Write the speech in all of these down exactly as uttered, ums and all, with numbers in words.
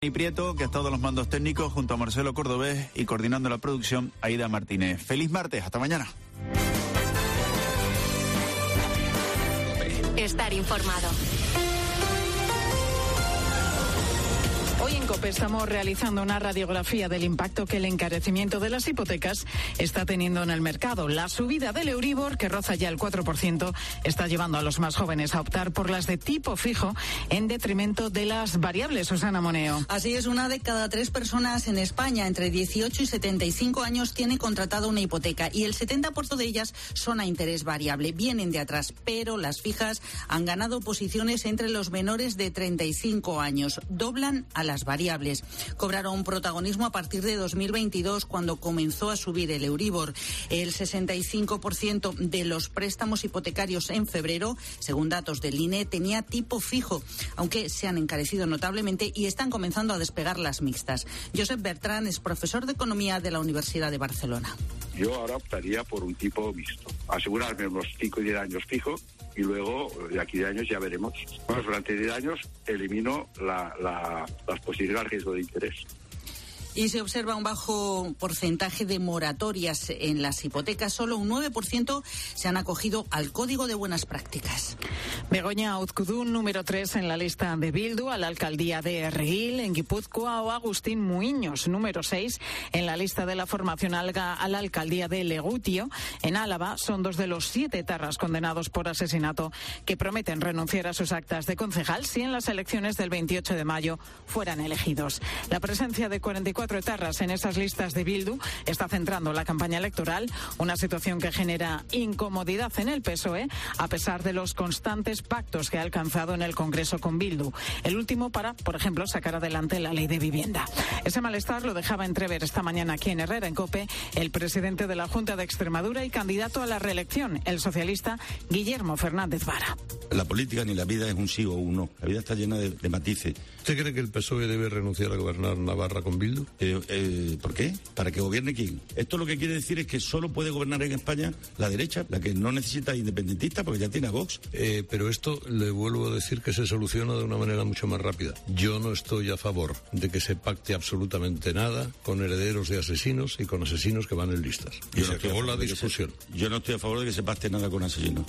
Y Prieto, que ha estado en los mandos técnicos junto a Marcelo Cordobés y coordinando la producción, Aida Martínez. Feliz martes, hasta mañana. Estar informado. Hoy en COPE estamos realizando una radiografía del impacto que el encarecimiento de las hipotecas está teniendo en el mercado. La subida del Euribor, que roza ya el cuatro por ciento, está llevando a los más jóvenes a optar por las de tipo fijo en detrimento de las variables. Susana Moneo. Así es, una de cada tres personas en España entre dieciocho y setenta y cinco años tiene contratada una hipoteca y el setenta por ciento de ellas son a interés variable. Vienen de atrás, pero las fijas han ganado posiciones entre los menores de treinta y cinco años. Doblan a las variables. Cobraron protagonismo a partir de dos mil veintidós, cuando comenzó a subir el Euribor. El sesenta y cinco por ciento de los préstamos hipotecarios en febrero, según datos del I N E, tenía tipo fijo, aunque se han encarecido notablemente y están comenzando a despegar las mixtas. Josep Bertrán es profesor de Economía de la Universidad de Barcelona. Yo ahora optaría por un tipo mixto. Asegurarme unos cinco y diez años fijo y luego de aquí de años ya veremos. Bueno, durante diez años elimino la, la, las posibilidades de riesgo de interés. Y se observa un bajo porcentaje de moratorias en las hipotecas. Solo un nueve por ciento se han acogido al Código de Buenas Prácticas. Begoña Uzkudun, número tres en la lista de Bildu, a la alcaldía de Erguil, en Guipúzcoa, o Agustín Muiños, número seis en la lista de la formación Alga, a la alcaldía de Legutio, en Álava. Son dos de los siete etarras condenados por asesinato que prometen renunciar a sus actas de concejal si en las elecciones del veintiocho de mayo fueran elegidos. La presencia de cuarenta y cuatro etarras en esas listas de Bildu está centrando la campaña electoral, una situación que genera incomodidad en el P S O E, a pesar de los constantes pactos que ha alcanzado en el Congreso con Bildu. El último para, por ejemplo, sacar adelante la ley de vivienda. Ese malestar lo dejaba entrever esta mañana aquí en Herrera en COPE el presidente de la Junta de Extremadura y candidato a la reelección, el socialista Guillermo Fernández Vara. La política ni la vida es un sí o un no. La vida está llena de, de matices. ¿Usted cree que el P S O E debe renunciar a gobernar Navarra con Bildu? Eh, eh, ¿Por qué? ¿Para que gobierne quién? Esto lo que quiere decir es que solo puede gobernar en España la derecha, la que no necesita independentistas porque ya tiene a Vox. Eh, pero esto le vuelvo a decir que se soluciona de una manera mucho más rápida. Yo no estoy a favor de que se pacte absolutamente nada con herederos de asesinos y con asesinos que van en listas. Y se acabó la discusión. Se, yo no estoy a favor de que se pacte nada con asesinos.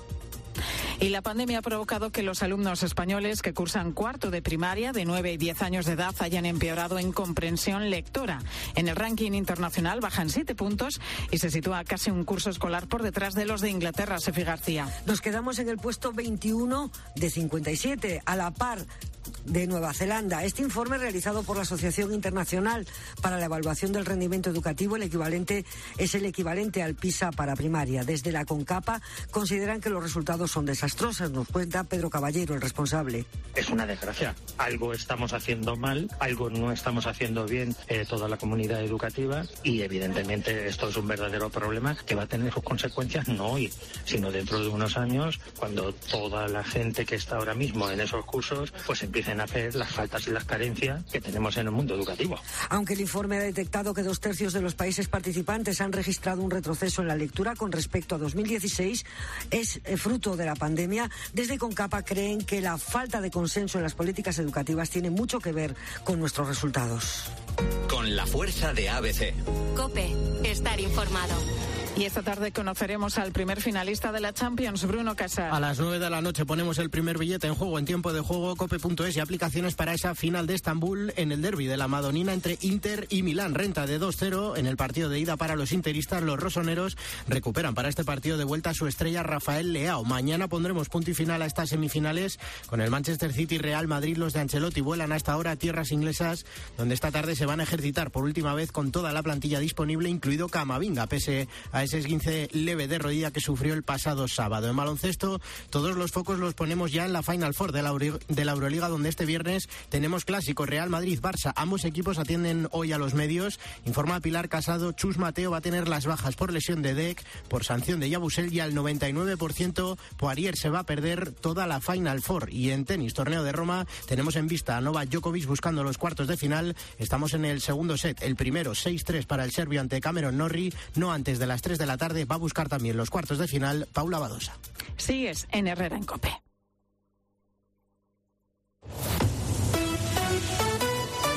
Y la pandemia ha provocado que los alumnos españoles que cursan cuarto de primaria de nueve y diez años de edad hayan empeorado en comprensión lectora. En el ranking internacional bajan siete puntos y se sitúa casi un curso escolar por detrás de los de Inglaterra. Sefi García. Nos quedamos en el puesto veintiuno de cincuenta y siete, a la par de Nueva Zelanda. Este informe, realizado por la Asociación Internacional para la Evaluación del Rendimiento Educativo, el equivalente es el equivalente al PISA para primaria. Desde la CONCAPA consideran que los resultados son desastrosos. Nos cuenta Pedro Caballero, el responsable. Es una desgracia. Algo estamos haciendo mal, algo no estamos haciendo bien eh, toda la comunidad educativa, y evidentemente esto es un verdadero problema que va a tener sus consecuencias no hoy, sino dentro de unos años, cuando toda la gente que está ahora mismo en esos cursos pues empiecen a hacer las faltas y las carencias que tenemos en el mundo educativo. Aunque el informe ha detectado que dos tercios de los países participantes han registrado un retroceso en la lectura con respecto a dos mil dieciséis, es fruto de la pandemia. Desde CONCAPA creen que la falta de consenso en las políticas educativas tiene mucho que ver con nuestros resultados. Con la fuerza de A B C. COPE, estar informado. Y esta tarde conoceremos al primer finalista de la Champions, Bruno Casar. A las nueve de la noche ponemos el primer billete en juego en tiempo de juego, cope punto es y aplicaciones para esa final de Estambul en el derbi de la Madonina entre Inter y Milán. Renta de dos cero en el partido de ida para los interistas. Los rosoneros recuperan para este partido de vuelta a su estrella Rafael Leao. Mañana pondremos punto y final a estas semifinales con el Manchester City y Real Madrid. Los de Ancelotti vuelan hasta ahora a tierras inglesas, donde esta tarde se van a ejercitar por última vez con toda la plantilla disponible, incluido Camavinga, pese a ese esguince leve de rodilla que sufrió el pasado sábado. En baloncesto, todos los focos los ponemos ya en la Final Four de la, de la Euroliga, donde este viernes tenemos clásico Real Madrid-Barça. Ambos equipos atienden hoy a los medios. Informa Pilar Casado, Chus Mateo va a tener las bajas por lesión de Dec, por sanción de Yabusel, y al noventa y nueve por ciento Poirier se va a perder toda la Final Four. Y en tenis, torneo de Roma, tenemos en vista a Novak Djokovic buscando los cuartos de final. Estamos en el segundo set, el primero seis tres para el serbio ante Cameron Norrie. No antes de las tres de la tarde va a buscar también los cuartos de final Paula Badosa. Sigues en Herrera en COPE.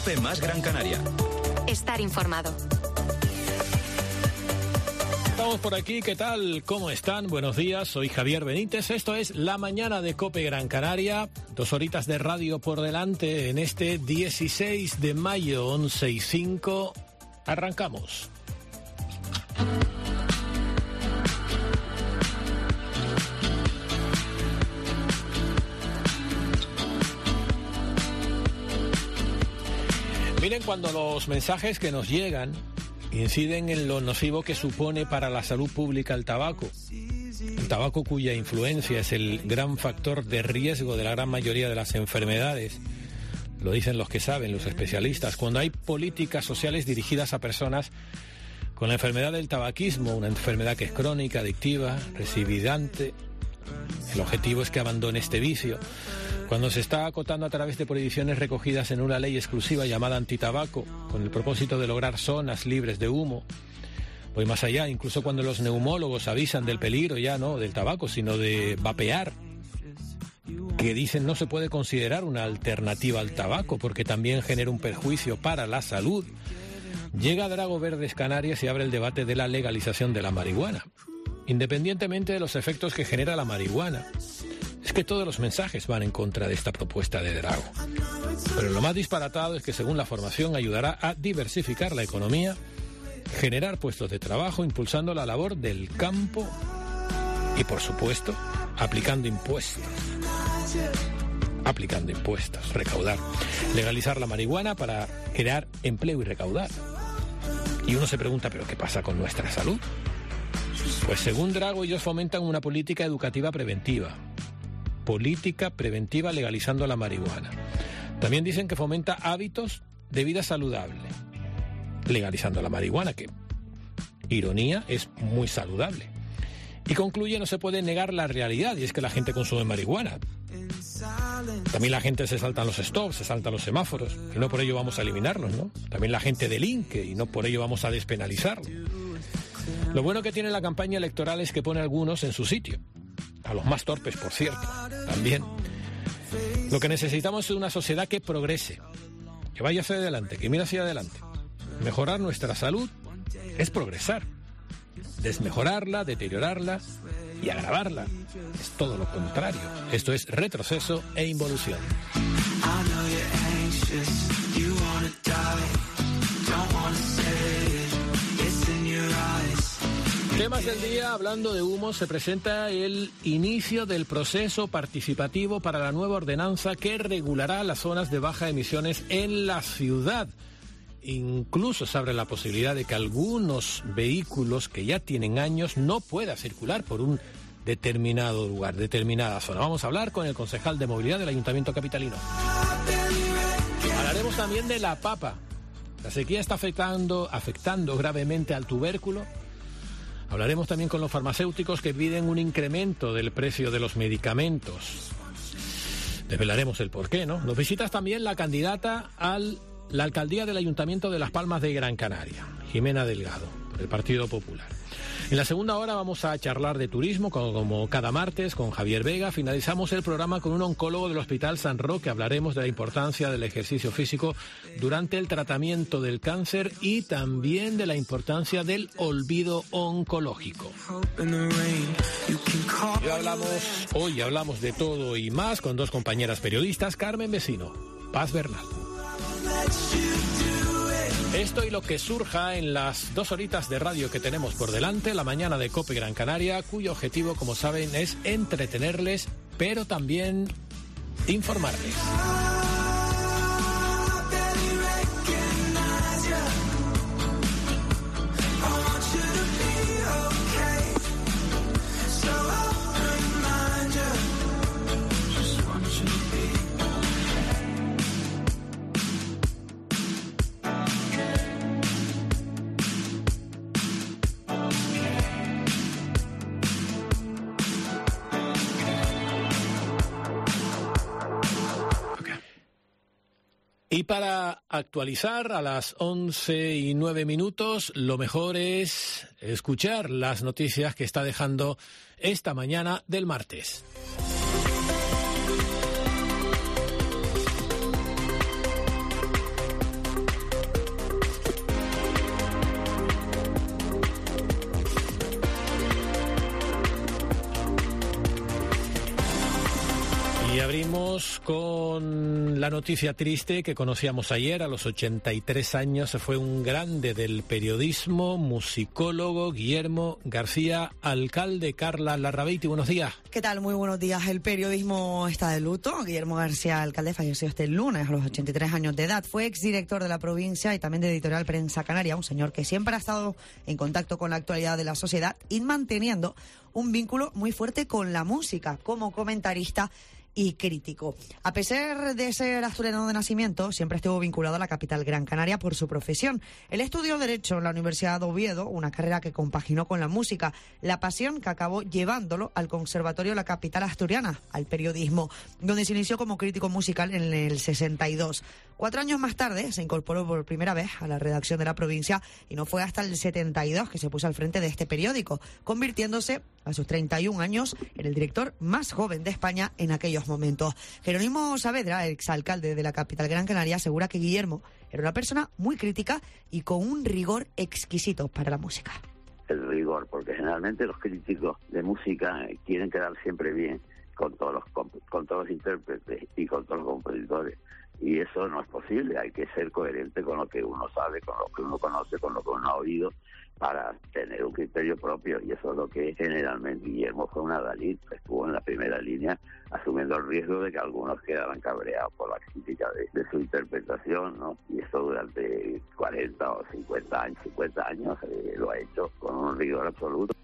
COPE más Gran Canaria. Estar informado. Estamos por aquí, ¿qué tal? ¿Cómo están? Buenos días, soy Javier Benítez. Esto es La Mañana de COPE Gran Canaria. Dos horitas de radio por delante en este dieciséis de mayo, once y cinco. Arrancamos. Miren, cuando los mensajes que nos llegan inciden en lo nocivo que supone para la salud pública el tabaco, el tabaco cuya influencia es el gran factor de riesgo de la gran mayoría de las enfermedades, lo dicen los que saben, los especialistas. Cuando hay políticas sociales dirigidas a personas con la enfermedad del tabaquismo, una enfermedad que es crónica, adictiva, recidivante, el objetivo es que abandone este vicio. Cuando se está acotando a través de prohibiciones recogidas en una ley exclusiva llamada antitabaco, con el propósito de lograr zonas libres de humo, voy más allá, incluso cuando los neumólogos avisan del peligro ya no del tabaco, sino de vapear, que dicen no se puede considerar una alternativa al tabaco porque también genera un perjuicio para la salud, llega Drago Verdes Canarias y abre el debate de la legalización de la marihuana, independientemente de los efectos que genera la marihuana. Es que todos los mensajes van en contra de esta propuesta de Drago. Pero lo más disparatado es que, según la formación, ayudará a diversificar la economía, generar puestos de trabajo, impulsando la labor del campo y, por supuesto, aplicando impuestos. Aplicando impuestos, recaudar. Legalizar la marihuana para crear empleo y recaudar. Y uno se pregunta, ¿pero qué pasa con nuestra salud? Pues según Drago, ellos fomentan una política educativa preventiva. Política preventiva legalizando la marihuana. También dicen que fomenta hábitos de vida saludable, legalizando la marihuana, que, ironía, es muy saludable. Y concluye, no se puede negar la realidad, y es que la gente consume marihuana. También la gente se salta los stops, se salta los semáforos, y no por ello vamos a eliminarlos, ¿no? También la gente delinque, y no por ello vamos a despenalizarlo. Lo bueno que tiene la campaña electoral es que pone a algunos en su sitio. A los más torpes, por cierto, también. Lo que necesitamos es una sociedad que progrese, que vaya hacia adelante, que mire hacia adelante. Mejorar nuestra salud es progresar. Desmejorarla, deteriorarla y agravarla es todo lo contrario. Esto es retroceso e involución. Temas del día, hablando de humo, se presenta el inicio del proceso participativo para la nueva ordenanza que regulará las zonas de baja emisiones en la ciudad. Incluso se abre la posibilidad de que algunos vehículos que ya tienen años no puedan circular por un determinado lugar, determinada zona. Vamos a hablar con el concejal de movilidad del Ayuntamiento capitalino. Hablaremos también de la papa. La sequía está afectando, afectando gravemente al tubérculo. Hablaremos también con los farmacéuticos que piden un incremento del precio de los medicamentos. Desvelaremos el porqué, ¿no? Nos visitas también la candidata a la alcaldía del Ayuntamiento de Las Palmas de Gran Canaria, Jimena Delgado, por el Partido Popular. En la segunda hora vamos a charlar de turismo, como cada martes, con Javier Vega. Finalizamos el programa con un oncólogo del Hospital San Roque. Hablaremos de la importancia del ejercicio físico durante el tratamiento del cáncer y también de la importancia del olvido oncológico. Hoy hablamos, hoy hablamos de todo y más con dos compañeras periodistas, Carmen Vecino, Paz Bernal. Esto y lo que surja en las dos horitas de radio que tenemos por delante, la mañana de COPE Gran Canaria, cuyo objetivo, como saben, es entretenerles, pero también informarles. Y para actualizar a las once y nueve minutos, lo mejor es escuchar las noticias que está dejando esta mañana del martes. con la noticia triste que conocíamos ayer. A los ochenta y tres años se fue un grande del periodismo, musicólogo, Guillermo García, alcalde. Carla Larrabeiti, buenos días. ¿Qué tal? Muy buenos días. El periodismo está de luto. Guillermo García, alcalde, falleció este lunes a los ochenta y tres años de edad. Fue exdirector de la provincia y también de Editorial Prensa Canaria, un señor que siempre ha estado en contacto con la actualidad de la sociedad y manteniendo un vínculo muy fuerte con la música como comentarista y crítico. A pesar de ser asturiano de nacimiento, siempre estuvo vinculado a la capital Gran Canaria por su profesión. Él estudió Derecho en la Universidad de Oviedo, una carrera que compaginó con la música, la pasión que acabó llevándolo al Conservatorio de la capital asturiana, al periodismo, donde se inició como crítico musical en el sesenta y dos. Cuatro años más tarde se incorporó por primera vez a la redacción de la provincia y no fue hasta el setenta y dos que se puso al frente de este periódico, convirtiéndose a sus treinta y un años en el director más joven de España en aquellos momentos. Jerónimo Saavedra, exalcalde de la capital Gran Canaria, asegura que Guillermo era una persona muy crítica y con un rigor exquisito para la música. El rigor, porque generalmente los críticos de música quieren quedar siempre bien con todos los con todos los intérpretes y con todos los compositores. Y eso no es posible, hay que ser coherente con lo que uno sabe, con lo que uno conoce, con lo que uno ha oído, para tener un criterio propio. Y eso es lo que generalmente Guillermo fue un adalid, estuvo en la primera línea asumiendo el riesgo de que algunos quedaran cabreados por la crítica de, de su interpretación, ¿no? Y eso durante cuarenta o cincuenta años, cincuenta años eh, lo ha hecho con un rigor absoluto.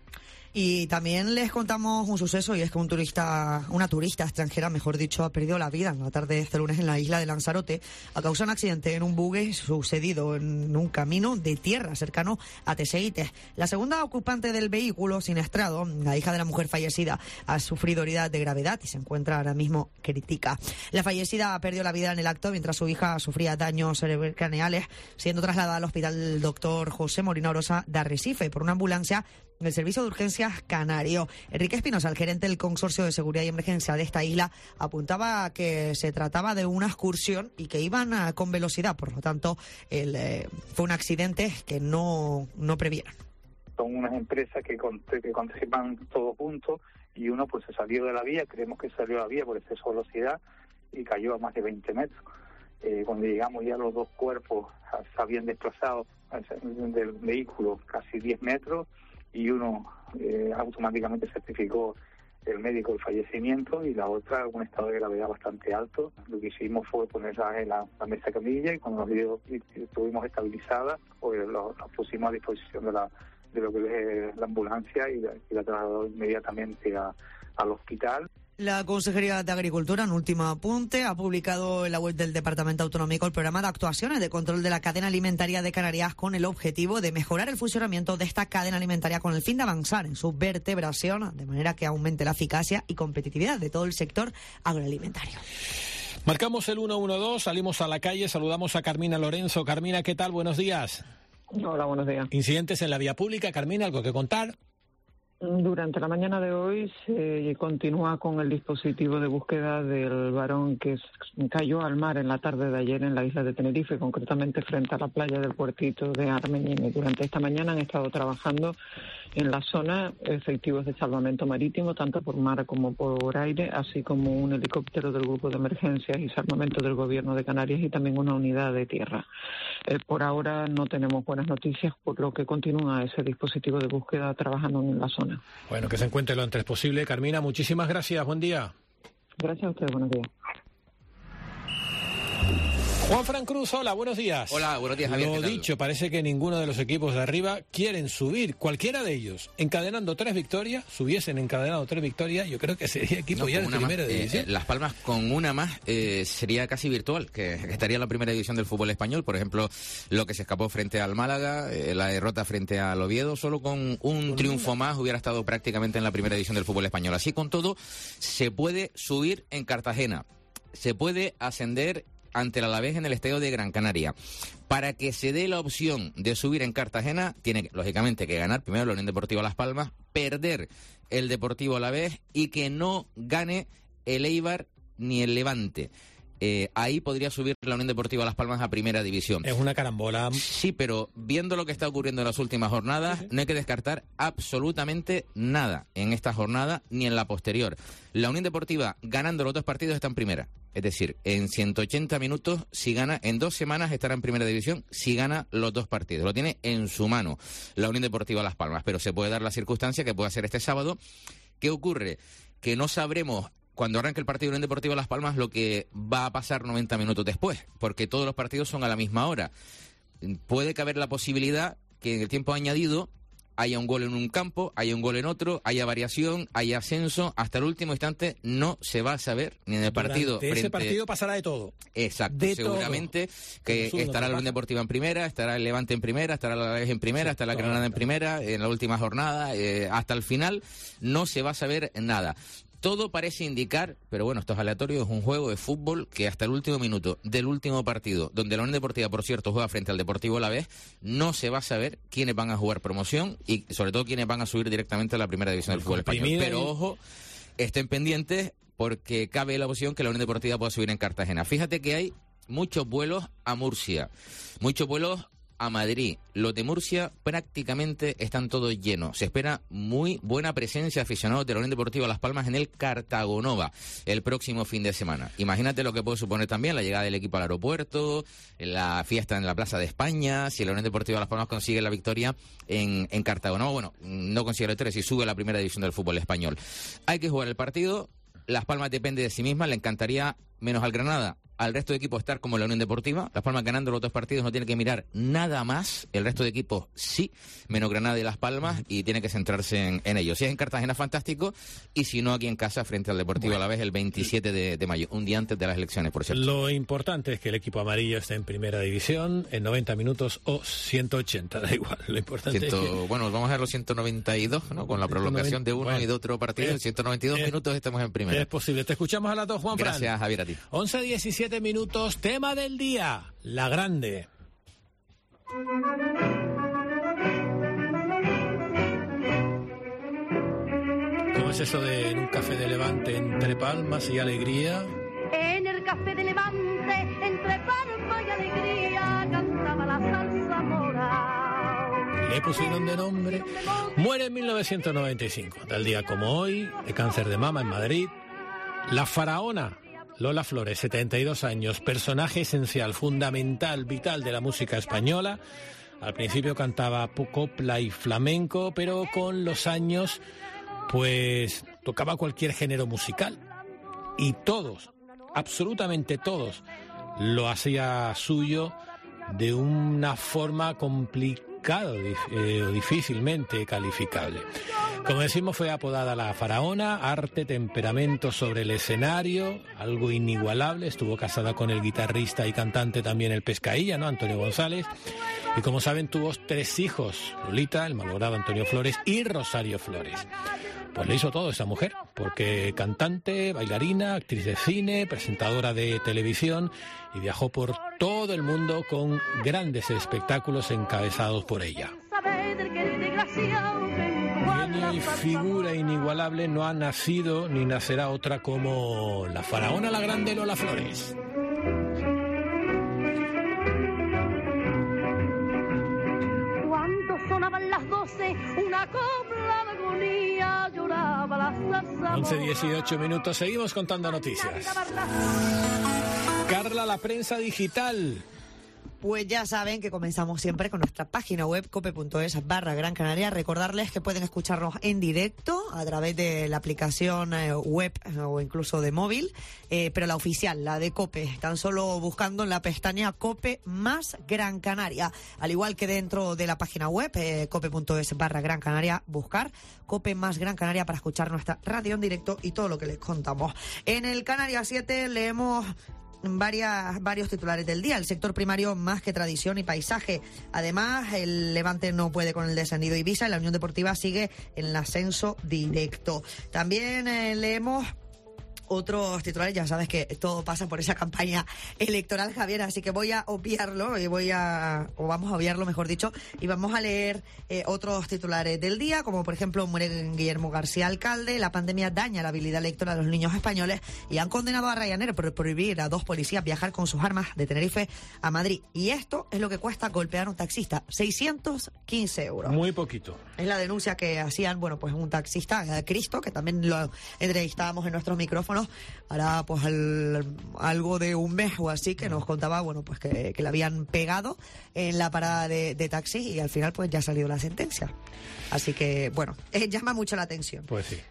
Y también les contamos un suceso, y es que un turista, una turista extranjera, mejor dicho, ha perdido la vida en la tarde de este lunes en la isla de Lanzarote a causa de un accidente en un bugue sucedido en un camino de tierra cercano a Teseites. La segunda ocupante del vehículo, siniestrado, la hija de la mujer fallecida, ha sufrido heridas de gravedad y se encuentra ahora mismo crítica. La fallecida perdió la vida en el acto mientras su hija sufría daños cerebrocraneales, siendo trasladada al hospital doctor José Molina Orosa de Arrecife por una ambulancia del Servicio de Urgencias Canario. Enrique Espinosa, el gerente del Consorcio de Seguridad y Emergencia de esta isla, apuntaba a que se trataba de una excursión y que iban a, con velocidad, por lo tanto, el, eh, fue un accidente que no, no previeron. Son unas empresas que, que participan todos juntos y uno pues se salió de la vía, creemos que salió de la vía por exceso de velocidad y cayó a más de veinte metros. Eh, cuando llegamos ya los dos cuerpos se habían desplazado del vehículo casi diez metros, y uno eh, automáticamente certificó el médico el fallecimiento y la otra un estado de gravedad bastante alto. Lo que hicimos fue ponerla en la, la mesa camilla y cuando nos dio, y, y estuvimos estabilizadas, pues lo, nos pusimos a disposición de la de lo que es la ambulancia y la, y la trasladó inmediatamente a, al hospital. La Consejería de Agricultura, en último apunte, ha publicado en la web del Departamento Autonómico el programa de actuaciones de control de la cadena alimentaria de Canarias con el objetivo de mejorar el funcionamiento de esta cadena alimentaria con el fin de avanzar en su vertebración de manera que aumente la eficacia y competitividad de todo el sector agroalimentario. Marcamos el uno uno dos, salimos a la calle, saludamos a Carmina Lorenzo. Carmina, ¿qué tal? Buenos días. Hola, buenos días. Incidentes en la vía pública. Carmina, ¿algo que contar? Durante la mañana de hoy se continúa con el dispositivo de búsqueda del varón que cayó al mar en la tarde de ayer en la isla de Tenerife, concretamente frente a la playa del puertito de Armeñine. Durante esta mañana han estado trabajando en la zona efectivos de salvamento marítimo, tanto por mar como por aire, así como un helicóptero del Grupo de Emergencias y Salvamento del Gobierno de Canarias y también una unidad de tierra. Eh, por ahora no tenemos buenas noticias, por lo que continúa ese dispositivo de búsqueda trabajando en la zona. Bueno, que se encuentre lo antes posible. Carmina, muchísimas gracias. Buen día. Gracias a ustedes. Buenos días. Juan Fran Cruz, hola, buenos días. Hola, buenos días, Javier. Lo dicho, parece que ninguno de los equipos de arriba quieren subir. Cualquiera de ellos, encadenando tres victorias, subiesen encadenado tres victorias, yo creo que sería equipo no, ya de primera más, división. Eh, Las Palmas con una más eh, sería casi virtual, que, que estaría en la primera división del fútbol español. Por ejemplo, lo que se escapó frente al Málaga, eh, la derrota frente al Oviedo, solo con un con triunfo una. más hubiera estado prácticamente en la primera división del fútbol español. Así con todo, se puede subir en Cartagena, se puede ascender ante el Alavés en el estadio de Gran Canaria. Para que se dé la opción de subir en Cartagena, tiene lógicamente que ganar primero la Unión Deportiva Las Palmas, perder el Deportivo Alavés y que no gane el Eibar ni el Levante. Eh, ahí podría subir la Unión Deportiva Las Palmas a Primera División. Es una carambola. Sí, pero viendo lo que está ocurriendo en las últimas jornadas, sí, sí. no hay que descartar absolutamente nada en esta jornada ni en la posterior. La Unión Deportiva, ganando los dos partidos, está en primera. Es decir, en ciento ochenta minutos, si gana, en dos semanas estará en Primera División si gana los dos partidos. Lo tiene en su mano la Unión Deportiva Las Palmas, pero se puede dar la circunstancia que pueda ser este sábado. ¿Qué ocurre? Que no sabremos cuando arranque el partido de Unión Deportiva Las Palmas lo que va a pasar noventa minutos después, porque todos los partidos son a la misma hora. Puede caber la posibilidad que en el tiempo añadido haya un gol en un campo, haya un gol en otro, haya variación, haya ascenso. Hasta el último instante no se va a saber ni en el partido. Durante ese partido pasará de todo. Exacto, de seguramente todo. que estará la Unión Deportiva en primera, estará el Levante en primera, estará la Alavés en primera, sí, estará la Granada en primera, en la última jornada. Eh, hasta el final no se va a saber nada. Todo parece indicar, pero bueno, esto es aleatorio, es un juego de fútbol que hasta el último minuto del último partido, donde la Unión Deportiva, por cierto, juega frente al Deportivo Alavés, no se va a saber quiénes van a jugar promoción y sobre todo quiénes van a subir directamente a la Primera División del fútbol español. Pero ojo, estén pendientes porque cabe la opción que la Unión Deportiva pueda subir en Cartagena. Fíjate que hay muchos vuelos a Murcia, muchos vuelos a Madrid. Los de Murcia prácticamente están todos llenos. Se espera muy buena presencia de aficionados de la Unión Deportiva Las Palmas en el Cartagonova el próximo fin de semana. Imagínate lo que puede suponer también la llegada del equipo al aeropuerto, la fiesta en la Plaza de España, si la Unión Deportiva Las Palmas consigue la victoria en, en Cartagonova. Bueno, no consigue la victoria si sube a la Primera División del fútbol español. Hay que jugar el partido. Las Palmas depende de sí misma. Le encantaría, menos al Granada, al resto de equipos estar como la Unión Deportiva. Las Palmas ganando los dos partidos no tiene que mirar nada más. El resto de equipos sí, menos Granada y Las Palmas, y tiene que centrarse en, en ellos. Si es en Cartagena, fantástico, y si no, aquí en casa frente al Deportivo bueno. Alavés el veintisiete de, de mayo, un día antes de las elecciones, por cierto. Lo importante es que el equipo amarillo esté en Primera División en noventa minutos o ciento ochenta, da igual. Lo importante Ciento, es que... Bueno, vamos a ver los ciento noventa y dos, ¿no? Con la prolongación de uno bueno, y de otro partido, en ciento noventa y dos es, minutos estamos en Primera. Es posible. Te escuchamos a las dos, Juan Fran. Gracias, Javier, a ti. once diecisiete minutos. Tema del día, la grande. ¿Cómo es eso de en un café de Levante entre palmas y alegría? En el café de Levante entre palmas y alegría cantaba la salsa mora. Le pusieron de nombre. Muere en mil novecientos noventa y cinco, tal día como hoy, de cáncer de mama en Madrid, la faraona Lola Flores, setenta y dos años, personaje esencial, fundamental, vital de la música española. Al principio cantaba copla y flamenco, pero con los años, pues, tocaba cualquier género musical. Y todos, absolutamente todos, lo hacía suyo de una forma complicada eh, o difícilmente calificable. Como decimos, fue apodada la faraona, arte, temperamento sobre el escenario, algo inigualable. Estuvo casada con el guitarrista y cantante también el Pescailla, ¿no? Antonio González. Y como saben, tuvo tres hijos, Lolita, el malogrado Antonio Flores y Rosario Flores. Pues le hizo todo esa mujer, porque cantante, bailarina, actriz de cine, presentadora de televisión, y viajó por todo el mundo con grandes espectáculos encabezados por ella. Genio y figura inigualable, no ha nacido ni nacerá otra como la faraona, la grande Lola Flores. Cuando sonaban las doce, una copla de agonía lloraba la salsa. once dieciocho minutos, seguimos contando noticias. Carla, la prensa digital. Pues ya saben que comenzamos siempre con nuestra página web cope punto es barra Gran Canaria. Recordarles que pueden escucharnos en directo a través de la aplicación eh, web eh, o incluso de móvil, eh, pero la oficial, la de Cope, tan solo buscando en la pestaña Cope más Gran Canaria. Al igual que dentro de la página web, eh, cope punto es barra Gran Canaria, buscar Cope más Gran Canaria para escuchar nuestra radio en directo y todo lo que les contamos. En el Canarias siete leemos Varias, varios titulares del día. El sector primario más que tradición y paisaje. Además, el Levante no puede con el descendido Ibiza y la Unión Deportiva sigue en el ascenso directo. También eh, leemos otros titulares. Ya sabes que todo pasa por esa campaña electoral, Javier, así que voy a obviarlo, y voy a, o vamos a obviarlo, mejor dicho, y vamos a leer eh, otros titulares del día, como por ejemplo, muere Guillermo García Alcalde, la pandemia daña la habilidad electoral de los niños españoles, y han condenado a Ryanair por prohibir a dos policías viajar con sus armas de Tenerife a Madrid. Y esto es lo que cuesta golpear a un taxista, seiscientos quince euros. Muy poquito. Es la denuncia que hacían, bueno, pues un taxista, eh, Cristo, que también lo entrevistábamos en nuestros micrófonos, hará pues al, algo de un mes o así, que nos contaba, bueno, pues que, que le habían pegado en la parada de, de taxi, y al final pues ya ha salido la sentencia. Así que, bueno, eh, llama mucho la atención. Pues sí.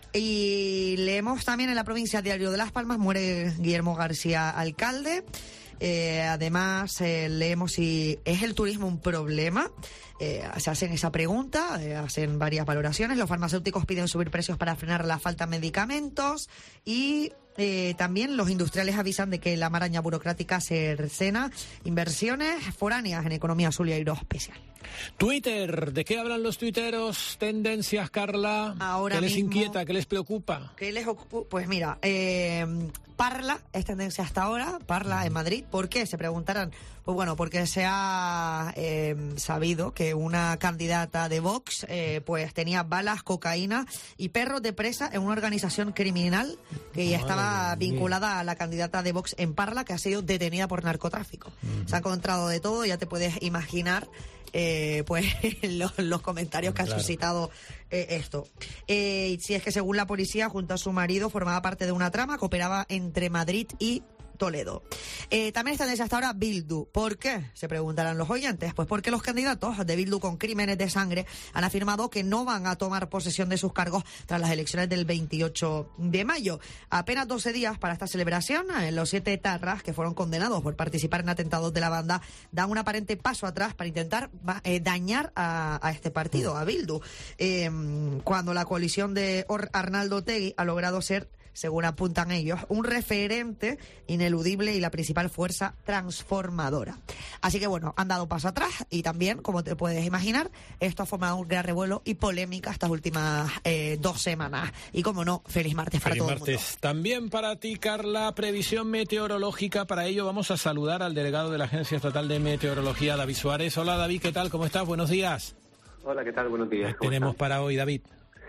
Y leemos también en la provincia Diario de Las Palmas, muere Guillermo García Alcalde. Eh, además, eh, leemos si es el turismo un problema. Eh, se hacen esa pregunta, eh, hacen varias valoraciones. Los farmacéuticos piden subir precios para frenar la falta de medicamentos, y eh, también los industriales avisan de que la maraña burocrática cercena inversiones foráneas en economía azul y aeroespacial. Twitter, ¿de qué hablan los tuiteros? Tendencias, Carla. Ahora ¿Qué les mismo, inquieta? ¿Qué les preocupa? ¿Qué les ocupa? Pues mira, eh, Parla es tendencia hasta ahora, Parla en Madrid. ¿Por qué? Se preguntarán. Pues bueno, porque se ha eh, sabido que una candidata de Vox eh, pues tenía balas, cocaína y perros de presa en una organización criminal que ya estaba vinculada a la candidata de Vox en Parla, que ha sido detenida por narcotráfico. Uh-huh. Se ha encontrado de todo, ya te puedes imaginar eh, pues los, los comentarios que ha claro. suscitado eh, esto. Eh, si es que según la policía, junto a su marido, formaba parte de una trama que operaba entre Madrid y Toledo. Eh, también está desde hasta ahora Bildu. ¿Por qué? Se preguntarán los oyentes. Pues porque los candidatos de Bildu con crímenes de sangre han afirmado que no van a tomar posesión de sus cargos tras las elecciones del veintiocho de mayo. Apenas doce días para esta celebración, los siete etarras que fueron condenados por participar en atentados de la banda dan un aparente paso atrás para intentar eh, dañar a, a este partido, a Bildu. Eh, cuando la coalición de Or- Arnaldo Otegi ha logrado ser, según apuntan ellos, un referente ineludible y la principal fuerza transformadora. Así que bueno, han dado paso atrás, y también, como te puedes imaginar, esto ha formado un gran revuelo y polémica estas últimas eh, dos semanas. Y como no, feliz martes para feliz todo martes. el mundo. También para ti, Carla, previsión meteorológica. Para ello vamos a saludar al delegado de la Agencia Estatal de Meteorología, David Suárez. Hola, David, ¿qué tal? ¿Cómo estás? Buenos días. Hola, ¿qué tal? Buenos días. ¿Qué tenemos para hoy, David?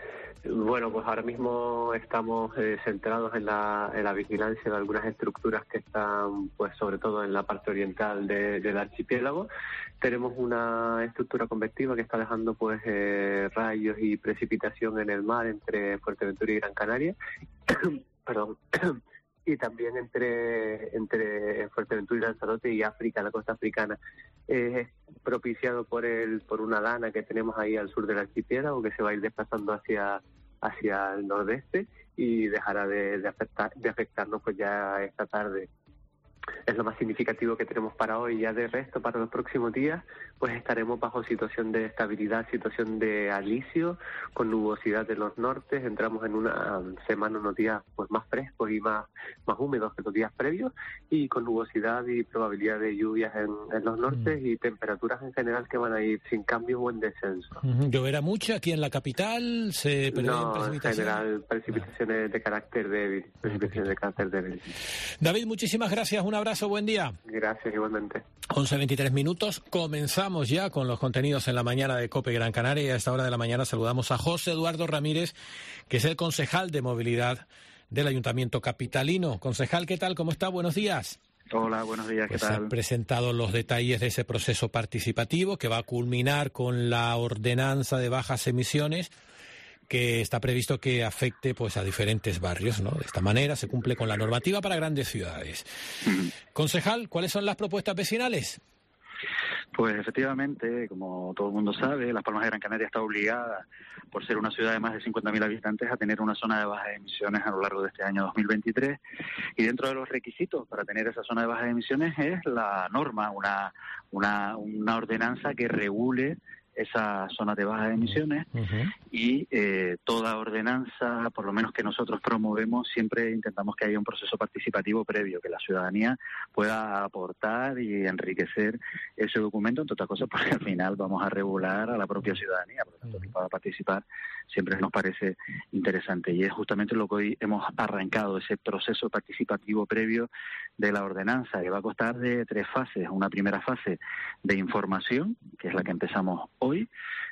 Bueno, pues ahora mismo estamos eh, centrados en la, en la vigilancia de algunas estructuras que están, pues sobre todo en la parte oriental de, del archipiélago. Tenemos una estructura convectiva que está dejando pues eh, rayos y precipitación en el mar entre Fuerteventura y Gran Canaria. Perdón. Y también entre entre Fuerteventura y Lanzarote y África, la costa africana. Es eh, propiciado por el por una dana que tenemos ahí al sur del archipiélago, que se va a ir desplazando hacia hacia el nordeste y dejará de, de afectar de afectarnos pues ya esta tarde. Es lo más significativo que tenemos para hoy. Ya de resto, para los próximos días, pues estaremos bajo situación de estabilidad, situación de alisio, con nubosidad de los nortes. Entramos en una semana, unos días pues más frescos y más más húmedos que los días previos, y con nubosidad y probabilidad de lluvias en, en los nortes, mm. y temperaturas en general que van a ir sin cambio o en descenso. Uh-huh. ¿Lloverá mucho aquí en la capital? ¿Se prevén no, precipitaciones? En general, precipitaciones no. de carácter débil. Precipitaciones de carácter débil. David, muchísimas gracias. Un abrazo, buen día. Gracias, igualmente. once veintitrés minutos. Comenzamos ya con los contenidos en la mañana de COPE Gran Canaria, y a esta hora de la mañana saludamos a José Eduardo Ramírez, que es el concejal de movilidad del Ayuntamiento capitalino. Concejal, ¿qué tal? ¿Cómo está? Buenos días. Hola, buenos días, ¿qué pues tal? Se han presentado los detalles de ese proceso participativo que va a culminar con la ordenanza de bajas emisiones, que está previsto que afecte pues a diferentes barrios, ¿no? De esta manera se cumple con la normativa para grandes ciudades. Concejal, ¿cuáles son las propuestas vecinales? Pues efectivamente, como todo el mundo sabe, Las Palmas de Gran Canaria está obligada, por ser una ciudad de más de cincuenta mil habitantes, a tener una zona de bajas emisiones a lo largo de este año dos mil veintitrés. Y dentro de los requisitos para tener esa zona de bajas emisiones es la norma, una, una, una ordenanza que regule esas zonas de bajas emisiones uh-huh. y eh, toda ordenanza, por lo menos que nosotros promovemos, siempre intentamos que haya un proceso participativo previo, que la ciudadanía pueda aportar y enriquecer ese documento, entre otras cosas porque al final vamos a regular a la propia ciudadanía, por lo tanto que pueda participar siempre nos parece interesante y es justamente lo que hoy hemos arrancado, ese proceso participativo previo de la ordenanza, que va a constar de tres fases. Una primera fase de información, que es la que empezamos hoy,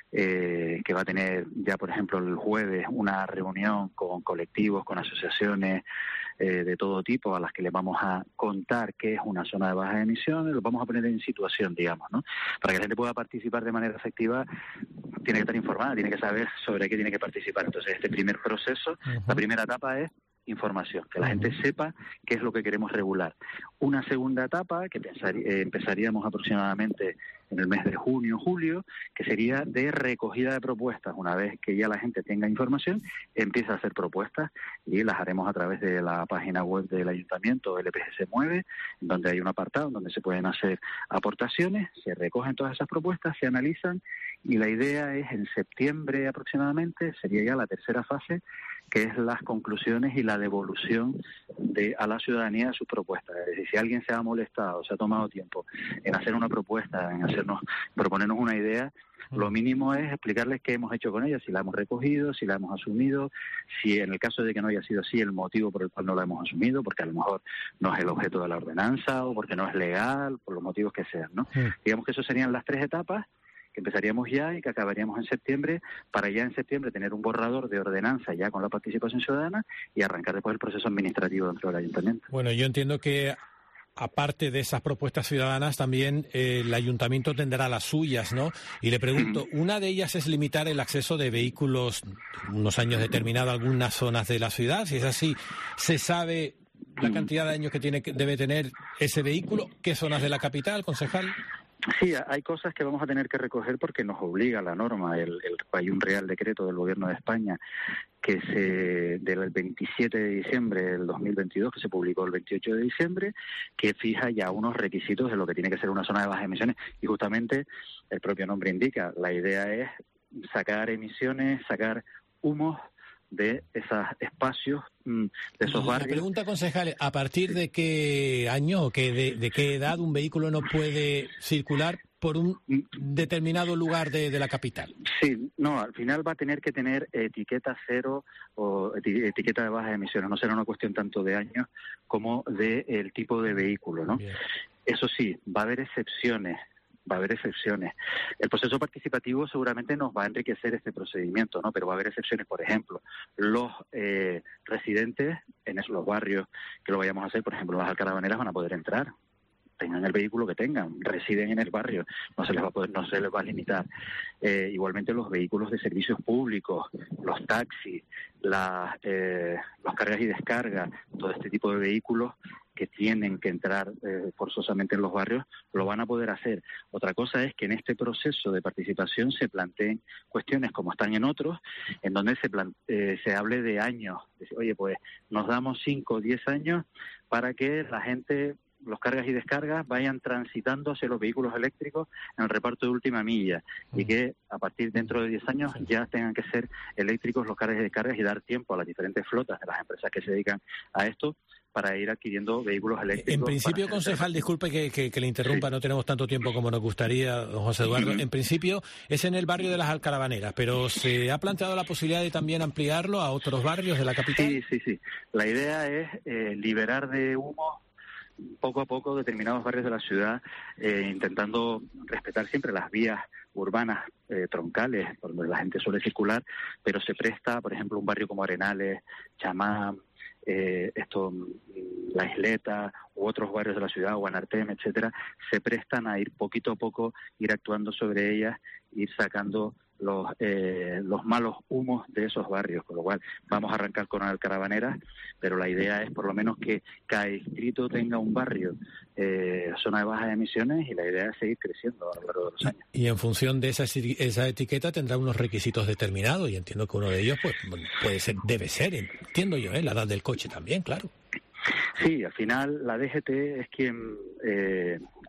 eh, que va a tener ya, por ejemplo, el jueves una reunión con colectivos, con asociaciones eh, de todo tipo, a las que les vamos a contar qué es una zona de bajas emisiones, los vamos a poner en situación, digamos, ¿no? Para que la gente pueda participar de manera efectiva, tiene que estar informada, tiene que saber sobre qué tiene que participar. Entonces, este primer proceso, uh-huh. la primera etapa es información, que la gente sepa qué es lo que queremos regular. Una segunda etapa, que pensar, eh, empezaríamos aproximadamente en el mes de junio, julio, que sería de recogida de propuestas. Una vez que ya la gente tenga información, empieza a hacer propuestas y las haremos a través de la página web del Ayuntamiento, L P G C Mueve, donde hay un apartado donde se pueden hacer aportaciones, se recogen todas esas propuestas, se analizan y la idea es en septiembre aproximadamente, sería ya la tercera fase, que es las conclusiones y la devolución de a la ciudadanía de sus propuestas. Es decir, si alguien se ha molestado, se ha tomado tiempo en hacer una propuesta, en hacernos proponernos una idea, lo mínimo es explicarles qué hemos hecho con ella, si la hemos recogido, si la hemos asumido, si en el caso de que no haya sido así, el motivo por el cual no la hemos asumido, porque a lo mejor no es el objeto de la ordenanza o porque no es legal, por los motivos que sean, ¿no? Sí. Digamos que eso serían las tres etapas, que empezaríamos ya y que acabaríamos en septiembre, para ya en septiembre tener un borrador de ordenanza ya con la participación ciudadana y arrancar después el proceso administrativo dentro del ayuntamiento. Bueno, yo entiendo que aparte de esas propuestas ciudadanas, también eh, el ayuntamiento tendrá las suyas, ¿no? Y le pregunto, una de ellas es limitar el acceso de vehículos unos años determinados a algunas zonas de la ciudad. Si es así, ¿se sabe la cantidad de años que tiene que debe tener ese vehículo? ¿Qué zonas de la capital, concejal? Sí, hay cosas que vamos a tener que recoger porque nos obliga la norma. El, el, hay un Real Decreto del Gobierno de España que se del veintisiete de diciembre del dos mil veintidós, que se publicó el veintiocho de diciembre, que fija ya unos requisitos de lo que tiene que ser una zona de bajas emisiones. Y justamente el propio nombre indica, la idea es sacar emisiones, sacar humos de esos espacios, de esos barrios. La pregunta, concejal, ¿a partir de qué año o qué, de, de qué edad un vehículo no puede circular por un determinado lugar de, de la capital? Sí, no, al final va a tener que tener etiqueta cero o eti- etiqueta de bajas emisiones. No será una cuestión tanto de años como de el tipo de vehículo, ¿no? Bien. Eso sí, va a haber excepciones. Va a haber excepciones. El proceso participativo seguramente nos va a enriquecer este procedimiento, ¿no? Pero va a haber excepciones. Por ejemplo, los eh, residentes en esos los barrios que lo vayamos a hacer, por ejemplo, las alcarabaneras van a poder entrar, tengan el vehículo que tengan, residen en el barrio, no se les va a poder, no se les va a limitar. Eh, igualmente los vehículos de servicios públicos, los taxis, las eh, los cargas y descargas, todo este tipo de vehículos que tienen que entrar eh, forzosamente en los barrios, lo van a poder hacer. Otra cosa es que en este proceso de participación se planteen cuestiones como están en otros, en donde se plan- eh, se hable de años. Decir, oye, pues nos damos cinco o diez años para que la gente, los cargas y descargas, vayan transitando hacia los vehículos eléctricos en el reparto de última milla y que a partir dentro de diez años ya tengan que ser eléctricos los cargas y descargas y dar tiempo a las diferentes flotas de las empresas que se dedican a esto para ir adquiriendo vehículos eléctricos. En principio, concejal, disculpe que, que, que le interrumpa, sí. No tenemos tanto tiempo como nos gustaría, don José Eduardo. En principio es en el barrio de las Alcarabaneras, pero ¿se ha planteado la posibilidad de también ampliarlo a otros barrios de la capital? Sí, sí, sí. La idea es eh, liberar de humo poco a poco determinados barrios de la ciudad, eh, intentando respetar siempre las vías urbanas eh, troncales por donde la gente suele circular, pero se presta, por ejemplo, un barrio como Arenales, Chamán, eh, esto, La Isleta u otros barrios de la ciudad, Guanartem, etcétera, se prestan a ir poquito a poco, ir actuando sobre ellas, ir sacando los eh, los malos humos de esos barrios, con lo cual vamos a arrancar con Alcarabaneras, pero la idea es por lo menos que cada distrito tenga un barrio, eh, zona de bajas emisiones, y la idea es seguir creciendo a lo largo de los años. Y en función de esa, esa etiqueta tendrá unos requisitos determinados, y entiendo que uno de ellos pues puede ser, debe ser, entiendo yo, ¿eh? La edad del coche también, claro. Sí, al final la D G T es quien eh,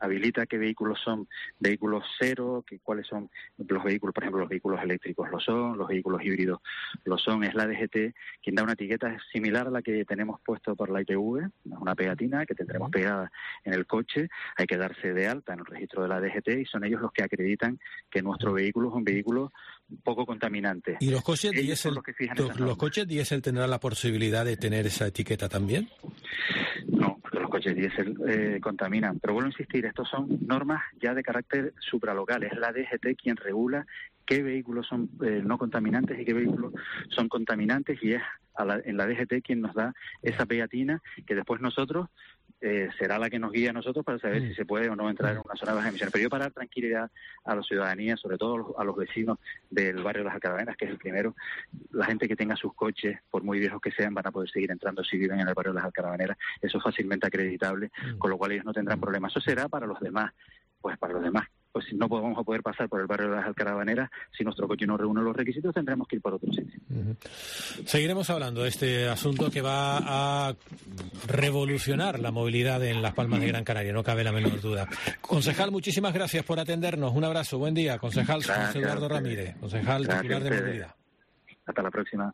habilita qué vehículos son vehículos cero, que, cuáles son los vehículos, por ejemplo, los vehículos eléctricos lo son, los vehículos híbridos lo son. Es la D G T quien da una etiqueta similar a la que tenemos puesto por la I T V, una pegatina que tendremos pegada en el coche. Hay que darse de alta en el registro de la D G T y son ellos los que acreditan que nuestro vehículo es un vehículo poco contaminante. ¿Y los coches diésel, los, los coches diésel tendrán la posibilidad de tener esa etiqueta también? No, porque los coches diésel eh, contaminan. Pero vuelvo a insistir, estos son normas ya de carácter supralocal. Es la D G T quien regula qué vehículos son eh, no contaminantes y qué vehículos son contaminantes, y es a la, en la D G T quien nos da esa pegatina que después nosotros eh, será la que nos guía a nosotros para saber mm. si se puede o no entrar en una zona de bajas emisiones. Pero yo, para dar tranquilidad a la ciudadanía, sobre todo a los, a los vecinos del barrio de las Alcarabaneras, que es el primero, la gente que tenga sus coches, por muy viejos que sean, van a poder seguir entrando si viven en el barrio de las Alcarabaneras. Eso es fácilmente acreditable, mm. con lo cual ellos no tendrán problemas. Eso será para los demás, pues para los demás. Pues si no vamos a poder pasar por el barrio de las Alcarabaneras, si nuestro coche no reúne los requisitos, tendremos que ir por otro sitio. Uh-huh. Seguiremos hablando de este asunto que va a revolucionar la movilidad en Las Palmas de Gran Canaria, no cabe la menor duda. Concejal, muchísimas gracias por atendernos. Un abrazo, buen día. Concejal José Eduardo Ramírez, concejal titular de movilidad. Hasta la próxima.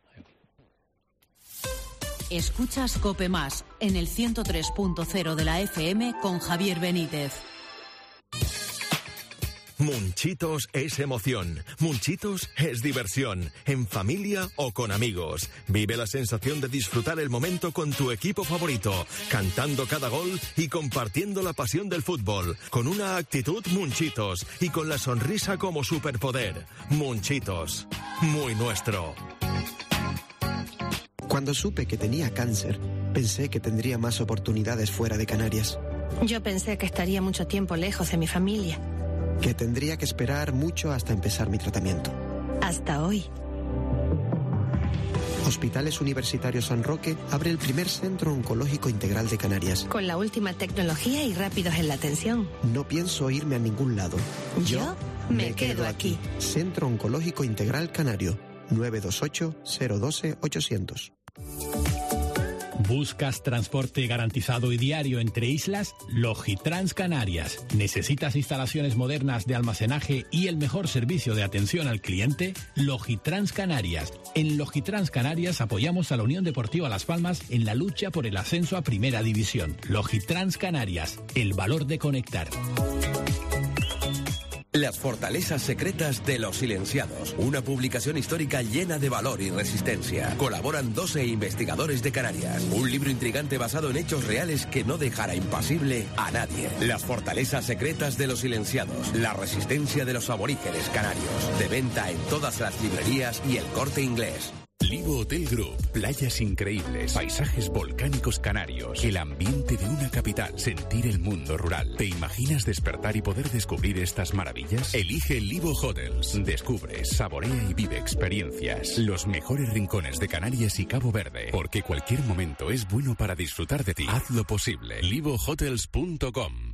Escuchas COPE Más en el ciento tres punto cero de la F M con Javier Benítez. Munchitos es emoción, Munchitos es diversión, en familia o con amigos. Vive la sensación de disfrutar el momento con tu equipo favorito, cantando cada gol y compartiendo la pasión del fútbol, con una actitud Munchitos y con la sonrisa como superpoder. Munchitos, muy nuestro. Cuando supe que tenía cáncer, pensé que tendría más oportunidades fuera de Canarias. Yo pensé que estaría mucho tiempo lejos de mi familia. Que tendría que esperar mucho hasta empezar mi tratamiento. Hasta hoy. Hospitales Universitarios San Roque abre el primer centro oncológico integral de Canarias. Con la última tecnología y rápidos en la atención. No pienso irme a ningún lado. Yo, Yo me, me quedo aquí. aquí. Centro Oncológico Integral Canario. nueve dos ocho, cero uno dos, ocho cero cero. ¿Buscas transporte garantizado y diario entre islas? Logitrans Canarias. ¿Necesitas instalaciones modernas de almacenaje y el mejor servicio de atención al cliente? Logitrans Canarias. En Logitrans Canarias apoyamos a la Unión Deportiva Las Palmas en la lucha por el ascenso a Primera División. Logitrans Canarias. El valor de conectar. Las fortalezas secretas de los silenciados. Una publicación histórica llena de valor y resistencia. Colaboran doce investigadores de Canarias. Un libro intrigante basado en hechos reales que no dejará impasible a nadie. Las fortalezas secretas de los silenciados. La resistencia de los aborígenes canarios. De venta en todas las librerías y El Corte Inglés. Livo Hotel Group, playas increíbles, paisajes volcánicos canarios, el ambiente de una capital, sentir el mundo rural. ¿Te imaginas despertar y poder descubrir estas maravillas? Elige Livo Hotels. Descubre, saborea y vive experiencias. Los mejores rincones de Canarias y Cabo Verde, porque cualquier momento es bueno para disfrutar de ti. Haz lo posible. livo hotels punto com.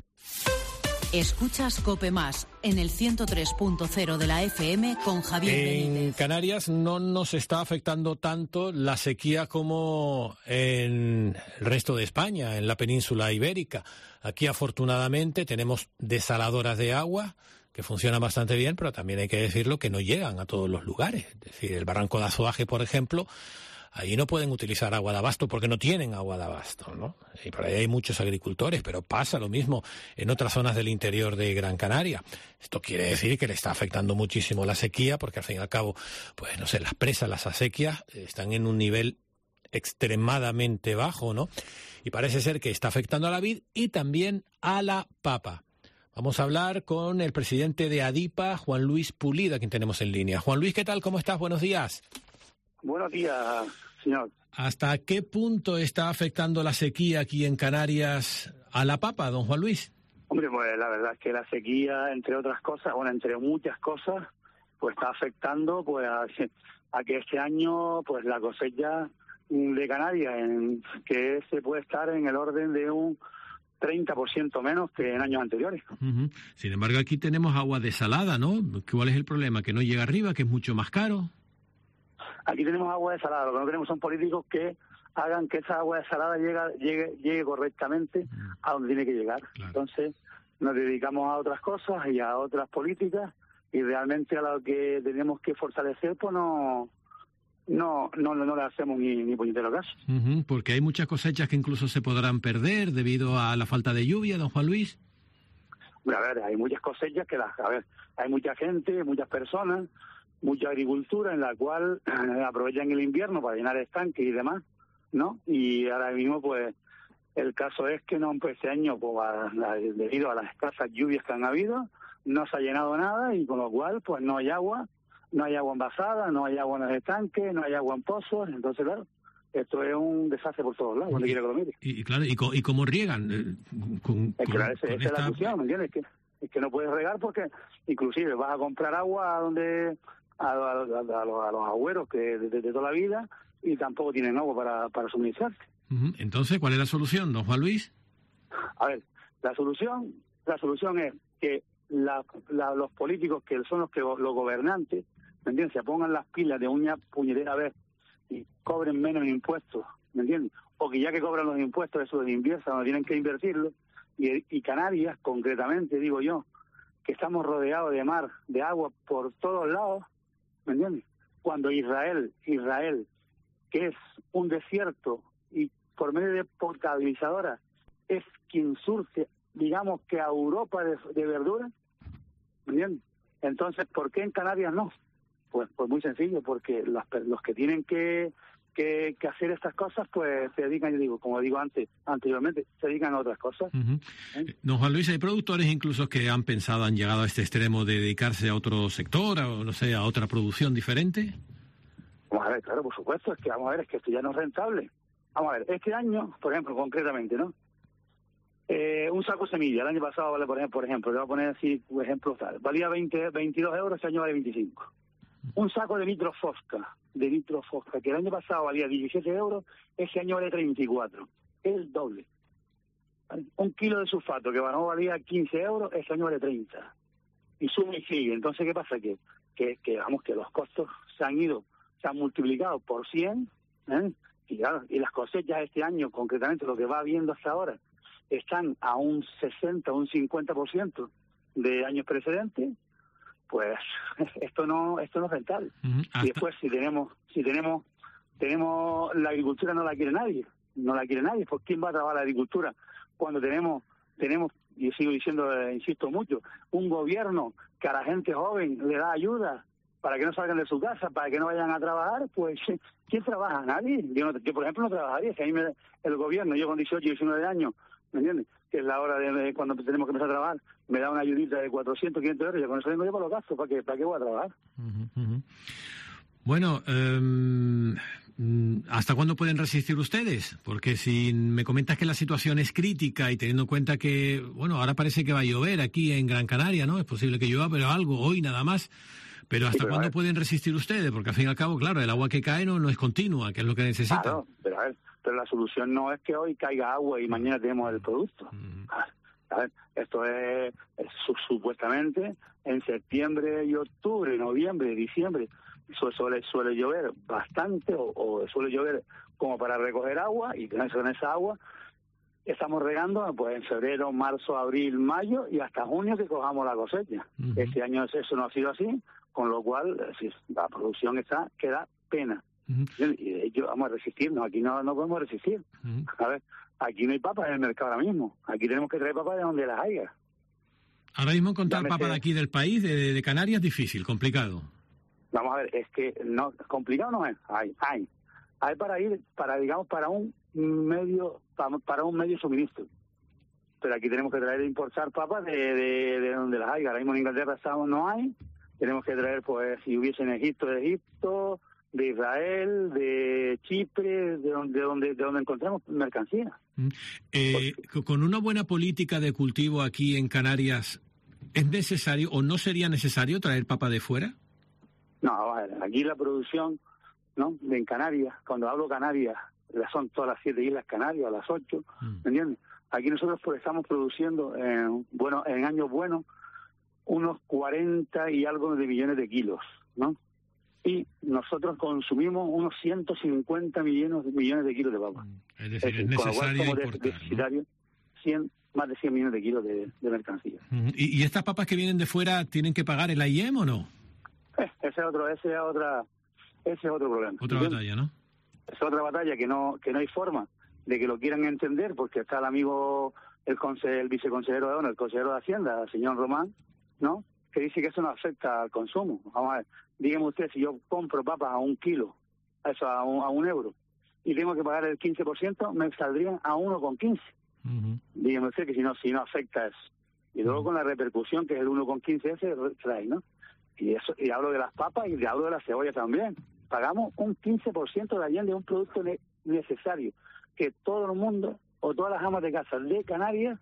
Escuchas COPE Más en el ciento tres punto cero de la F M con Javier Benítez. En Canarias no nos está afectando tanto la sequía como en el resto de España, en la península ibérica. Aquí, afortunadamente, tenemos desaladoras de agua que funcionan bastante bien, pero también hay que decirlo que no llegan a todos los lugares. Es decir, el barranco de Azuaje, por ejemplo, ahí no pueden utilizar agua de abasto porque no tienen agua de abasto, ¿no? Y por ahí hay muchos agricultores, pero pasa lo mismo en otras zonas del interior de Gran Canaria. Esto quiere decir que le está afectando muchísimo la sequía, porque al fin y al cabo, pues no sé, las presas, las acequias están en un nivel extremadamente bajo, ¿no? Y parece ser que está afectando a la vid y también a la papa. Vamos a hablar con el presidente de ADIPA, Juan Luis Pulido, a quien tenemos en línea. Juan Luis, ¿qué tal? ¿Cómo estás? Buenos días. Buenos días, señor. ¿Hasta qué punto está afectando la sequía aquí en Canarias a la papa, don Juan Luis? Hombre, pues la verdad es que la sequía, entre otras cosas, bueno, entre muchas cosas, pues está afectando pues a, a que este año pues la cosecha de Canarias, en, que se puede estar en el orden de un treinta por ciento menos que en años anteriores. Uh-huh. Sin embargo, aquí tenemos agua desalada, ¿no? ¿Cuál es el problema? ¿Que no llega arriba, que es mucho más caro? Aquí tenemos agua desalada, lo que no tenemos son políticos que hagan que esa agua desalada llegue, llegue, llegue correctamente a donde tiene que llegar. Claro. Entonces, nos dedicamos a otras cosas y a otras políticas, y realmente a lo que tenemos que fortalecer, pues no no no no le hacemos ni, ni puñetero caso. Uh-huh, porque hay muchas cosechas que incluso se podrán perder debido a la falta de lluvia, don Juan Luis. A ver, hay muchas cosechas que las, a ver, hay mucha gente, muchas personas, mucha agricultura en la cual eh, aprovechan el invierno para llenar estanques y demás, ¿no? Y ahora mismo, pues, el caso es que no, pues, este año, pues, a la, debido a las escasas lluvias que han habido, no se ha llenado nada, y con lo cual, pues, no hay agua, no hay agua envasada, no hay agua en los estanques, no hay agua en pozos. Entonces, claro, esto es un desastre por todos lados, donde quiera que lo mire. Y, y claro, ¿y, co- y cómo riegan? Eh, con, Es que con- esa, con esa es esta- la cuestión, ¿me entiendes? Es que, es que no puedes regar porque, inclusive, vas a comprar agua a donde a, a- a- a los, a los agüeros que de, de- de toda la vida, y tampoco tienen agua para, para suministrarse. Ujú, entonces, ¿cuál es la solución, don Juan Luis? A ver, la solución, la solución es que la, la- los políticos, que son los que los gobernantes, ¿me entiendes?, se pongan las pilas de una puñetera vez y cobren menos impuestos, ¿me entiendes? O que ya que cobran los impuestos, eso de inviertan, no tienen que invertirlo. Y, y Canarias, concretamente, digo yo, que estamos rodeados de mar, de agua por todos lados, ¿me entiendes? Cuando Israel, Israel, que es un desierto, y por medio de potabilizadoras, es quien surge, digamos, que a Europa de, de verdura, ¿me entiendes? Entonces, ¿por qué en Canarias no? Pues, pues muy sencillo, porque las per- los que tienen que, que, que hacer estas cosas, pues se dedican, yo digo, como digo antes, anteriormente, se dedican a otras cosas. Ujú. Don Juan Luis, hay productores incluso que han pensado, han llegado a este extremo de dedicarse a otro sector, o no sé, a otra producción diferente. Vamos a ver, claro, por supuesto, es que vamos a ver, es que esto ya no es rentable. Vamos a ver, este año, por ejemplo, concretamente, ¿no? Eh, un saco de semilla, el año pasado vale, por ejemplo, por ejemplo, le voy a poner así, por ejemplo, tal, valía veinte, veintidós euros, este año vale veinticinco. Un saco de nitrofosca, de nitrofosca, que el año pasado valía diecisiete euros, este año vale treinta y cuatro, el doble. ¿Vale? Un kilo de sulfato, que no valía quince euros, este año vale treinta. Y sube y sigue. Entonces, ¿qué pasa? Que, que, que, vamos, que los costos se han ido, se han multiplicado por cien, ¿eh? Y claro, y las cosechas este año, concretamente lo que va habiendo hasta ahora, están a un sesenta, un cincuenta por ciento de años precedentes. Pues esto no esto no es rentable. Y después, si tenemos si tenemos tenemos la agricultura, no la quiere nadie, no la quiere nadie. ¿Por quién va a trabajar la agricultura cuando tenemos tenemos y sigo diciendo, eh, insisto mucho, un gobierno que a la gente joven le da ayuda para que no salgan de su casa, para que no vayan a trabajar? Pues ¿quién trabaja? Nadie. Yo, no, yo por ejemplo, no trabajaría. Si a mí me, el gobierno, yo con dieciocho, diecinueve años, ¿me entiendes?, que es la hora de, de cuando tenemos que empezar a trabajar, me da una ayudita de cuatrocientos, quinientos euros, y con eso vengo yo para los gastos. ¿Para qué, para qué voy a trabajar? Ujú, ujú. Bueno, em, ¿hasta cuándo pueden resistir ustedes? Porque si me comentas que la situación es crítica, y teniendo en cuenta que, bueno, ahora parece que va a llover aquí en Gran Canaria, ¿no? Es posible que llueva, pero algo, hoy nada más. Pero ¿hasta Sí, pero cuándo a ver. pueden resistir ustedes? Porque al fin y al cabo, claro, el agua que cae no, no es continua, que es lo que necesitan. Claro, pero a ver, pero la solución no es que hoy caiga agua y mañana tenemos el producto. A ver, esto es, es su- supuestamente en septiembre y octubre, noviembre, diciembre, su- suele, suele llover bastante, o, o suele llover como para recoger agua, y con esa, con esa agua estamos regando pues en febrero, marzo, abril, mayo, y hasta junio que cojamos la cosecha. Ujú. Este año eso no ha sido así, con lo cual es decir, la producción está que da pena. Y de hecho vamos a resistirnos, aquí no, no podemos resistir. A ver, aquí no hay papas en el mercado ahora mismo, aquí tenemos que traer papas de donde las haya. Ahora mismo encontrar Llámese- papa de aquí del país, de, de Canarias, difícil, complicado. Vamos a ver, es que no complicado no es, hay, hay, hay para ir, para digamos para un medio, para, para un medio suministro. Pero aquí tenemos que traer e importar papas de, de, de donde las hay. Ahora mismo en Inglaterra estamos, no hay. Tenemos que traer, pues, si hubiese en Egipto, de Egipto, de Israel, de Chipre, de donde, de donde, de donde encontramos mercancía. Eh, co- con una buena política de cultivo aquí en Canarias, ¿es necesario o no sería necesario traer papa de fuera? No, a ver, aquí la producción, ¿no?, de en Canarias, cuando hablo Canarias, ya son todas las siete islas Canarias, las ocho, ¿me entiendes? Aquí nosotros pues, estamos produciendo, en, bueno, en años buenos, unos cuarenta y algo de millones de kilos, ¿no? Y nosotros consumimos unos ciento cincuenta millones, millones de kilos de papa. Es decir, es con lo cual necesario somos importar, deficitarios, cien, más de cien millones de kilos de, de mercancía. ¿Y, ¿Y estas papas que vienen de fuera tienen que pagar el I E M o no? Eh, ese es otro, ese es otra, ese es otro problema. Otra ¿entiendes? batalla, ¿no? Es otra batalla que no, que no hay forma de que lo quieran entender, porque está el amigo, el, conse, el viceconsejero de, bueno, el consejero de Hacienda, el señor Román, ¿no? Que dice que eso no afecta al consumo. Vamos a ver, dígame usted, si yo compro papas a un kilo, eso a un, a un euro, y tengo que pagar el quince por ciento, me saldrían a uno con quince. Uh-huh. Dígame usted que si no, si no afecta eso. Y luego uh-huh. con la repercusión que es el uno con quince ese trae, ¿no? Y eso, y hablo de las papas y hablo de la cebolla también. Pagamos un quince por ciento de allende de un producto ne- necesario que todo el mundo o todas las amas de casa de Canarias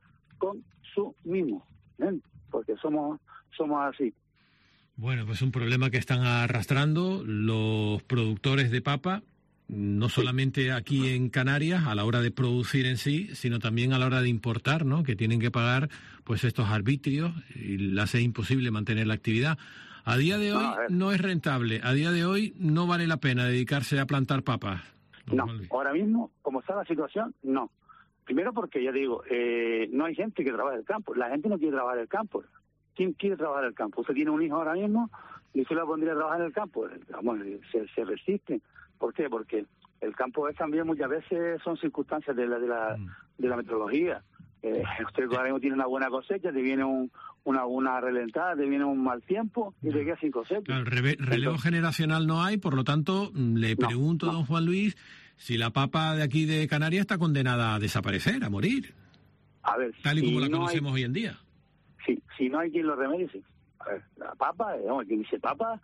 consumimos, ¿eh? Porque somos somos así. Bueno, pues un problema que están arrastrando los productores de papa, no solamente aquí en Canarias a la hora de producir en sí, sino también a la hora de importar, ¿no? Que tienen que pagar pues estos arbitrios y les hace imposible mantener la actividad. A día de hoy no, no es rentable, a día de hoy no vale la pena dedicarse a plantar papas. No, ahora mismo, como está la situación, no. Primero porque, ya digo, eh, no hay gente que trabaje el campo, la gente no quiere trabajar el campo. ¿Quién quiere trabajar el campo? Usted tiene un hijo ahora mismo y usted lo pondría a trabajar en el campo. Vamos, se, se resisten. ¿Por qué? Porque el campo es también muchas veces son circunstancias de la de la, de la meteorología. Eh, usted ahora mismo tiene una buena cosecha, te viene un, una una relentada, te viene un mal tiempo y te queda sin cosecha. Claro, rele- relevo Entonces, generacional no hay, por lo tanto, le no, pregunto no. a don Juan Luis si la papa de aquí de Canarias está condenada a desaparecer, a morir. A ver, tal y si como la no conocemos hay, hoy en día. Sí, si no hay quien lo remedie, sí. A ver, la papa, digamos, quien dice papa,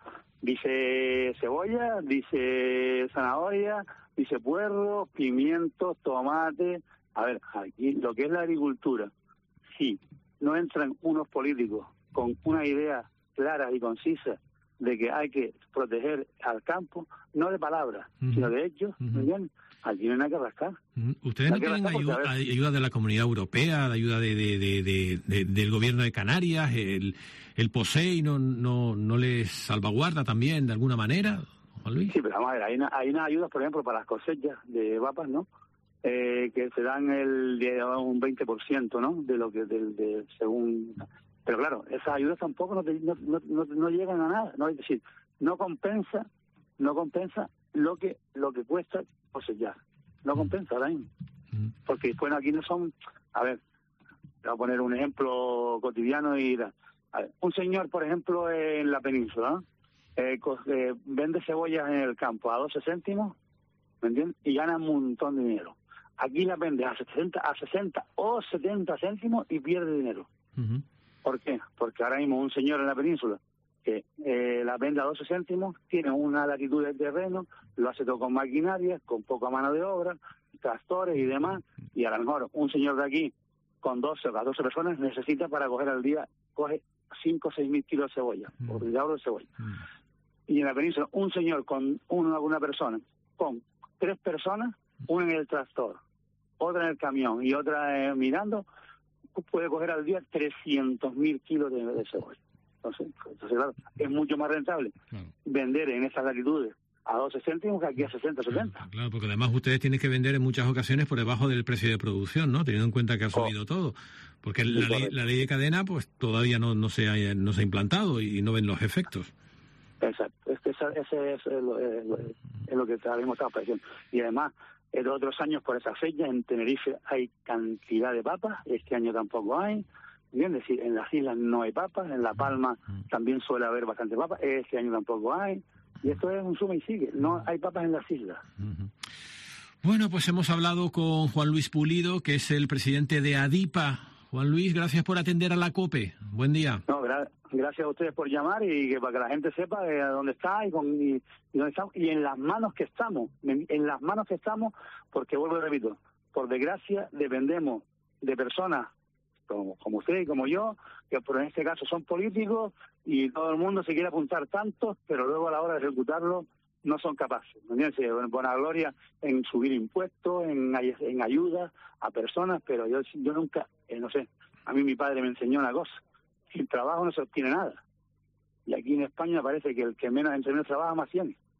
dice cebolla, dice zanahoria, dice puerro, pimientos, tomate. A ver, aquí lo que es la agricultura, si no entran unos políticos con una idea clara y concisa de que hay que proteger al campo, no de palabras, uh-huh. sino de hechos, uh-huh. ¿me entiendes? Aquí no hay nada que rascar. Uh-huh. ¿Ustedes no, no tienen ayuda, ayuda de la Comunidad Europea, de ayuda de, de, de, de, de, del gobierno de Canarias? ¿El, el POSEI no, no, no les salvaguarda también de alguna manera, Juan Luis? Sí, pero vamos a ver, hay, una, hay unas ayudas, por ejemplo, para las cosechas de papas, ¿no? Eh, que se dan el de un veinte por ciento, ¿no? De lo que, del de, según... Pero claro, esas ayudas tampoco no, te, no, no, no, no llegan a nada, ¿no? Es decir, no compensa, no compensa lo que lo que cuesta cosechar. No compensa ahora mismo. Porque bueno, aquí no son... A ver, voy a poner un ejemplo cotidiano y... A ver, un señor, por ejemplo, en la península, ¿no? eh, eh, vende cebollas en el campo a doce céntimos, ¿me entiendes? Y gana un montón de dinero. Aquí la vende a sesenta, a sesenta o setenta céntimos y pierde dinero. Uh-huh. ¿Por qué? Porque ahora mismo un señor en la península que eh, la vende a doce céntimos, tiene una latitud de terreno, lo hace todo con maquinaria, con poca mano de obra, tractores y demás, y a lo mejor un señor de aquí con doce o catorce personas necesita para coger al día, coge cinco o seis mil kilos de cebolla, uh-huh. o de cebolla. Uh-huh. Y en la península, un señor con una, una persona, con tres personas, una en el tractor, otra en el camión y otra eh, mirando, puede coger al día trescientos mil kilos de, de cebolla. Entonces, entonces, claro, es mucho más rentable claro. vender en esas latitudes a doce céntimos que aquí a sesenta, setenta. Claro, claro, porque además ustedes tienen que vender en muchas ocasiones por debajo del precio de producción, ¿no? Teniendo en cuenta que ha subido oh. todo. Porque sí, la, ley, la ley de cadena pues todavía no, no, se ha, no se ha implantado y no ven los efectos. Exacto, ese, ese es, lo, es, lo, es lo que mismo estamos padeciendo. Y además, en otros años por esa fecha, en Tenerife hay cantidad de papas, este año tampoco hay. Bien, es decir, en las islas no hay papas, en La Palma también suele haber bastante papas, este año tampoco hay. Y esto es un suma y sigue, no hay papas en las islas. Uh-huh. Bueno, pues hemos hablado con Juan Luis Pulido, que es el presidente de ADIPA. Juan Luis, gracias por atender a la COPE. Buen día. No, gra- gracias a ustedes por llamar y que para que la gente sepa eh, dónde está y, con, y, y dónde estamos y en las manos que estamos, en, en las manos que estamos, porque vuelvo y repito, por desgracia dependemos de personas como, como usted y como yo, que por en este caso son políticos y todo el mundo se quiere apuntar tanto, pero luego a la hora de ejecutarlo no son capaces. ¿Me entiendes? Buena gloria en subir impuestos, en, en ayuda a personas, pero yo, yo nunca, eh, no sé, a mí mi padre me enseñó una cosa, sin trabajo no se obtiene nada. Y aquí en España parece que el que menos entre menos trabaja más tiene.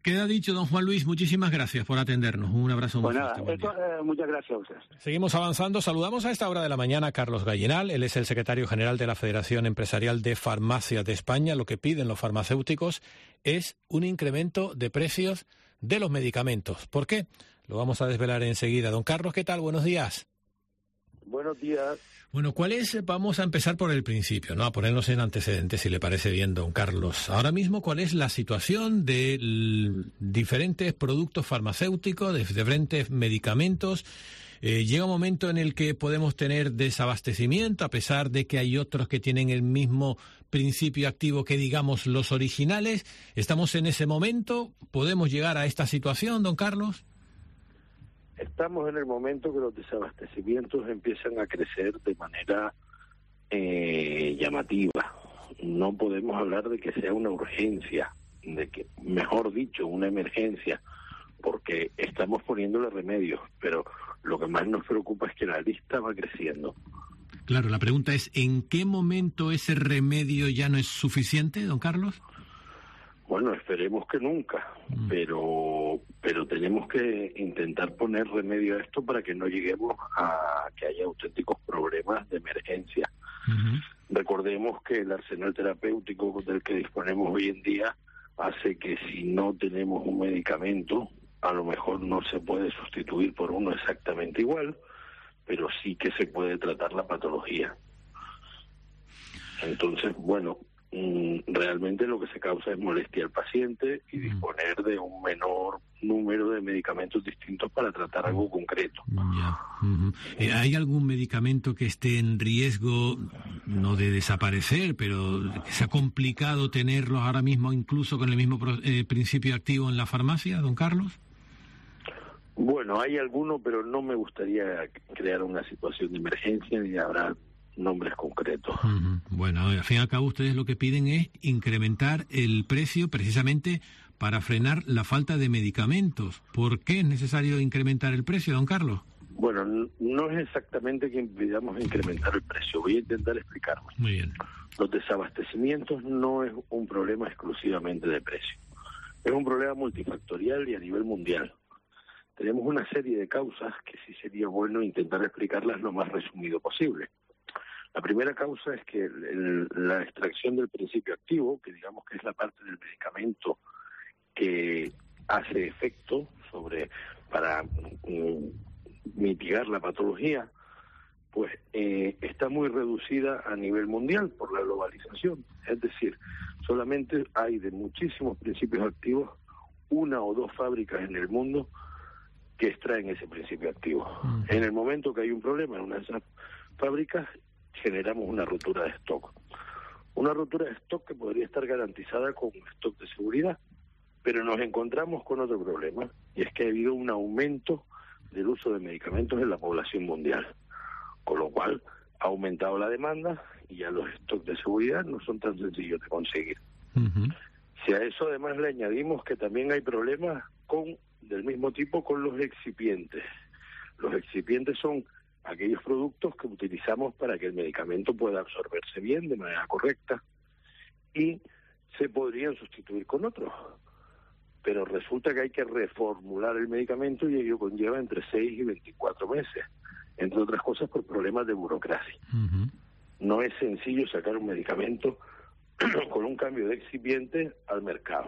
Queda dicho, don Juan Luis, muchísimas gracias por atendernos. Un abrazo muy Pues nada, fuerte. esto, eh, muchas gracias a ustedes. Seguimos avanzando. Saludamos a esta hora de la mañana a Carlos Gallinal. Él es el secretario general de la Federación Empresarial de Farmacia de España. Lo que piden los farmacéuticos es un incremento de precios de los medicamentos. ¿Por qué? Lo vamos a desvelar enseguida. Don Carlos, ¿qué tal? Buenos días. Buenos días. Bueno, ¿cuál es? Vamos a empezar por el principio, ¿no? A ponernos en antecedentes, si le parece bien, don Carlos. Ahora mismo, ¿cuál es la situación de l- diferentes productos farmacéuticos, de diferentes medicamentos? Eh, llega un momento en el que podemos tener desabastecimiento, a pesar de que hay otros que tienen el mismo principio activo que, digamos, los originales. ¿Estamos en ese momento? ¿Podemos llegar a esta situación, don Carlos? Estamos en el momento que los desabastecimientos empiezan a crecer de manera eh, llamativa. No podemos hablar de que sea una urgencia, de que, mejor dicho, una emergencia, porque estamos poniéndole remedios, pero lo que más nos preocupa es que la lista va creciendo. Claro, la pregunta es, ¿en qué momento ese remedio ya no es suficiente, don Carlos? Bueno, esperemos que nunca, mm. pero pero tenemos que intentar poner remedio a esto para que no lleguemos a que haya auténticos problemas de emergencia. Uh-huh. Recordemos que el arsenal terapéutico del que disponemos hoy en día hace que si no tenemos un medicamento, a lo mejor no se puede sustituir por uno exactamente igual, pero sí que se puede tratar la patología. Entonces, bueno, realmente lo que se causa es molestia al paciente y disponer de un menor número de medicamentos distintos para tratar algo concreto. Ya. Uh-huh. Eh, ¿Hay algún medicamento que esté en riesgo, no de desaparecer, pero que sea complicado tenerlos ahora mismo, incluso con el mismo eh, principio activo en la farmacia, don Carlos? Bueno, hay alguno, pero no me gustaría crear una situación de emergencia ni habrá nombres concretos. Uh-huh. Bueno, al fin y al cabo ustedes lo que piden es incrementar el precio precisamente para frenar la falta de medicamentos. ¿Por qué es necesario incrementar el precio, don Carlos? Bueno, no es exactamente que pidamos incrementar el precio. Voy a intentar explicarme. Muy bien. Los desabastecimientos no es un problema exclusivamente de precio. Es un problema multifactorial y a nivel mundial. Tenemos una serie de causas que sí sería bueno intentar explicarlas lo más resumido posible. La primera causa es que el, la extracción del principio activo, que digamos que es la parte del medicamento que hace efecto sobre para mm, mitigar la patología, pues eh, está muy reducida a nivel mundial por la globalización. Es decir, solamente hay de muchísimos principios activos una o dos fábricas en el mundo que extraen ese principio activo. Mm. En el momento que hay un problema en una de esas fábricas, generamos una rotura de stock. Una rotura de stock que podría estar garantizada con un stock de seguridad, pero nos encontramos con otro problema, y es que ha habido un aumento del uso de medicamentos en la población mundial, con lo cual ha aumentado la demanda y ya los stocks de seguridad no son tan sencillos de conseguir. Uh-huh. Si a eso además le añadimos que también hay problemas con del mismo tipo con los excipientes. Los excipientes son aquellos productos que utilizamos para que el medicamento pueda absorberse bien, de manera correcta, y se podrían sustituir con otros. Pero resulta que hay que reformular el medicamento y ello conlleva entre seis y veinticuatro meses, entre otras cosas por problemas de burocracia. Uh-huh. No es sencillo sacar un medicamento con un cambio de excipiente al mercado.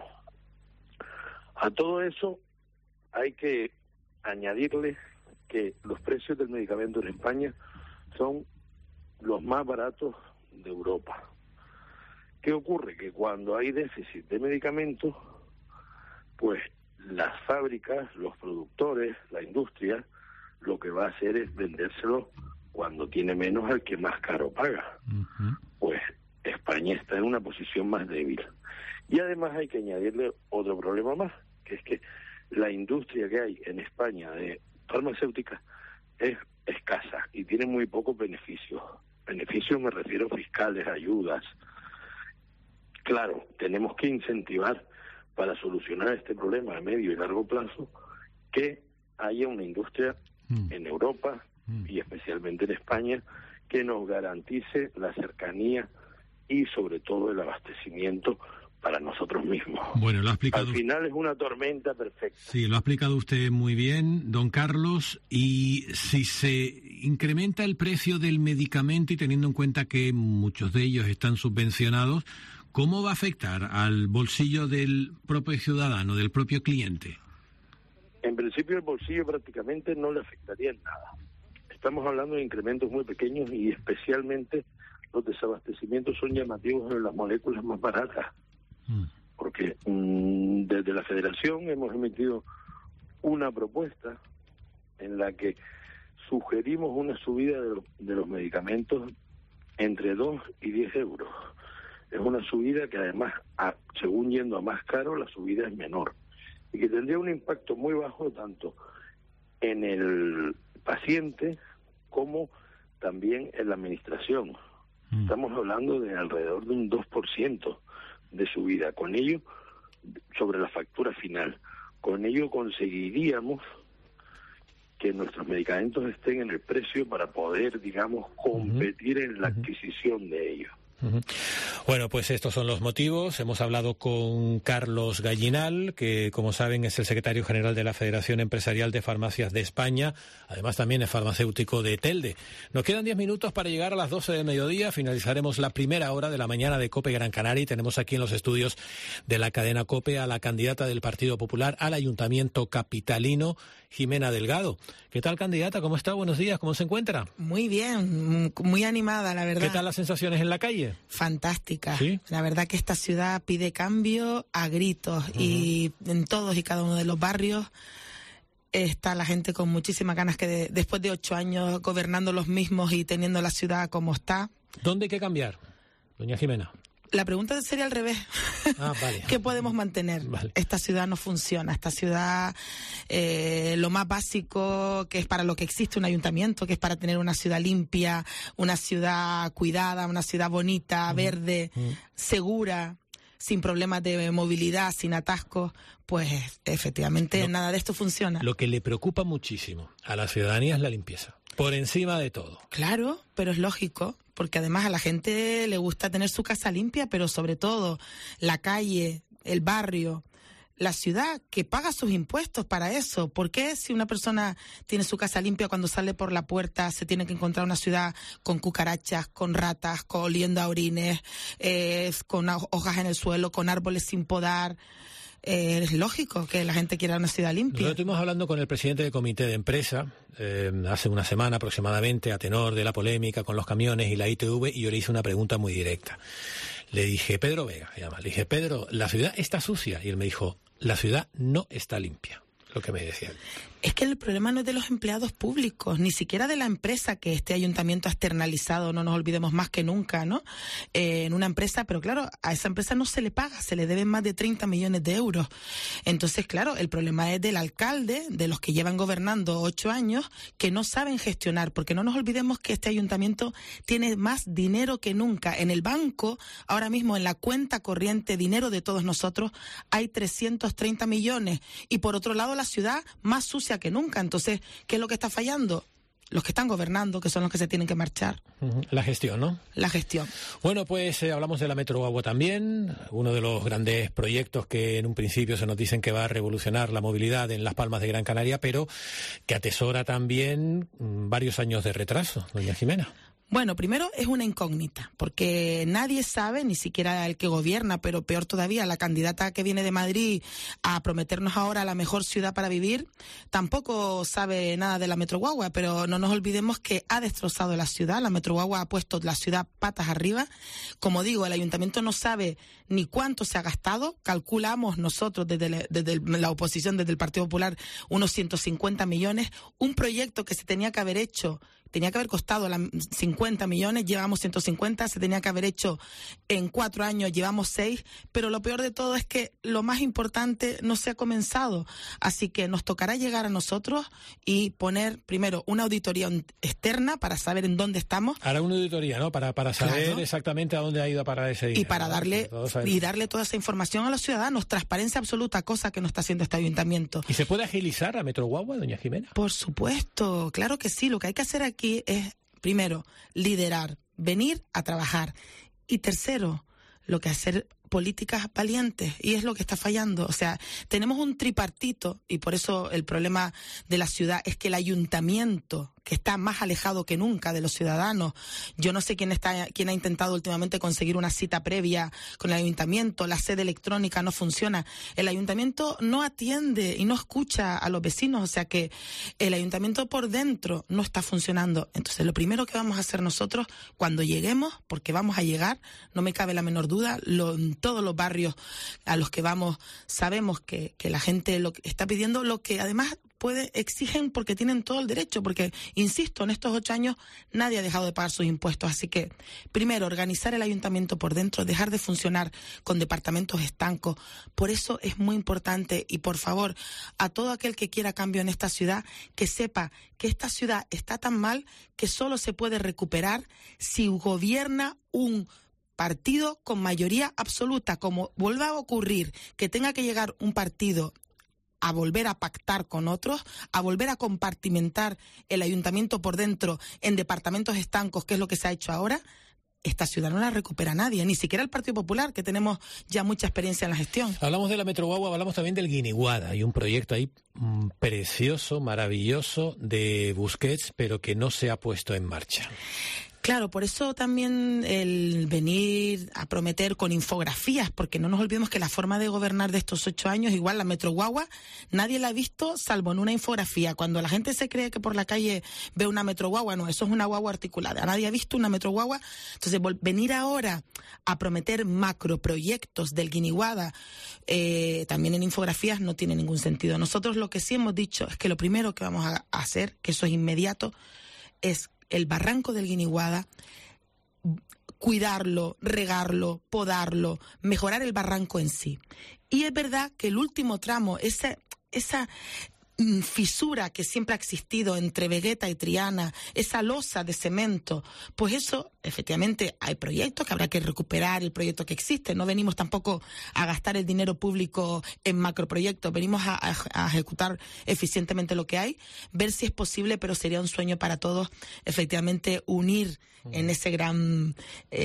A todo eso hay que añadirle que los precios del medicamento en España son los más baratos de Europa. ¿Qué ocurre? Que cuando hay déficit de medicamentos, pues las fábricas, los productores, la industria, lo que va a hacer es vendérselo cuando tiene menos al que más caro paga. Uh-huh. Pues España está en una posición más débil. Y además hay que añadirle otro problema más, que es que la industria que hay en España de farmacéutica es escasa y tiene muy pocos beneficios. Beneficios me refiero a fiscales, ayudas. Claro, tenemos que incentivar para solucionar este problema a medio y largo plazo que haya una industria mm. en Europa mm. y especialmente en España que nos garantice la cercanía y sobre todo el abastecimiento para nosotros mismos. Bueno, lo ha explicado. Al final es una tormenta perfecta. Sí, lo ha explicado usted muy bien, don Carlos. Y si se incrementa el precio del medicamento y teniendo en cuenta que muchos de ellos están subvencionados, ¿cómo va a afectar al bolsillo del propio ciudadano, del propio cliente? En principio el bolsillo prácticamente no le afectaría en nada. Estamos hablando de incrementos muy pequeños y especialmente los desabastecimientos son llamativos en las moléculas más baratas. Mm. Porque mmm, desde la Federación hemos emitido una propuesta en la que sugerimos una subida de los, de los medicamentos entre dos y diez euros. Es una subida que además, a, según yendo a más caro, la subida es menor. Y que tendría un impacto muy bajo tanto en el paciente como también en la administración. Mm. Estamos hablando de alrededor de un dos por ciento de subida. Con ello, sobre la factura final, con ello conseguiríamos que nuestros medicamentos estén en el precio para poder, digamos, competir uh-huh. en la adquisición de ellos. Uh-huh. Bueno, pues estos son los motivos. Hemos hablado con Carlos Gallinal, que como saben es el secretario general de la Federación Empresarial de Farmacias de España, además también es farmacéutico de Telde. Nos quedan diez minutos para llegar a las doce del mediodía, finalizaremos la primera hora de la mañana de COPE Gran Canaria y tenemos aquí en los estudios de la cadena COPE a la candidata del Partido Popular al Ayuntamiento capitalino, Jimena Delgado. ¿Qué tal, candidata? ¿Cómo está? Buenos días, ¿cómo se encuentra? Muy bien, muy animada, la verdad. ¿Qué tal las sensaciones en la calle? Fantástica. ¿Sí? La verdad que esta ciudad pide cambio a gritos uh-huh. y en todos y cada uno de los barrios está la gente con muchísimas ganas que de, después de ocho años gobernando los mismos y teniendo la ciudad como está. ¿Dónde hay que cambiar, doña Jimena? La pregunta sería al revés. Ah, vale. ¿Qué podemos mantener? Vale. Esta ciudad no funciona. Esta ciudad, eh, lo más básico que es para lo que existe un ayuntamiento, que es para tener una ciudad limpia, una ciudad cuidada, una ciudad bonita, uh-huh. verde, uh-huh. segura, sin problemas de movilidad, sin atascos, pues efectivamente lo, nada de esto funciona. Lo que le preocupa muchísimo a la ciudadanía es la limpieza, por encima de todo. Claro, pero es lógico, porque además a la gente le gusta tener su casa limpia, pero sobre todo la calle, el barrio, la ciudad, que paga sus impuestos para eso. ¿Por qué si una persona tiene su casa limpia, cuando sale por la puerta se tiene que encontrar una ciudad con cucarachas, con ratas, con oliendo a orines, eh, con hojas en el suelo, con árboles sin podar? Eh, es lógico que la gente quiera una ciudad limpia. Nosotros estuvimos hablando con el presidente del comité de empresa eh, hace una semana aproximadamente, a tenor de la polémica con los camiones y la I T V, y yo le hice una pregunta muy directa. Le dije, Pedro Vega, se llama, le dije, Pedro, ¿la ciudad está sucia? Y él me dijo, la ciudad no está limpia, lo que me decía él. Es que el problema no es de los empleados públicos, ni siquiera de la empresa que este ayuntamiento ha externalizado, no nos olvidemos más que nunca, ¿no? Eh, en una empresa, pero claro, a esa empresa no se le paga, se le deben más de treinta millones de euros. Entonces, claro, el problema es del alcalde, de los que llevan gobernando ocho años, que no saben gestionar, porque no nos olvidemos que este ayuntamiento tiene más dinero que nunca. En el banco, ahora mismo en la cuenta corriente, dinero de todos nosotros, hay trescientos treinta millones. Y por otro lado, la ciudad más sucia que nunca. Entonces, ¿qué es lo que está fallando? Los que están gobernando, que son los que se tienen que marchar. La gestión, ¿no? La gestión. Bueno, pues eh, hablamos de la Metro Agua también, uno de los grandes proyectos que en un principio se nos dicen que va a revolucionar la movilidad en Las Palmas de Gran Canaria, pero que atesora también mmm, varios años de retraso, doña Jimena. Bueno, primero es una incógnita, porque nadie sabe, ni siquiera el que gobierna, pero peor todavía, la candidata que viene de Madrid a prometernos ahora la mejor ciudad para vivir, tampoco sabe nada de la Metro Guagua, pero no nos olvidemos que ha destrozado la ciudad. La Metro Guagua ha puesto la ciudad patas arriba. Como digo, el ayuntamiento no sabe ni cuánto se ha gastado. Calculamos nosotros desde la, desde la oposición, desde el Partido Popular, unos ciento cincuenta millones. Un proyecto que se tenía que haber hecho, tenía que haber costado la, cincuenta millones, llevamos ciento cincuenta, se tenía que haber hecho en cuatro años, llevamos seis, pero lo peor de todo es que lo más importante no se ha comenzado. Así que nos tocará llegar a nosotros y poner primero una auditoría externa para saber en dónde estamos. Hará una auditoría, ¿no? Para, para saber Claro. exactamente a dónde ha ido a parar ese dinero. Y para darle, y darle toda esa información a los ciudadanos, transparencia absoluta, cosa que no está haciendo este ayuntamiento. ¿Y se puede agilizar a Metro Guagua, doña Jimena? Por supuesto, claro que sí. Lo que hay que hacer aquí es, primero, liderar, venir a trabajar. Y tercero, lo que hacer políticas valientes, y es lo que está fallando. O sea, tenemos un tripartito, y por eso el problema de la ciudad es que el ayuntamiento, que está más alejado que nunca de los ciudadanos. Yo no sé quién está, quién ha intentado últimamente conseguir una cita previa con el ayuntamiento, la sede electrónica no funciona. El ayuntamiento no atiende y no escucha a los vecinos, o sea que el ayuntamiento por dentro no está funcionando. Entonces, lo primero que vamos a hacer nosotros cuando lleguemos, porque vamos a llegar, no me cabe la menor duda, lo, en todos los barrios a los que vamos sabemos que, que la gente lo está pidiendo, lo que además puede, exigen porque tienen todo el derecho, porque, insisto, en estos ocho años nadie ha dejado de pagar sus impuestos. Así que, primero, organizar el ayuntamiento por dentro, dejar de funcionar con departamentos estancos. Por eso es muy importante, y por favor, a todo aquel que quiera cambio en esta ciudad, que sepa que esta ciudad está tan mal que solo se puede recuperar si gobierna un partido con mayoría absoluta. Como vuelva a ocurrir que tenga que llegar un partido a volver a pactar con otros, a volver a compartimentar el ayuntamiento por dentro en departamentos estancos, que es lo que se ha hecho ahora, esta ciudad no la recupera nadie, ni siquiera el Partido Popular, que tenemos ya mucha experiencia en la gestión. Hablamos de la Metro Guagua, hablamos también del Guiniguada. Hay un proyecto ahí mmm, precioso, maravilloso, de Busquets, pero que no se ha puesto en marcha. Claro, por eso también el venir a prometer con infografías, porque no nos olvidemos que la forma de gobernar de estos ocho años, igual la Metro Guagua, nadie la ha visto salvo en una infografía. Cuando la gente se cree que por la calle ve una Metro Guagua, no, eso es una guagua articulada. Nadie ha visto una Metro Guagua. Entonces, venir ahora a prometer macroproyectos del Guiniguada, eh, también en infografías, no tiene ningún sentido. Nosotros lo que sí hemos dicho es que lo primero que vamos a hacer, que eso es inmediato, es el barranco del Guiniguada, cuidarlo, regarlo, podarlo, mejorar el barranco en sí. Y es verdad que el último tramo, esa, esa fisura que siempre ha existido entre Vegueta y Triana, esa losa de cemento, pues eso, efectivamente, hay proyectos que habrá que recuperar, el proyecto que existe. No venimos tampoco a gastar el dinero público en macroproyectos, venimos a, a, a ejecutar eficientemente lo que hay, ver si es posible, pero sería un sueño para todos, efectivamente, unir en ese gran...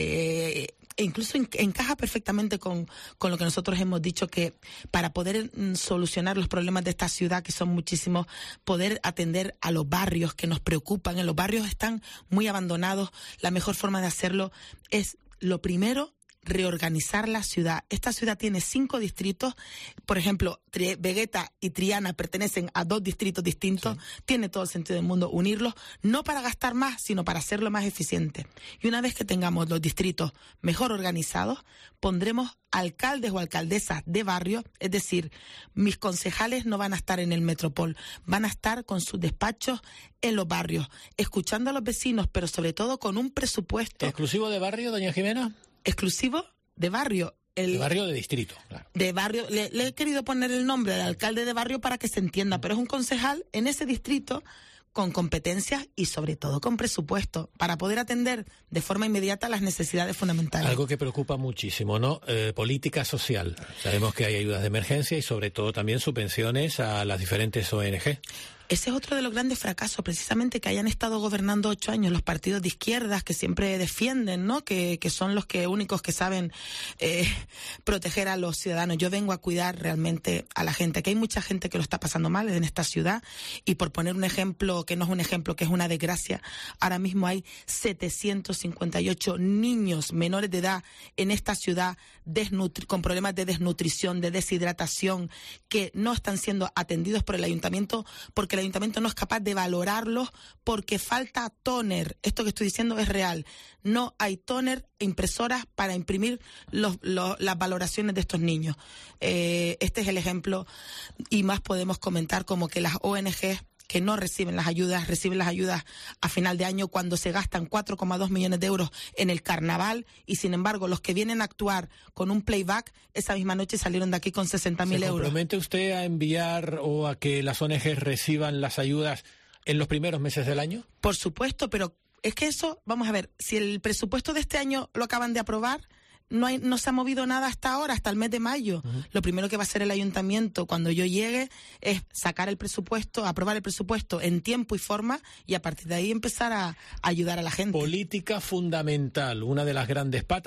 Eh, e incluso encaja perfectamente con, con lo que nosotros hemos dicho, que para poder mm, solucionar los problemas de esta ciudad, que son muchísimos, poder atender a los barrios que nos preocupan. En los barrios están muy abandonados. La mejor forma de hacerlo es, lo primero, reorganizar la ciudad. Esta ciudad tiene cinco distritos, por ejemplo, Tri- Vegueta y Triana pertenecen a dos distritos distintos, sí. Tiene todo el sentido del mundo unirlos, no para gastar más, sino para hacerlo más eficiente. Y una vez que tengamos los distritos mejor organizados, pondremos alcaldes o alcaldesas de barrio, es decir, mis concejales no van a estar en el Metropol, van a estar con sus despachos en los barrios, escuchando a los vecinos, pero sobre todo con un presupuesto. ¿Exclusivo de barrio, doña Jimena? Exclusivo de barrio. El, de barrio de distrito, claro. De barrio. Le, le he querido poner el nombre del alcalde de barrio para que se entienda, pero es un concejal en ese distrito con competencias y sobre todo con presupuesto para poder atender de forma inmediata las necesidades fundamentales. Algo que preocupa muchísimo, ¿no? Eh, política social. Sabemos que hay ayudas de emergencia y sobre todo también subvenciones a las diferentes O N G. Ese es otro de los grandes fracasos, precisamente, que hayan estado gobernando ocho años los partidos de izquierdas que siempre defienden, ¿no? Que, que son los que únicos que saben eh, proteger a los ciudadanos. Yo vengo a cuidar realmente a la gente, que hay mucha gente que lo está pasando mal en esta ciudad, y por poner un ejemplo que no es un ejemplo, que es una desgracia, ahora mismo hay setecientos cincuenta y ocho niños menores de edad en esta ciudad desnutri- con problemas de desnutrición, de deshidratación, que no están siendo atendidos por el ayuntamiento porque el ayuntamiento no es capaz de valorarlos porque falta tóner. Esto que estoy diciendo es real. No hay tóner e impresoras para imprimir los, los, las valoraciones de estos niños. Eh, este es el ejemplo, y más podemos comentar, como que las O N Ges que no reciben las ayudas, reciben las ayudas a final de año cuando se gastan cuatro coma dos millones de euros en el carnaval, y sin embargo los que vienen a actuar con un playback esa misma noche salieron de aquí con sesenta mil euros. ¿Se compromete usted a enviar o a que las O N Ges reciban las ayudas en los primeros meses del año? Por supuesto, pero es que eso, vamos a ver, si el presupuesto de este año lo acaban de aprobar, no hay, no se ha movido nada hasta ahora, hasta el mes de mayo. Uh-huh. Lo primero que va a hacer el ayuntamiento cuando yo llegue es sacar el presupuesto, aprobar el presupuesto en tiempo y forma, y a partir de ahí empezar a, a ayudar a la gente. Política fundamental, una de las grandes patas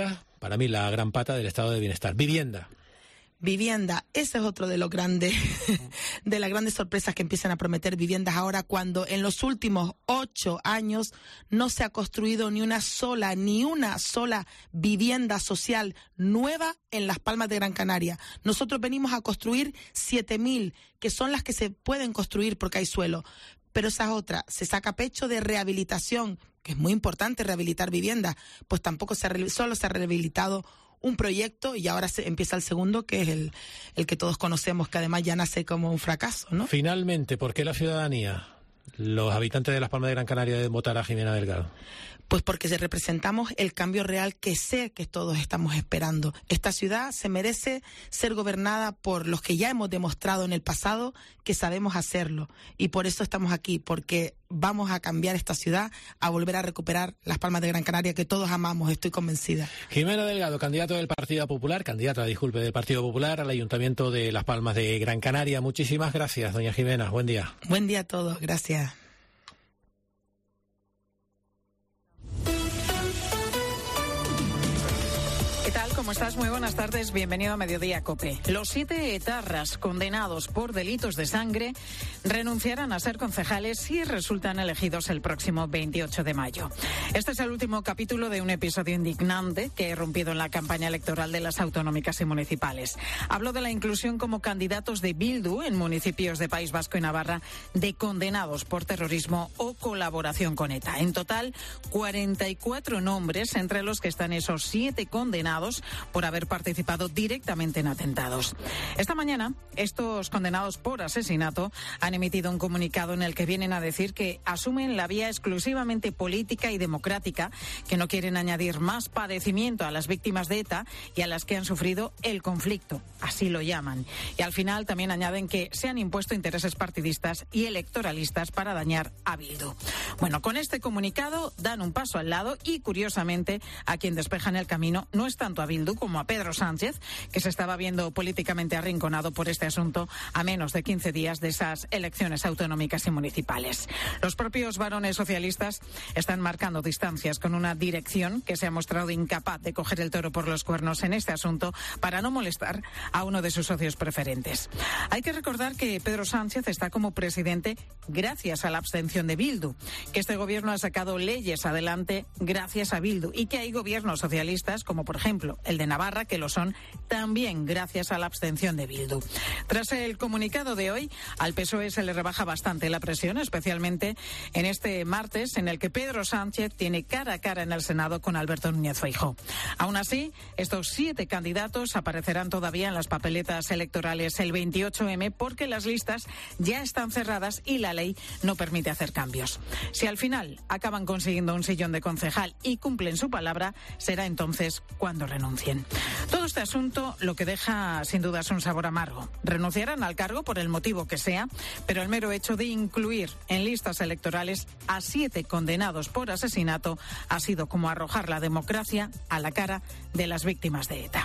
para mí, la gran pata del estado de bienestar. Vivienda. Vivienda, ese es otro de los grandes, de las grandes sorpresas que empiezan a prometer viviendas ahora, cuando en los últimos ocho años no se ha construido ni una sola, ni una sola vivienda social nueva en Las Palmas de Gran Canaria. Nosotros venimos a construir siete mil, que son las que se pueden construir porque hay suelo. Pero esa es otra, se saca pecho de rehabilitación, que es muy importante rehabilitar viviendas, pues tampoco se ha, solo se ha rehabilitado un proyecto y ahora se empieza el segundo, que es el, el que todos conocemos, que además ya nace como un fracaso, ¿no? Finalmente, ¿por qué la ciudadanía, los habitantes de Las Palmas de Gran Canaria, deben votar a Jimena Delgado? Pues porque representamos el cambio real que sé que todos estamos esperando. Esta ciudad se merece ser gobernada por los que ya hemos demostrado en el pasado que sabemos hacerlo. Y por eso estamos aquí, porque vamos a cambiar esta ciudad, a volver a recuperar Las Palmas de Gran Canaria, que todos amamos, estoy convencida. Jimena Delgado, candidato del Partido Popular, candidata, disculpe, del Partido Popular al Ayuntamiento de Las Palmas de Gran Canaria. Muchísimas gracias, doña Jimena. Buen día. Buen día a todos. Gracias. ¿Qué tal? ¿Cómo estás? Muy buenas tardes. Bienvenido a Mediodía COPE. Los siete etarras condenados por delitos de sangre renunciarán a ser concejales si resultan elegidos el próximo veintiocho de mayo. Este es el último capítulo de un episodio indignante que ha irrumpido en la campaña electoral de las autonómicas y municipales. Hablo de la inclusión como candidatos de Bildu en municipios de País Vasco y Navarra de condenados por terrorismo o colaboración con ETA. En total, cuarenta y cuatro nombres, entre los que están esos siete condenados por haber participado directamente en atentados. Esta mañana, estos condenados por asesinato han emitido un comunicado en el que vienen a decir que asumen la vía exclusivamente política y democrática, que no quieren añadir más padecimiento a las víctimas de ETA y a las que han sufrido el conflicto, así lo llaman. Y al final también añaden que se han impuesto intereses partidistas y electoralistas para dañar a Bildu. Bueno, con este comunicado dan un paso al lado y, curiosamente, a quien despejan el camino no es tanto a Bildu como a Pedro Sánchez, que se estaba viendo políticamente arrinconado por este asunto a menos de quince días de esas elecciones autonómicas y municipales. Los propios varones socialistas están marcando distancias con una dirección que se ha mostrado incapaz de coger el toro por los cuernos en este asunto para no molestar a uno de sus socios preferentes. Hay que recordar que Pedro Sánchez está como presidente gracias a la abstención de Bildu, que este gobierno ha sacado leyes adelante gracias a Bildu y que hay gobiernos socialistas, como por ejemplo el de Navarra, que lo son también gracias a la abstención de Bildu. Tras el comunicado de hoy, al P S O E se le rebaja bastante la presión, especialmente en este martes en el que Pedro Sánchez tiene cara a cara en el Senado con Alberto Núñez Feijóo. Aún así, estos siete candidatos aparecerán todavía en las papeletas electorales el veintiocho eme porque las listas ya están cerradas y la ley no permite hacer cambios. Si al final acaban consiguiendo un sillón de concejal y cumplen su palabra, será entonces cuando renuncien. Todo este asunto lo que deja sin duda es un sabor amargo. Renunciarán al cargo por el motivo que sea, pero el mero hecho de incluir en listas electorales a siete condenados por asesinato ha sido como arrojar la democracia a la cara de las víctimas de ETA.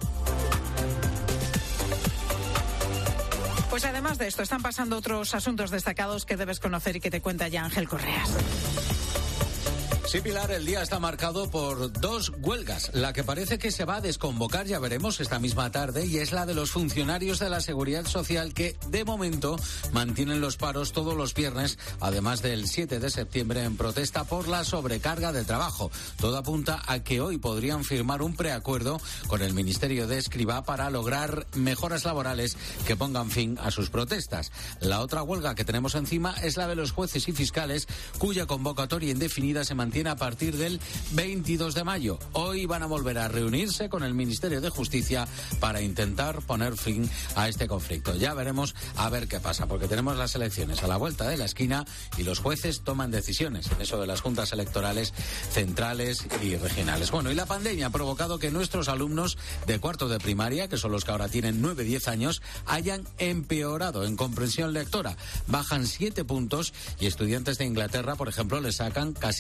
Pues además de esto, están pasando otros asuntos destacados que debes conocer y que te cuenta ya Ángel Correas. Sí, Pilar, el día está marcado por dos huelgas. La que parece que se va a desconvocar, ya veremos, esta misma tarde, y es la de los funcionarios de la Seguridad Social que, de momento, mantienen los paros todos los viernes, además del siete de septiembre, en protesta por la sobrecarga de trabajo. Todo apunta a que hoy podrían firmar un preacuerdo con el Ministerio de Escrivá para lograr mejoras laborales que pongan fin a sus protestas. La otra huelga que tenemos encima es la de los jueces y fiscales, cuya convocatoria indefinida se mantiene a partir del veintidós de mayo. Hoy van a volver a reunirse con el Ministerio de Justicia para intentar poner fin a este conflicto. Ya veremos a ver qué pasa, porque tenemos las elecciones a la vuelta de la esquina y los jueces toman decisiones en eso de las juntas electorales centrales y regionales. Bueno, y la pandemia ha provocado que nuestros alumnos de cuarto de primaria, que son los que ahora tienen nueve diez años, hayan empeorado en comprensión lectora. Bajan siete puntos y estudiantes de Inglaterra, por ejemplo, les sacan casi un curso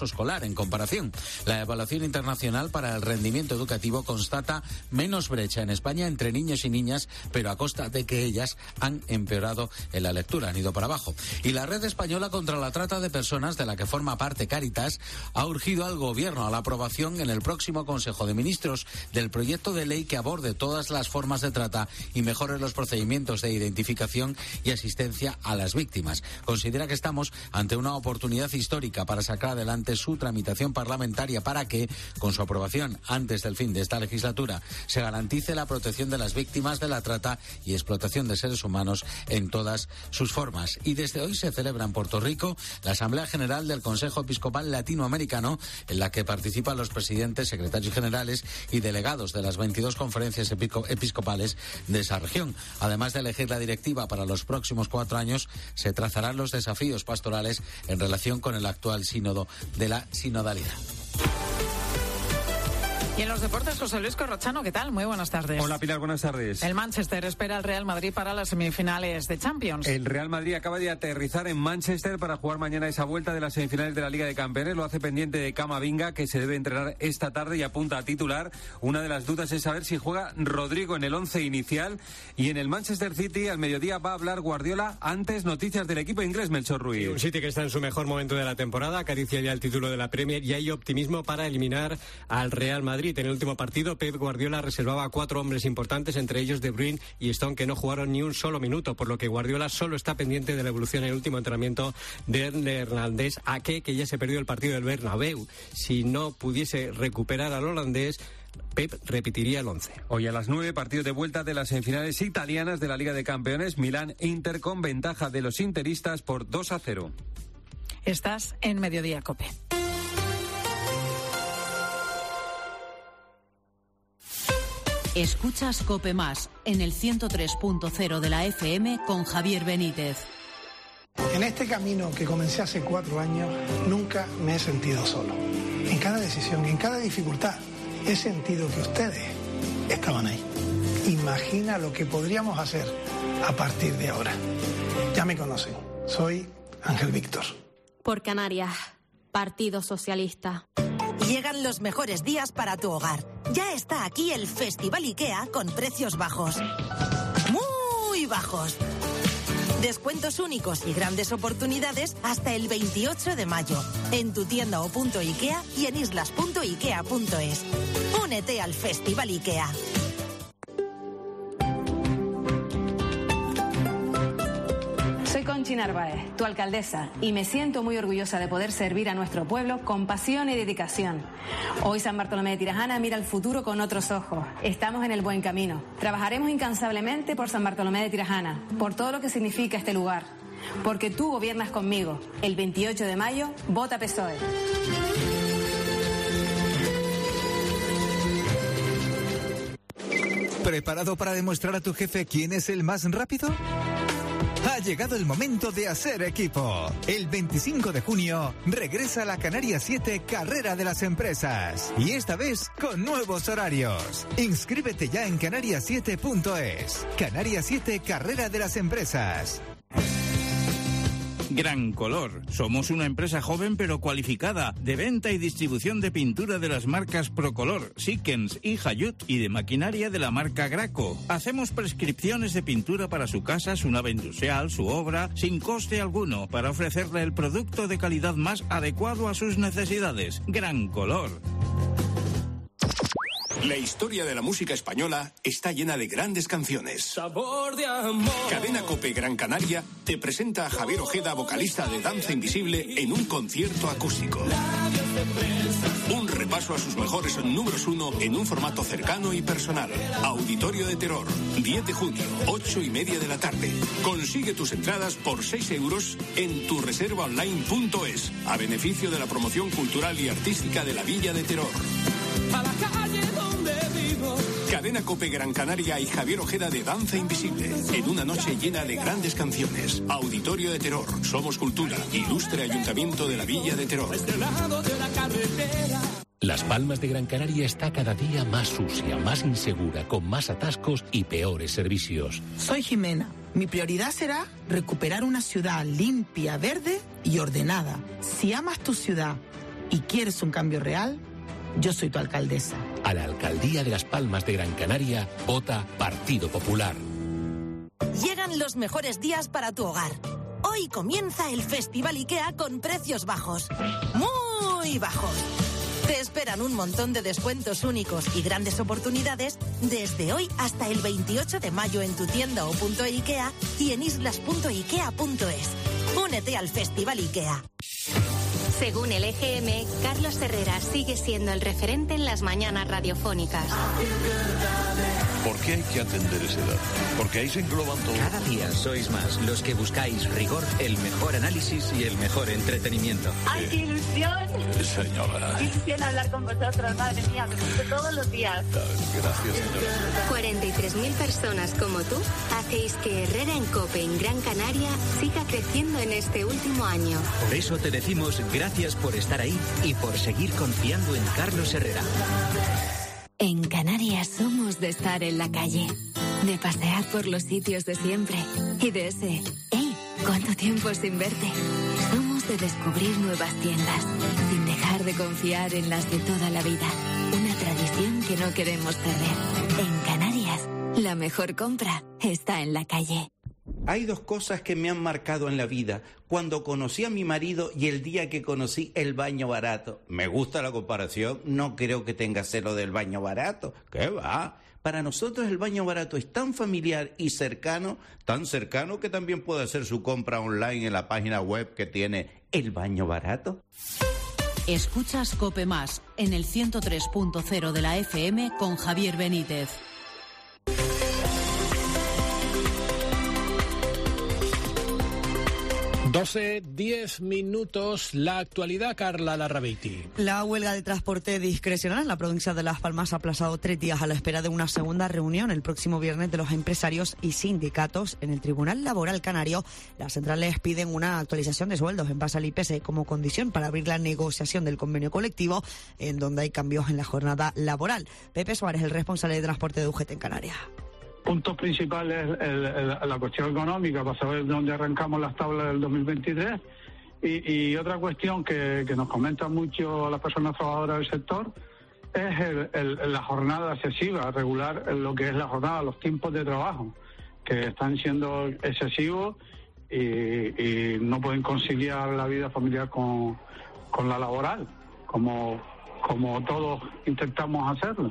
escolar en comparación. La evaluación internacional para el rendimiento educativo constata menos brecha en España entre niños y niñas, pero a costa de que ellas han empeorado en la lectura, han ido para abajo. Y la Red Española contra la Trata de Personas, de la que forma parte Cáritas, ha urgido al Gobierno a la aprobación en el próximo Consejo de Ministros del proyecto de ley que aborde todas las formas de trata y mejore los procedimientos de identificación y asistencia a las víctimas. Considera que estamos ante una oportunidad histórica para sacar adelante su tramitación parlamentaria para que, con su aprobación antes del fin de esta legislatura, se garantice la protección de las víctimas de la trata y explotación de seres humanos en todas sus formas. Y desde hoy se celebra en Puerto Rico la Asamblea General del Consejo Episcopal Latinoamericano, en la que participan los presidentes, secretarios generales y delegados de las veintidós conferencias episcopales de esa región. Además de elegir la directiva para los próximos cuatro años, se trazarán los desafíos pastorales en relación con el actual sínodo de la sinodalidad. Y en los deportes, José Luis Corrochano, ¿qué tal? Muy buenas tardes. Hola Pilar, buenas tardes. El Manchester espera al Real Madrid para las semifinales de Champions. El Real Madrid acaba de aterrizar en Manchester para jugar mañana esa vuelta de las semifinales de la Liga de Campeones. Lo hace pendiente de Camavinga, que se debe entrenar esta tarde y apunta a titular. Una de las dudas es saber si juega Rodrigo en el once inicial. Y en el Manchester City, al mediodía, va a hablar Guardiola. Antes, noticias del equipo inglés, Melchor Ruiz. Sí, un City que está en su mejor momento de la temporada, acaricia ya el título de la Premier y hay optimismo para eliminar al Real Madrid. En el último partido, Pep Guardiola reservaba a cuatro hombres importantes, entre ellos De Bruyne y Stone, que no jugaron ni un solo minuto, por lo que Guardiola solo está pendiente de la evolución en el último entrenamiento del neerlandés Ake, que ya se perdió el partido del Bernabéu. Si no pudiese recuperar al holandés, Pep repetiría el once. Hoy a las nueve, partido de vuelta de las semifinales italianas de la Liga de Campeones. Milán-Inter con ventaja de los interistas por dos a cero. Estás en Mediodía COPE. Escuchas COPE Más en el ciento tres punto cero de la F M con Javier Benítez. En este camino que comencé hace cuatro años, nunca me he sentido solo. En cada decisión, en cada dificultad, he sentido que ustedes estaban ahí. Imagina lo que podríamos hacer a partir de ahora. Ya me conocen, soy Ángel Víctor. Por Canarias, Partido Socialista. Llegan los mejores días para tu hogar. Ya está aquí el Festival IKEA con precios bajos. Muy bajos. Descuentos únicos y grandes oportunidades hasta el veintiocho de mayo. En tu tienda o punto IKEA y en islas punto ikea punto es. Únete al Festival IKEA. Soy Conchi Narváez, tu alcaldesa, y me siento muy orgullosa de poder servir a nuestro pueblo con pasión y dedicación. Hoy San Bartolomé de Tirajana mira el futuro con otros ojos. Estamos en el buen camino. Trabajaremos incansablemente por San Bartolomé de Tirajana, por todo lo que significa este lugar. Porque tú gobiernas conmigo. El veintiocho de mayo, vota P S O E. ¿Preparado para demostrar a tu jefe quién es el más rápido? Ha llegado el momento de hacer equipo. El veinticinco de junio regresa la Canarias siete Carrera de las Empresas. Y esta vez con nuevos horarios. Inscríbete ya en canarias siete punto es. Canarias siete Carrera de las Empresas. Gran Color. Somos una empresa joven pero cualificada de venta y distribución de pintura de las marcas Procolor, Sikkens y Hayut y de maquinaria de la marca Graco. Hacemos prescripciones de pintura para su casa, su nave industrial, su obra, sin coste alguno, para ofrecerle el producto de calidad más adecuado a sus necesidades. Gran Color. La historia de la música española está llena de grandes canciones. Sabor de amor. Cadena COPE Gran Canaria te presenta a Javier Ojeda, vocalista de Danza Invisible, en un concierto acústico. Un repaso a sus mejores números uno en un formato cercano y personal. Auditorio de Terror, diez de junio, ocho y media de la tarde. Consigue tus entradas por seis euros en tu reserva online punto es, a beneficio de la promoción cultural y artística de la Villa de Terror. A la calle donde vivo. Cadena COPE Gran Canaria y Javier Ojeda de Danza Invisible, en una noche llena de grandes canciones. Auditorio de Terror, Somos Cultura, Ilustre Ayuntamiento de la Villa de Terror. Las Palmas de Gran Canaria está cada día más sucia, más insegura, con más atascos y peores servicios. Soy Jimena. Mi prioridad será recuperar una ciudad limpia, verde y ordenada. Si amas tu ciudad, y quieres un cambio real, yo soy tu alcaldesa. A la Alcaldía de Las Palmas de Gran Canaria, vota Partido Popular. Llegan los mejores días para tu hogar. Hoy comienza el Festival IKEA con precios bajos. Muy bajos. Te esperan un montón de descuentos únicos y grandes oportunidades desde hoy hasta el veintiocho de mayo en tu tienda o punto IKEA y en islas punto ikea punto es. Únete al Festival IKEA. Según el E G M, Carlos Herrera sigue siendo el referente en las mañanas radiofónicas. ¿Por qué hay que atender ese dato? Porque ahí se engloban todos. Cada día sois más los que buscáis rigor, el mejor análisis y el mejor entretenimiento. ¡Ay, qué ilusión! Señora. ¡Qué ilusión hablar con vosotros! Madre mía, me gusta todos los días. Gracias, señora. cuarenta y tres mil personas como tú hacéis que Herrera en COPE en Gran Canaria siga creciendo en este último año. Por eso te decimos gracias por estar ahí y por seguir confiando en Carlos Herrera. En Canarias somos de estar en la calle, de pasear por los sitios de siempre y de ese, ¡hey! ¿Cuánto tiempo sin verte? Somos de descubrir nuevas tiendas, sin dejar de confiar en las de toda la vida. Una tradición que no queremos perder. En Canarias, la mejor compra está en la calle. Hay dos cosas que me han marcado en la vida. Cuando conocí a mi marido y el día que conocí el baño barato. Me gusta la comparación, no creo que tenga celo del baño barato. ¿Qué va? Para nosotros el baño barato es tan familiar y cercano, tan cercano que también puede hacer su compra online en la página web que tiene El Baño Barato. Escuchas COPE Más en el ciento tres punto cero de la F M con Javier Benítez. doce, diez minutos, la actualidad, Carla Larrabeiti. La huelga de transporte discrecional en la provincia de Las Palmas ha aplazado tres días a la espera de una segunda reunión el próximo viernes de los empresarios y sindicatos en el Tribunal Laboral Canario. Las centrales piden una actualización de sueldos en base al I P C como condición para abrir la negociación del convenio colectivo, en donde hay cambios en la jornada laboral. Pepe Suárez, el responsable de transporte de U G T en Canarias. Puntos principales el, el, la cuestión económica, para saber dónde arrancamos las tablas del dos mil veintitrés. Y, y otra cuestión que, que nos comentan mucho las personas trabajadoras del sector es el, el, la jornada excesiva, regular lo que es la jornada, los tiempos de trabajo, que están siendo excesivos y, y no pueden conciliar la vida familiar con, con la laboral, como, como todos intentamos hacerlo.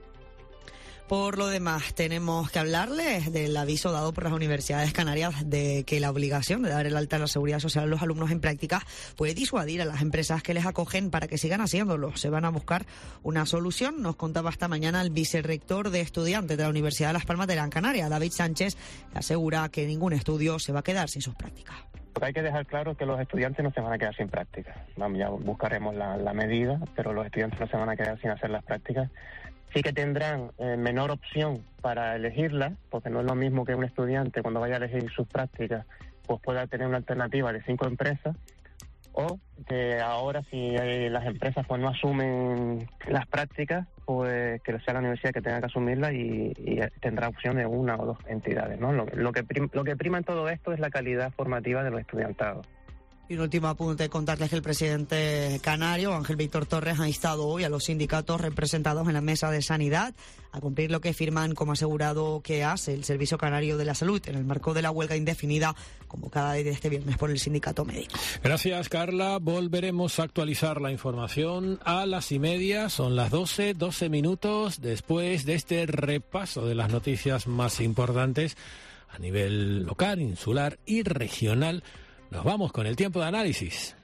Por lo demás, tenemos que hablarles del aviso dado por las universidades canarias de que la obligación de dar el alta a la seguridad social a los alumnos en prácticas puede disuadir a las empresas que les acogen para que sigan haciéndolo. Se van a buscar una solución. Nos contaba esta mañana el vicerrector de estudiantes de la Universidad de Las Palmas de Gran Canaria, David Sánchez, que asegura que ningún estudio se va a quedar sin sus prácticas. Lo que hay que dejar claro es que los estudiantes no se van a quedar sin prácticas. Vamos, ya buscaremos la, la medida, pero los estudiantes no se van a quedar sin hacer las prácticas. Sí que tendrán eh, menor opción para elegirlas, porque no es lo mismo que un estudiante cuando vaya a elegir sus prácticas, pues pueda tener una alternativa de cinco empresas, o que ahora si eh, las empresas pues no asumen las prácticas, pues que sea la universidad que tenga que asumirlas y, y tendrá opción de una o dos entidades, ¿no? Lo, lo, que prim, lo que prima en todo esto es la calidad formativa de los estudiantados. Y un último apunte, contarles que el presidente canario, Ángel Víctor Torres, ha instado hoy a los sindicatos representados en la mesa de sanidad a cumplir lo que firman como asegurado que hace el Servicio Canario de la Salud en el marco de la huelga indefinida convocada desde este viernes por el sindicato médico. Gracias, Carla. Volveremos a actualizar la información a las y media. Son las doce, doce minutos después de este repaso de las noticias más importantes a nivel local, insular y regional. Nos vamos con el tiempo de análisis.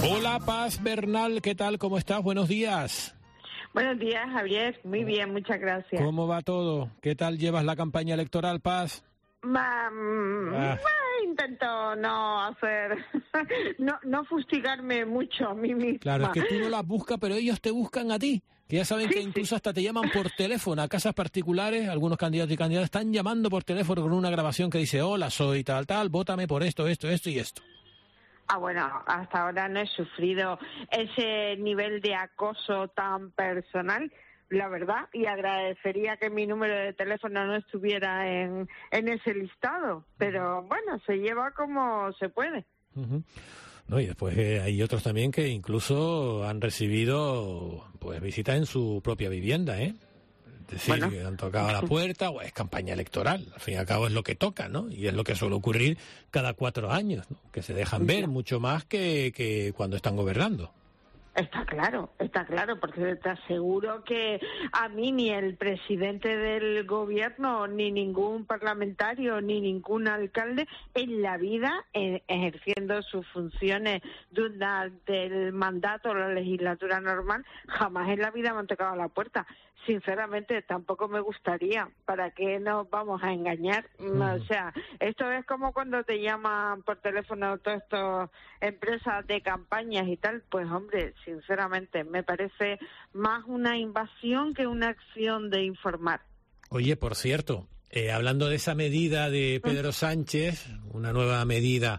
Hola, Paz Bernal, ¿qué tal? ¿Cómo estás? Buenos días. Buenos días, Javier. Muy bien, muchas gracias. ¿Cómo va todo? ¿Qué tal llevas la campaña electoral, Paz? Ma, ah. Intento no hacer, no, no fustigarme mucho a mí misma. Claro, es que tú no las buscas, pero ellos te buscan a ti. Que ya saben sí, que incluso sí. hasta te llaman por teléfono a casas particulares. Algunos candidatos y candidatas están llamando por teléfono con una grabación que dice: hola, soy tal, tal, vótame por esto, esto, esto y esto. Ah, bueno, hasta ahora no he sufrido ese nivel de acoso tan personal, la verdad, y agradecería que mi número de teléfono no estuviera en, en ese listado, pero bueno, se lleva como se puede. Uh-huh. No, y después eh, hay otros también que incluso han recibido pues visitas en su propia vivienda, ¿eh? Es decir, bueno, que han tocado a la puerta, o es campaña electoral, al fin y al cabo es lo que toca, ¿no? Y es lo que suele ocurrir cada cuatro años, ¿no? Que se dejan ver mucho más que, que cuando están gobernando. Está claro, está claro, porque te aseguro que a mí ni el presidente del gobierno, ni ningún parlamentario, ni ningún alcalde en la vida, eh, ejerciendo sus funciones durante el mandato o la legislatura normal, jamás en la vida me han tocado la puerta. Sinceramente, tampoco me gustaría. ¿Para qué nos vamos a engañar? Mm. O sea, esto es como cuando te llaman por teléfono todas estas empresas de campañas y tal. Pues, hombre, sinceramente, me parece más una invasión que una acción de informar. Oye, por cierto, eh, hablando de esa medida de Pedro mm. Sánchez, una nueva medida,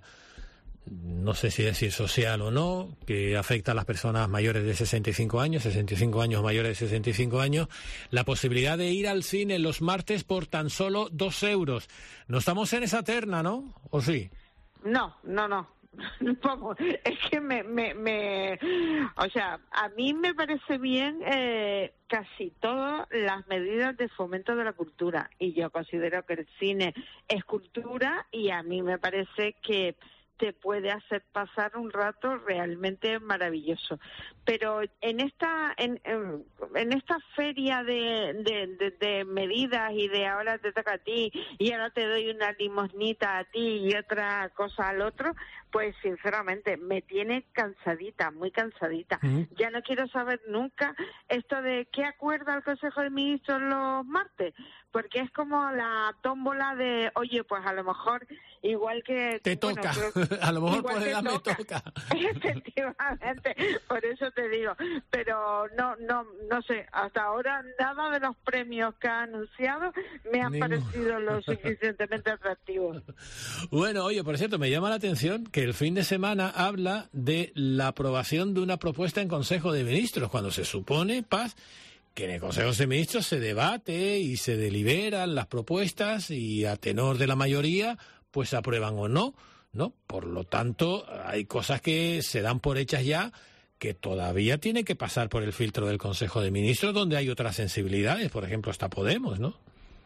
no sé si decir social o no, que afecta a las personas mayores de sesenta y cinco años, sesenta y cinco años mayores de sesenta y cinco años, la posibilidad de ir al cine los martes por tan solo dos euros. No estamos en esa terna, ¿no? ¿O sí? No, no, no. Vamos, es que me, me, me, o sea, a mí me parece bien eh, casi todas las medidas de fomento de la cultura, y yo considero que el cine es cultura, y a mí me parece que te puede hacer pasar un rato realmente maravilloso. Pero en esta en, en, en esta feria de, de, de, de medidas y de ahora te toca a ti y ahora te doy una limosnita a ti y otra cosa al otro, pues sinceramente me tiene cansadita, muy cansadita. Uh-huh. Ya no quiero saber nunca esto de qué acuerda el Consejo de Ministros los martes, porque es como la tómbola de, oye, pues a lo mejor igual que... Te bueno, toca, creo, a lo mejor por edad me toca. Efectivamente, por eso te digo, pero no, no, no sé, hasta ahora nada de los premios que ha anunciado me han Ninguno. parecido lo suficientemente atractivos. Bueno, oye, por cierto, me llama la atención que el fin de semana habla de la aprobación de una propuesta en Consejo de Ministros, cuando se supone, Paz, que en el Consejo de Ministros se debate y se deliberan las propuestas y a tenor de la mayoría, pues se aprueban o no, ¿no? Por lo tanto, hay cosas que se dan por hechas ya que todavía tiene que pasar por el filtro del Consejo de Ministros, donde hay otras sensibilidades, por ejemplo, hasta Podemos, ¿no?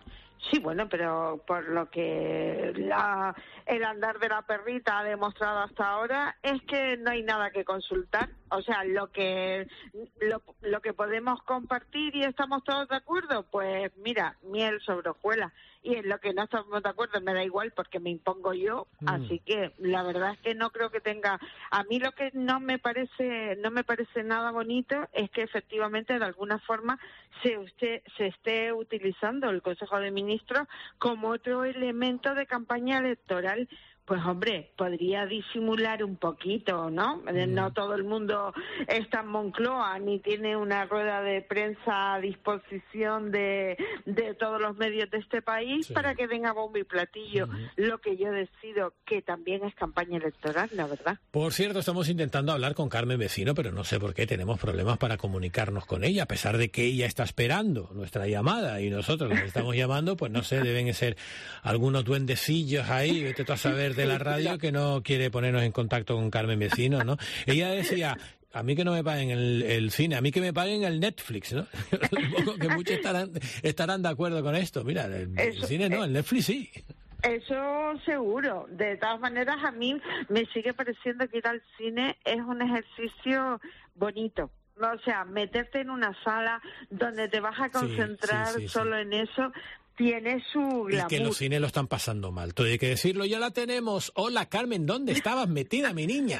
Sí, bueno, pero por lo que la, el andar de la perrita ha demostrado hasta ahora es que no hay nada que consultar. O sea, lo que lo, lo que podemos compartir y estamos todos de acuerdo, pues mira, miel sobre hojuelas. Y en lo que no estamos de acuerdo me da igual porque me impongo yo, mm. así que la verdad es que no creo que tenga... A mí lo que no me parece no me parece nada bonito es que efectivamente de alguna forma se, usted, se esté utilizando el Consejo de Ministros como otro elemento de campaña electoral. Pues hombre, podría disimular un poquito, ¿no? Mm. No todo el mundo está en Moncloa ni tiene una rueda de prensa a disposición de, de todos los medios de este país, sí, para que venga bombo y platillo. Mm. Lo que yo decido que también es campaña electoral, la verdad. Por cierto, estamos intentando hablar con Carmen Vecino, pero no sé por qué tenemos problemas para comunicarnos con ella, a pesar de que ella está esperando nuestra llamada y nosotros la estamos llamando, pues no sé, deben ser algunos duendecillos ahí, vete tú a saber de la radio que no quiere ponernos en contacto con Carmen Vecino, ¿no? Ella decía, a mí que no me paguen el, el cine, a mí que me paguen el Netflix, ¿no? Supongo que muchos estarán, estarán de acuerdo con esto. Mira, el, el cine no, el Netflix sí. Eso seguro. De todas maneras, a mí me sigue pareciendo que ir al cine es un ejercicio bonito. O sea, meterte en una sala donde te vas a concentrar sí, sí, sí, solo sí. en eso... tiene su glamour. Y que los cines lo están pasando mal. Todo hay que decirlo, ya la tenemos. Hola, Carmen, ¿dónde estabas metida, mi niña?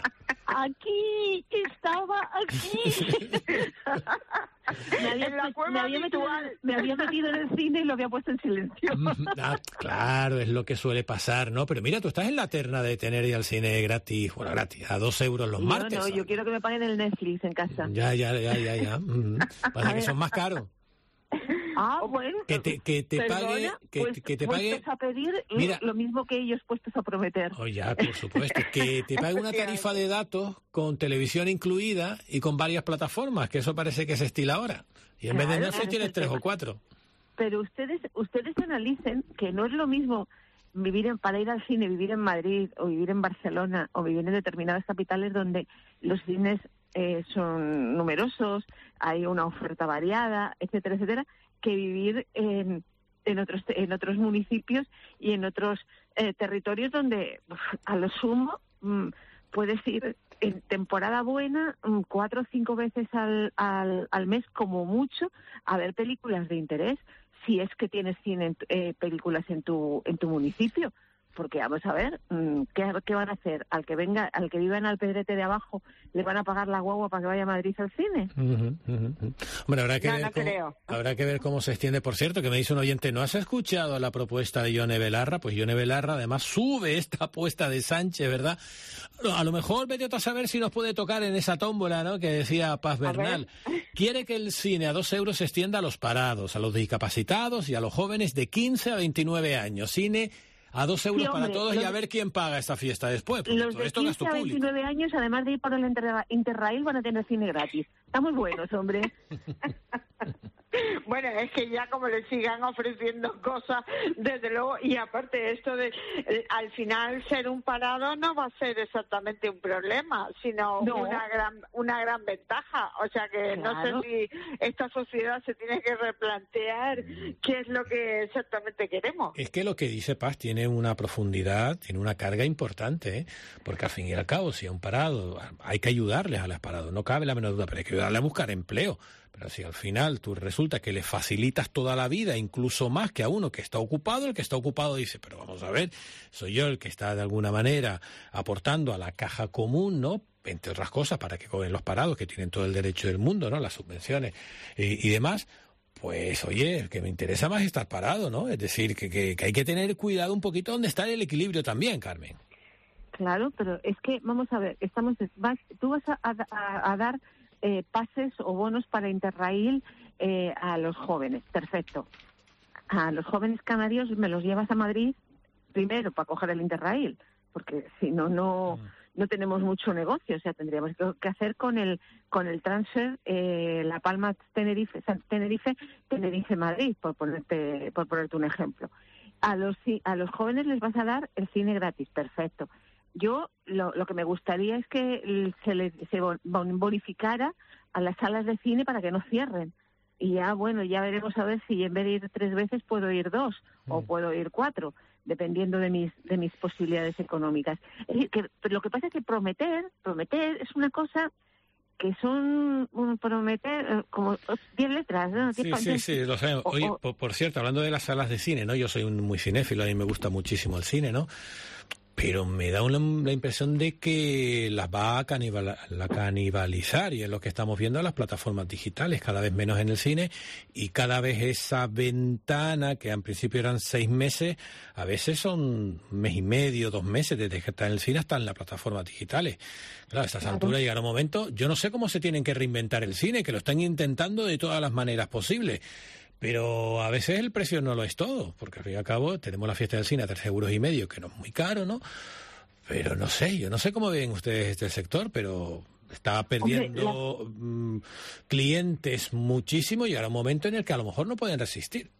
Aquí, estaba aquí. me, había, me, había metido, me había metido en el cine y lo había puesto en silencio. Ah, claro, es lo que suele pasar, ¿no? Pero mira, tú estás en la terna de tener ir al cine gratis, bueno, gratis, a dos euros los yo martes. No, yo quiero que me paguen el Netflix en casa. Ya, ya, ya, ya, ya. Mm. Pasa que son más caros. Ah, bueno. Que te, que te Perdona, pague, que, pues, que te pague. Puestos a pedir Mira, lo mismo que ellos puestos a prometer. Oh, ya, por supuesto. Que te pague una tarifa de datos con televisión incluida y con varias plataformas, que eso parece que se estila ahora. Y en claro, vez de Netflix tienes tres o cuatro. Pero ustedes, ustedes analicen que no es lo mismo vivir en, para ir al cine, vivir en Madrid o vivir en Barcelona o vivir en determinadas capitales donde los cines eh, son numerosos, hay una oferta variada, etcétera, etcétera, que vivir en, en otros en otros municipios y en otros eh, territorios donde uf, a lo sumo mmm, puedes ir en temporada buena mmm, cuatro o cinco veces al, al, al mes como mucho a ver películas de interés, si es que tienes cine, eh, películas en tu en tu municipio. Porque vamos a ver, ¿qué, ¿qué van a hacer? Al que venga, al que viva en Alpedrete de abajo, ¿le van a pagar la guagua para que vaya a Madrid al cine? Uh-huh, uh-huh. Hombre, habrá que, no, ver no cómo, creo. habrá que ver cómo se extiende. Por cierto, que me dice un oyente, ¿no has escuchado la propuesta de Yone Belarra? Pues Yone Belarra además sube esta apuesta de Sánchez, ¿verdad? A lo mejor vete a saber si nos puede tocar en esa tómbola, ¿no?, que decía Paz Bernal. Quiere que el cine a dos euros se extienda a los parados, a los discapacitados y a los jóvenes de quince a veintinueve años. Cine a dos euros sí, hombre, para todos los, y a ver quién paga esta fiesta después. Los de esto quince a veintinueve años, además de ir para el Inter- Interrail, van a tener cine gratis. Estamos buenos, hombre. Bueno, es que ya como le sigan ofreciendo cosas, desde luego, y aparte esto de, eh, al final ser un parado no va a ser exactamente un problema, sino no. una gran una gran ventaja. O sea que claro. No sé si esta sociedad se tiene que replantear qué es lo que exactamente queremos. Es que lo que dice Paz tiene una profundidad, tiene una carga importante, ¿eh? Porque al fin y al cabo, si a un parado hay que ayudarles a los parados, no cabe la menor duda, pero hay que ayudarle a buscar empleo. Pero si al final tú resulta que le facilitas toda la vida, incluso más que a uno que está ocupado, el que está ocupado dice, pero vamos a ver, soy yo el que está de alguna manera aportando a la caja común, ¿no?, entre otras cosas, para que cobren los parados, que tienen todo el derecho del mundo, ¿no?, las subvenciones y, y demás. Pues oye, el que me interesa más es estar parado, ¿no? Es decir, que, que, que hay que tener cuidado un poquito donde está el equilibrio también, Carmen. Claro, pero es que, vamos a ver, estamos vas, tú vas a, a, a dar... Eh, pases o bonos para Interrail eh, a los jóvenes, perfecto. A los jóvenes canarios me los llevas a Madrid primero para coger el Interrail, porque si no, no no tenemos mucho negocio. O sea, tendríamos que hacer con el con el transfer eh, La Palma Tenerife Tenerife Tenerife Madrid, por ponerte por ponerte un ejemplo. A los a los jóvenes les vas a dar el cine gratis, perfecto. Yo lo, lo que me gustaría es que se les se bonificara a las salas de cine para que no cierren. Y ya, bueno, ya veremos a ver si en vez de ir tres veces puedo ir dos mm. o puedo ir cuatro, dependiendo de mis de mis posibilidades económicas. Es decir, que pero lo que pasa es que prometer, prometer es una cosa que son un prometer como diez letras, ¿no? Sí, sí, sí, lo sabemos. O, Oye, o, por, por cierto, hablando de las salas de cine, ¿no? Yo soy un muy cinéfilo, a mí me gusta muchísimo el cine, ¿no? Pero me da una, la impresión de que las va a canibal, la canibalizar, y es lo que estamos viendo en las plataformas digitales, cada vez menos en el cine, y cada vez esa ventana, que en principio eran seis meses, a veces son un mes y medio, dos meses, desde que está en el cine hasta en las plataformas digitales. Claro, a estas claro. alturas llegará un momento, yo no sé cómo se tienen que reinventar el cine, que lo están intentando de todas las maneras posibles. Pero a veces el precio no lo es todo, porque al fin y al cabo tenemos la fiesta del cine a tres euros y medio, que no es muy caro, ¿no? Pero no sé, yo no sé cómo ven ustedes este sector, pero está perdiendo Hombre, la... mmm, clientes muchísimo, y ahora un momento en el que a lo mejor no pueden resistir.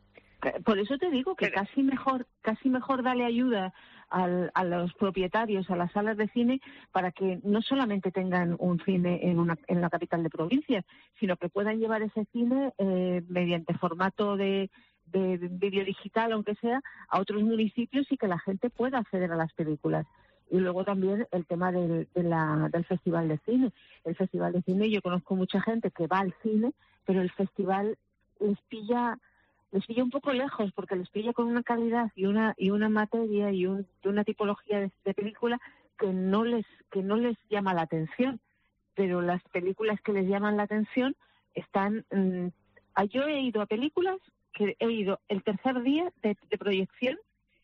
Por eso te digo que casi mejor, casi mejor darle ayuda al, a los propietarios, a las salas de cine, para que no solamente tengan un cine en una en la capital de provincia, sino que puedan llevar ese cine eh, mediante formato de, de vídeo digital, aunque sea, a otros municipios, y que la gente pueda acceder a las películas. Y luego también el tema del, de la, del Festival de Cine. El Festival de Cine, yo conozco mucha gente que va al cine, pero el festival les pilla... les pilla un poco lejos, porque les pilla con una calidad y una y una materia y, un, y una tipología de, de película que no les que no les llama la atención, pero las películas que les llaman la atención están... Mmm, yo he ido a películas que he ido el tercer día de, de proyección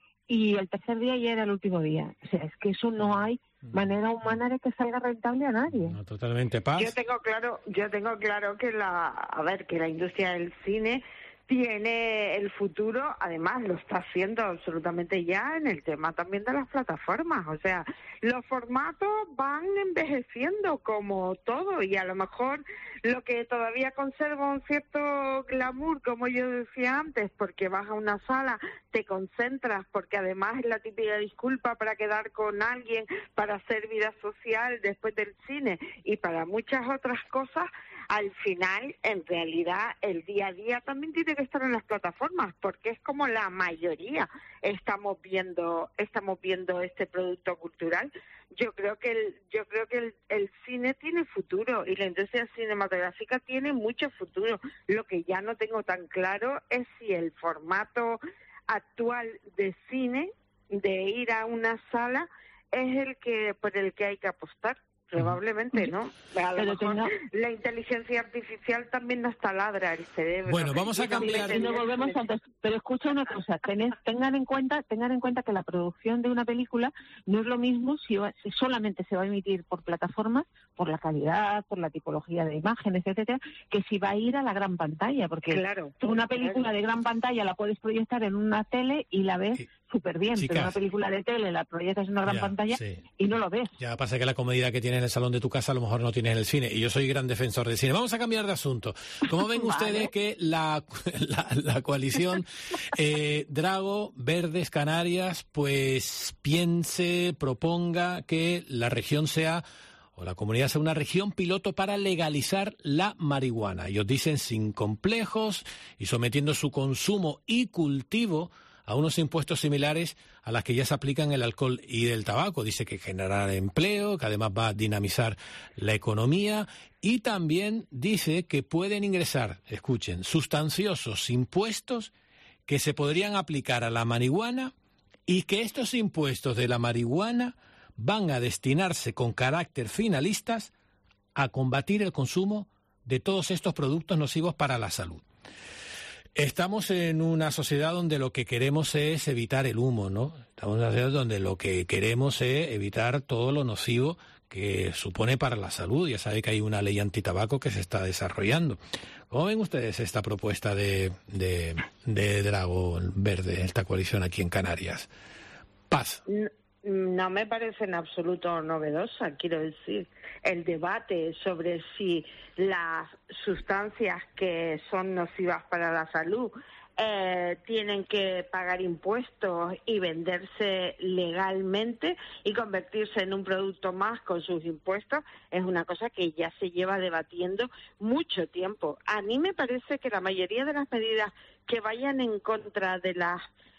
y el tercer día ya era el último día. O sea, es que eso no hay manera humana de que salga rentable a nadie. No, totalmente. Paz. Yo tengo claro, yo tengo claro que la, a ver, que la industria del cine tiene el futuro, además lo está haciendo absolutamente ya en el tema también de las plataformas. O sea, los formatos van envejeciendo como todo y a lo mejor lo que todavía conserva un cierto glamour, como yo decía antes, porque vas a una sala, te concentras, porque además es la típica disculpa para quedar con alguien, para hacer vida social después del cine y para muchas otras cosas. Al final, en realidad, el día a día también tiene que estar en las plataformas, porque es como la mayoría estamos viendo, estamos viendo este producto cultural. Yo creo que el, yo creo que el, el cine tiene futuro y la industria cinematográfica tiene mucho futuro. Lo que ya no tengo tan claro es si el formato actual de cine, de ir a una sala, es el que por el que hay que apostar. Probablemente, ¿no? A lo Pero mejor tengo... la inteligencia artificial también nos taladra el cerebro. Bueno, vamos a cambiar. Y no volvemos antes. Pero escucha una cosa, tenés, tengan en cuenta, tengan en cuenta que la producción de una película no es lo mismo si, va, si solamente se va a emitir por plataformas, por la calidad, por la tipología de imágenes, etcétera, que si va a ir a la gran pantalla, porque claro, una película claro. de gran pantalla la puedes proyectar en una tele y la ves súper bien, Chicas, pero una película de tele la proyectas en una gran ya, pantalla sí. y no lo ves. Ya pasa que la comodidad que tienes en el salón de tu casa a lo mejor no tienes en el cine, y yo soy gran defensor del cine. Vamos a cambiar de asunto. ¿Cómo ven Vale. ustedes que la, la, la coalición eh, Drago, Verdes, Canarias, pues piense, proponga que la región sea, o la comunidad sea una región piloto para legalizar la marihuana? Ellos dicen sin complejos y sometiendo su consumo y cultivo a unos impuestos similares a las que ya se aplican el alcohol y el tabaco. Dice que generará empleo, que además va a dinamizar la economía, y también dice que pueden ingresar, escuchen, sustanciosos impuestos que se podrían aplicar a la marihuana, y que estos impuestos de la marihuana van a destinarse con carácter finalistas a combatir el consumo de todos estos productos nocivos para la salud. Estamos en una sociedad donde lo que queremos es evitar el humo, ¿no? Estamos en una sociedad donde lo que queremos es evitar todo lo nocivo que supone para la salud. Ya sabe que hay una ley antitabaco que se está desarrollando. ¿Cómo ven ustedes esta propuesta de, de, de Drago Verde, esta coalición aquí en Canarias? Paz. No, no me parece en absoluto novedosa, quiero decir. El debate sobre si las sustancias que son nocivas para la salud eh, tienen que pagar impuestos y venderse legalmente y convertirse en un producto más con sus impuestos es una cosa que ya se lleva debatiendo mucho tiempo. A mí me parece que la mayoría de las medidas que vayan en contra de las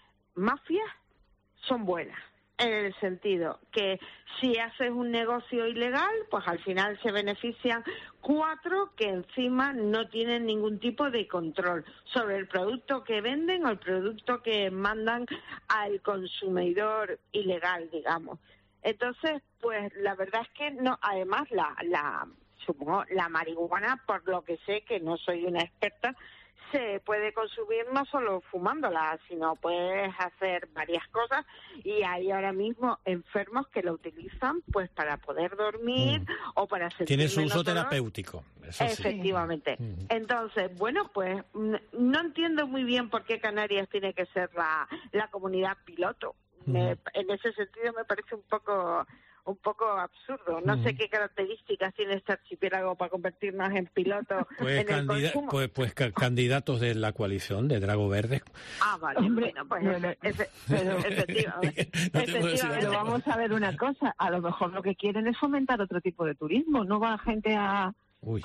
mafias son buenas. En el sentido que si haces un negocio ilegal, pues al final se benefician cuatro que encima no tienen ningún tipo de control sobre el producto que venden o el producto que mandan al consumidor ilegal, digamos. Entonces, pues la verdad es que no, además la, la, supongo, la marihuana, por lo que sé, que no soy una experta, se puede consumir no solo fumándola, sino puedes hacer varias cosas, y hay ahora mismo enfermos que lo utilizan pues para poder dormir mm. o para sentir tiene su uso dolor. terapéutico. Eso Efectivamente. Sí. Mm. Entonces, bueno, pues no entiendo muy bien por qué Canarias tiene que ser la, la comunidad piloto. Mm. Me, en ese sentido me parece un poco... un poco absurdo. No mm. sé qué características tiene este archipiélago para convertirnos en pilotos pues en el consumo. Pues, pues ca candidatos de la coalición de Drago Verde. Ah, vale. Hombre, bueno, pues no, no, efe, pero, efectivamente. no efectivamente. Pero vamos a ver una cosa. A lo mejor lo que quieren es fomentar otro tipo de turismo. No va gente a,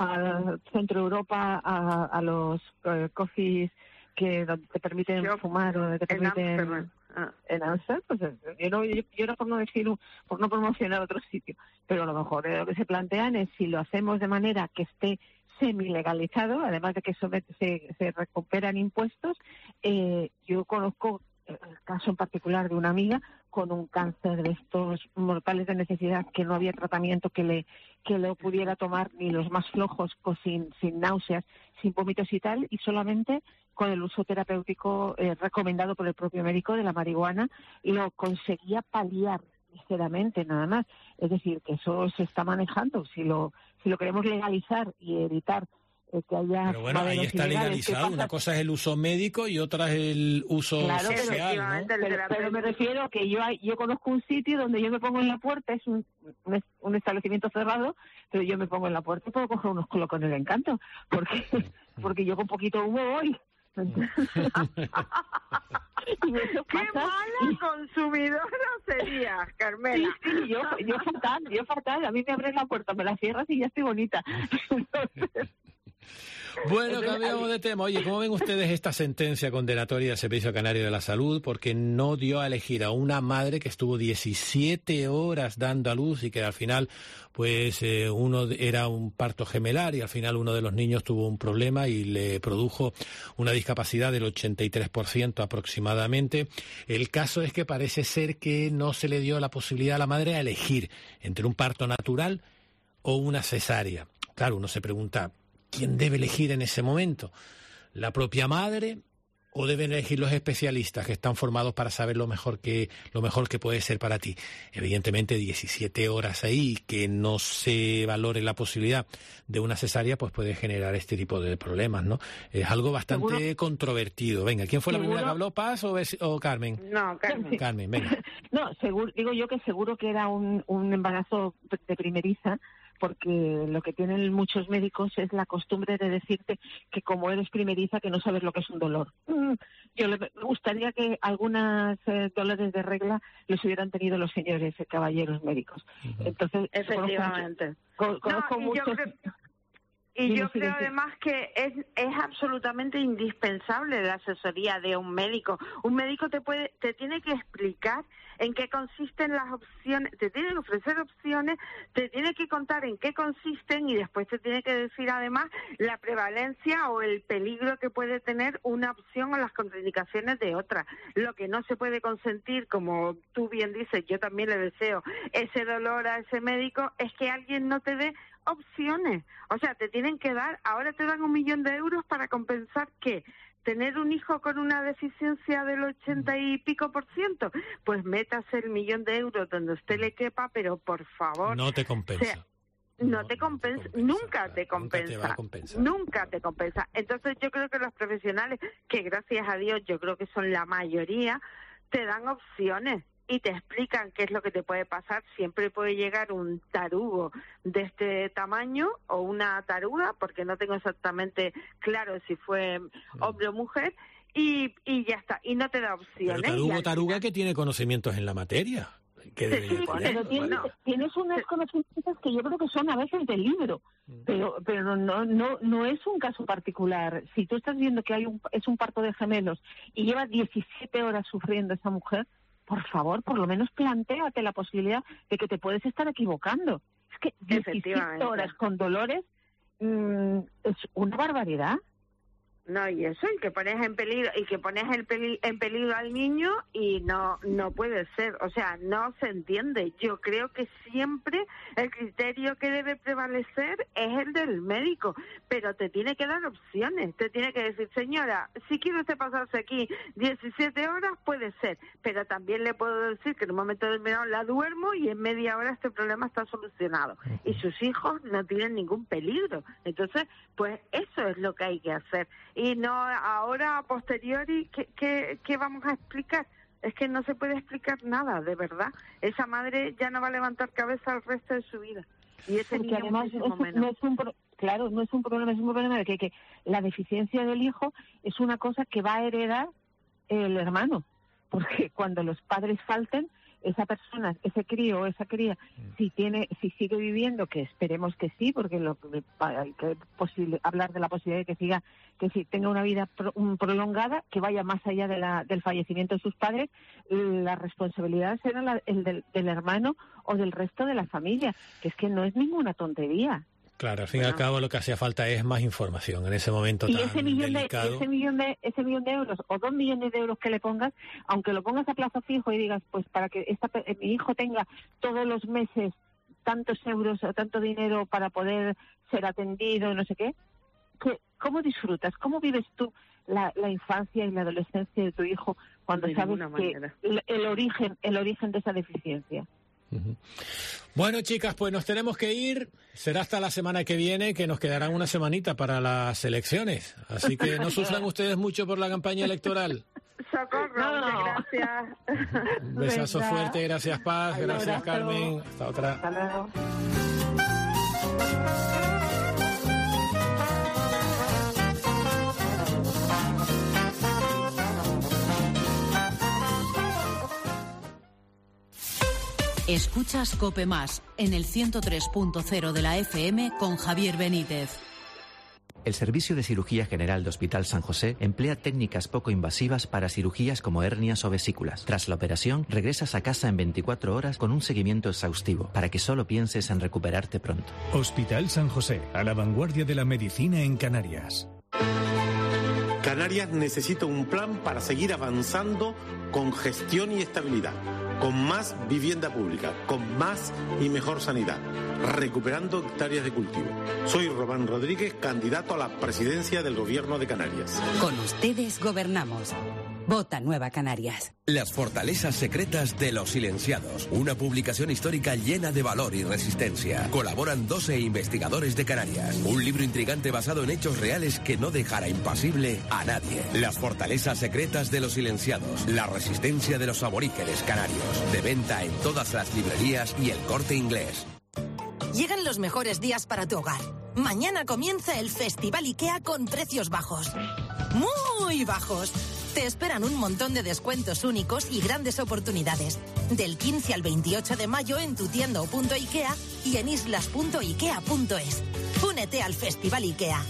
a Centro Europa, a, a los uh, coffees que donde te permiten yo, fumar o donde te permiten... Ah. En Amsterdam, pues yo no, yo, yo no por no decir, por no promocionar otro sitio, pero a lo mejor eh, lo que se plantean es si lo hacemos de manera que esté semi-legalizado, además de que sobre, se, se recuperan impuestos. Eh, yo conozco el caso en particular de una amiga con un cáncer de estos mortales de necesidad, que no había tratamiento que le que lo pudiera tomar ni los más flojos, con, sin, sin náuseas, sin vómitos y tal, y solamente con el uso terapéutico eh, recomendado por el propio médico de la marihuana, lo conseguía paliar ligeramente, nada más. Es decir, que eso se está manejando. Si lo si lo queremos legalizar y evitar eh, que haya... Pero bueno, ahí está legalizado. Una cosa es el uso médico y otra es el uso claro, social, ¿no? Pero, pero me refiero a que yo yo conozco un sitio donde yo me pongo en la puerta, es un, un, un establecimiento cerrado, pero yo me pongo en la puerta y puedo coger unos culos con el encanto, porque porque yo con poquito humo voy. ¡Qué mala consumidora sería, Carmela! Sí, sí, yo, yo fatal, yo fatal. A mí me abres la puerta, me la cierras y ya estoy bonita. Bueno, cambiamos de tema. Oye, ¿cómo ven ustedes esta sentencia condenatoria del Servicio Canario de la Salud? Porque no dio a elegir a una madre que estuvo diecisiete horas dando a luz y que al final, pues, eh, uno era un parto gemelar y al final uno de los niños tuvo un problema y le produjo una discapacidad del ochenta y tres por ciento aproximadamente. El caso es que parece ser que no se le dio la posibilidad a la madre a elegir entre un parto natural o una cesárea. Claro, uno se pregunta, ¿quién debe elegir en ese momento? ¿La propia madre o deben elegir los especialistas que están formados para saber lo mejor que lo mejor que puede ser para ti? Evidentemente diecisiete horas ahí, que no se valore la posibilidad de una cesárea, pues puede generar este tipo de problemas, ¿no? Es algo bastante ¿Seguro? controvertido. Venga, ¿quién fue la ¿Seguro? primera que habló, Paz o, o Carmen? No, Carmen. Carmen, venga. No, seguro, digo yo que seguro que era un, un embarazo de primeriza, porque lo que tienen muchos médicos es la costumbre de decirte que como eres primeriza que no sabes lo que es un dolor. Yo me gustaría que algunas eh, dolores de regla los hubieran tenido los señores eh, caballeros médicos. Uh-huh. Entonces, efectivamente. Conozco, conozco no, y muchos... yo creo, y yo creo además que es, es absolutamente indispensable la asesoría de un médico. Un médico te puede, te tiene que explicar en qué consisten las opciones, te tiene que ofrecer opciones, te tiene que contar en qué consisten y después te tiene que decir además la prevalencia o el peligro que puede tener una opción o las contraindicaciones de otra. Lo que no se puede consentir, como tú bien dices, yo también le deseo ese dolor a ese médico, es que alguien no te dé opciones. O sea, te tienen que dar, ahora te dan un millón de euros para compensar ¿qué? Tener un hijo con una deficiencia del ochenta y pico por ciento, pues métase el millón de euros donde usted le quepa, pero por favor... No te compensa. O sea, no, no te compensa, no te compensa nunca claro, te compensa, nunca te, va a compensar. nunca te compensa. Entonces yo creo que los profesionales, que gracias a Dios yo creo que son la mayoría, te dan opciones y te explican qué es lo que te puede pasar. Siempre puede llegar un tarugo de este tamaño o una taruga, porque no tengo exactamente claro si fue hombre o mujer, y, y ya está, y no te da opciones. Pero tarugo, taruga final... que tiene conocimientos en la materia. Que sí, sí, pero tienes, bueno. tienes unos conocimientos que yo creo que son a veces del libro, pero pero no no no es un caso particular. Si tú estás viendo que hay un es un parto de gemelos y lleva diecisiete horas sufriendo esa mujer, por favor, por lo menos plantéate la posibilidad de que te puedes estar equivocando. Es que diecisiete horas con dolores mmm, es una barbaridad. No, y eso, y que pones en peligro, y que pones el peli, en peligro al niño, y no no puede ser, o sea, no se entiende. Yo creo que siempre el criterio que debe prevalecer es el del médico, pero te tiene que dar opciones, te tiene que decir, señora, si quiere usted pasarse aquí diecisiete horas, puede ser, pero también le puedo decir que en un momento determinado la duermo y en media hora este problema está solucionado, y sus hijos no tienen ningún peligro. Entonces, pues eso es lo que hay que hacer. Y no ahora, a posteriori, ¿qué, qué, ¿qué vamos a explicar? Es que no se puede explicar nada, de verdad. Esa madre ya no va a levantar cabeza el resto de su vida. Y ese Porque niño además es, no es un pro, claro, no es un problema, es un problema de que, que la deficiencia del hijo es una cosa que va a heredar el hermano. Porque cuando los padres falten, esa persona, ese crío o esa cría, si tiene, si sigue viviendo, que esperemos que sí, porque lo, hay que posible, hablar de la posibilidad de que siga, que si tenga una vida pro, un, prolongada, que vaya más allá de la, del fallecimiento de sus padres, la responsabilidad será la, el del, del hermano o del resto de la familia, que es que no es ninguna tontería. Claro, al fin y al cabo lo que hacía falta es más información en ese momento y tan ese millón delicado. de ese millón de ese millón de euros o dos millones de euros que le pongas, aunque lo pongas a plazo fijo y digas, pues para que esta, mi hijo tenga todos los meses tantos euros o tanto dinero para poder ser atendido, no sé qué, ¿qué ¿cómo disfrutas? ¿Cómo vives tú la, la infancia y la adolescencia de tu hijo cuando De sabes ninguna que manera. el, el origen el origen de esa deficiencia? Uh-huh. Bueno, chicas, pues nos tenemos que ir. Será hasta la semana que viene, que nos quedarán una semanita para las elecciones. Así que no sufran ustedes mucho por la campaña electoral. Socorro, No, no. gracias. Un besazo Venga. fuerte, gracias Paz, Un gracias abrazo. Carmen. Hasta otra. Hasta luego. Escuchas COPE Más en el ciento tres punto cero de la F M con Javier Benítez. El Servicio de Cirugía General de Hospital San José emplea técnicas poco invasivas para cirugías como hernias o vesículas. Tras la operación, regresas a casa en veinticuatro horas con un seguimiento exhaustivo para que solo pienses en recuperarte pronto. Hospital San José, a la vanguardia de la medicina en Canarias. Canarias necesita un plan para seguir avanzando con gestión y estabilidad, con más vivienda pública, con más y mejor sanidad, recuperando hectáreas de cultivo. Soy Román Rodríguez, candidato a la presidencia del Gobierno de Canarias. Con ustedes gobernamos. Vota Nueva Canarias. Las fortalezas secretas de los silenciados. Una publicación histórica llena de valor y resistencia. Colaboran doce investigadores de Canarias. Un libro intrigante basado en hechos reales que no dejará impasible a nadie. Las fortalezas secretas de los silenciados. La resistencia de los aborígenes canarios. De venta en todas las librerías y El Corte Inglés. Llegan los mejores días para tu hogar. Mañana comienza el Festival IKEA con precios bajos. Muy bajos. Te esperan un montón de descuentos únicos y grandes oportunidades. Del quince al veintiocho de mayo en tu tienda o punto IKEA y en islas punto ikea punto es. Únete al Festival IKEA.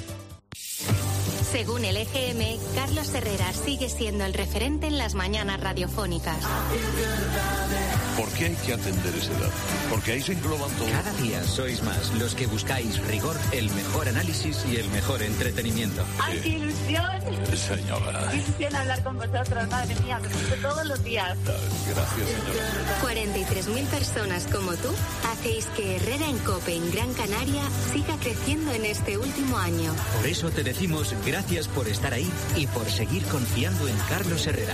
Según el E G M, Carlos Herrera sigue siendo el referente en las mañanas radiofónicas. ¿Por qué hay que atender ese dato? Porque ahí se engloban todos. Cada día sois más los que buscáis rigor, el mejor análisis y el mejor entretenimiento. ¡Ay, qué ilusión! Señora. ¡Qué ilusión hablar con vosotros, madre mía! Me escucho todos los días. Gracias, señora. cuarenta y tres mil personas como tú hacéis que Herrera en COPE en Gran Canaria siga creciendo en este último año. Por eso te decimos gracias por estar ahí y por seguir confiando en Carlos Herrera.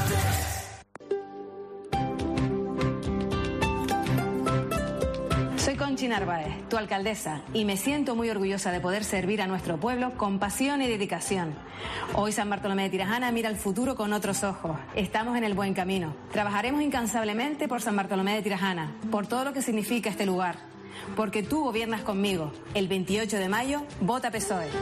Soy Conchi Narváez, tu alcaldesa, y me siento muy orgullosa de poder servir a nuestro pueblo con pasión y dedicación. Hoy San Bartolomé de Tirajana mira el futuro con otros ojos. Estamos en el buen camino. Trabajaremos incansablemente por San Bartolomé de Tirajana, por todo lo que significa este lugar. Porque tú gobiernas conmigo. El veintiocho de mayo, vota P S O E.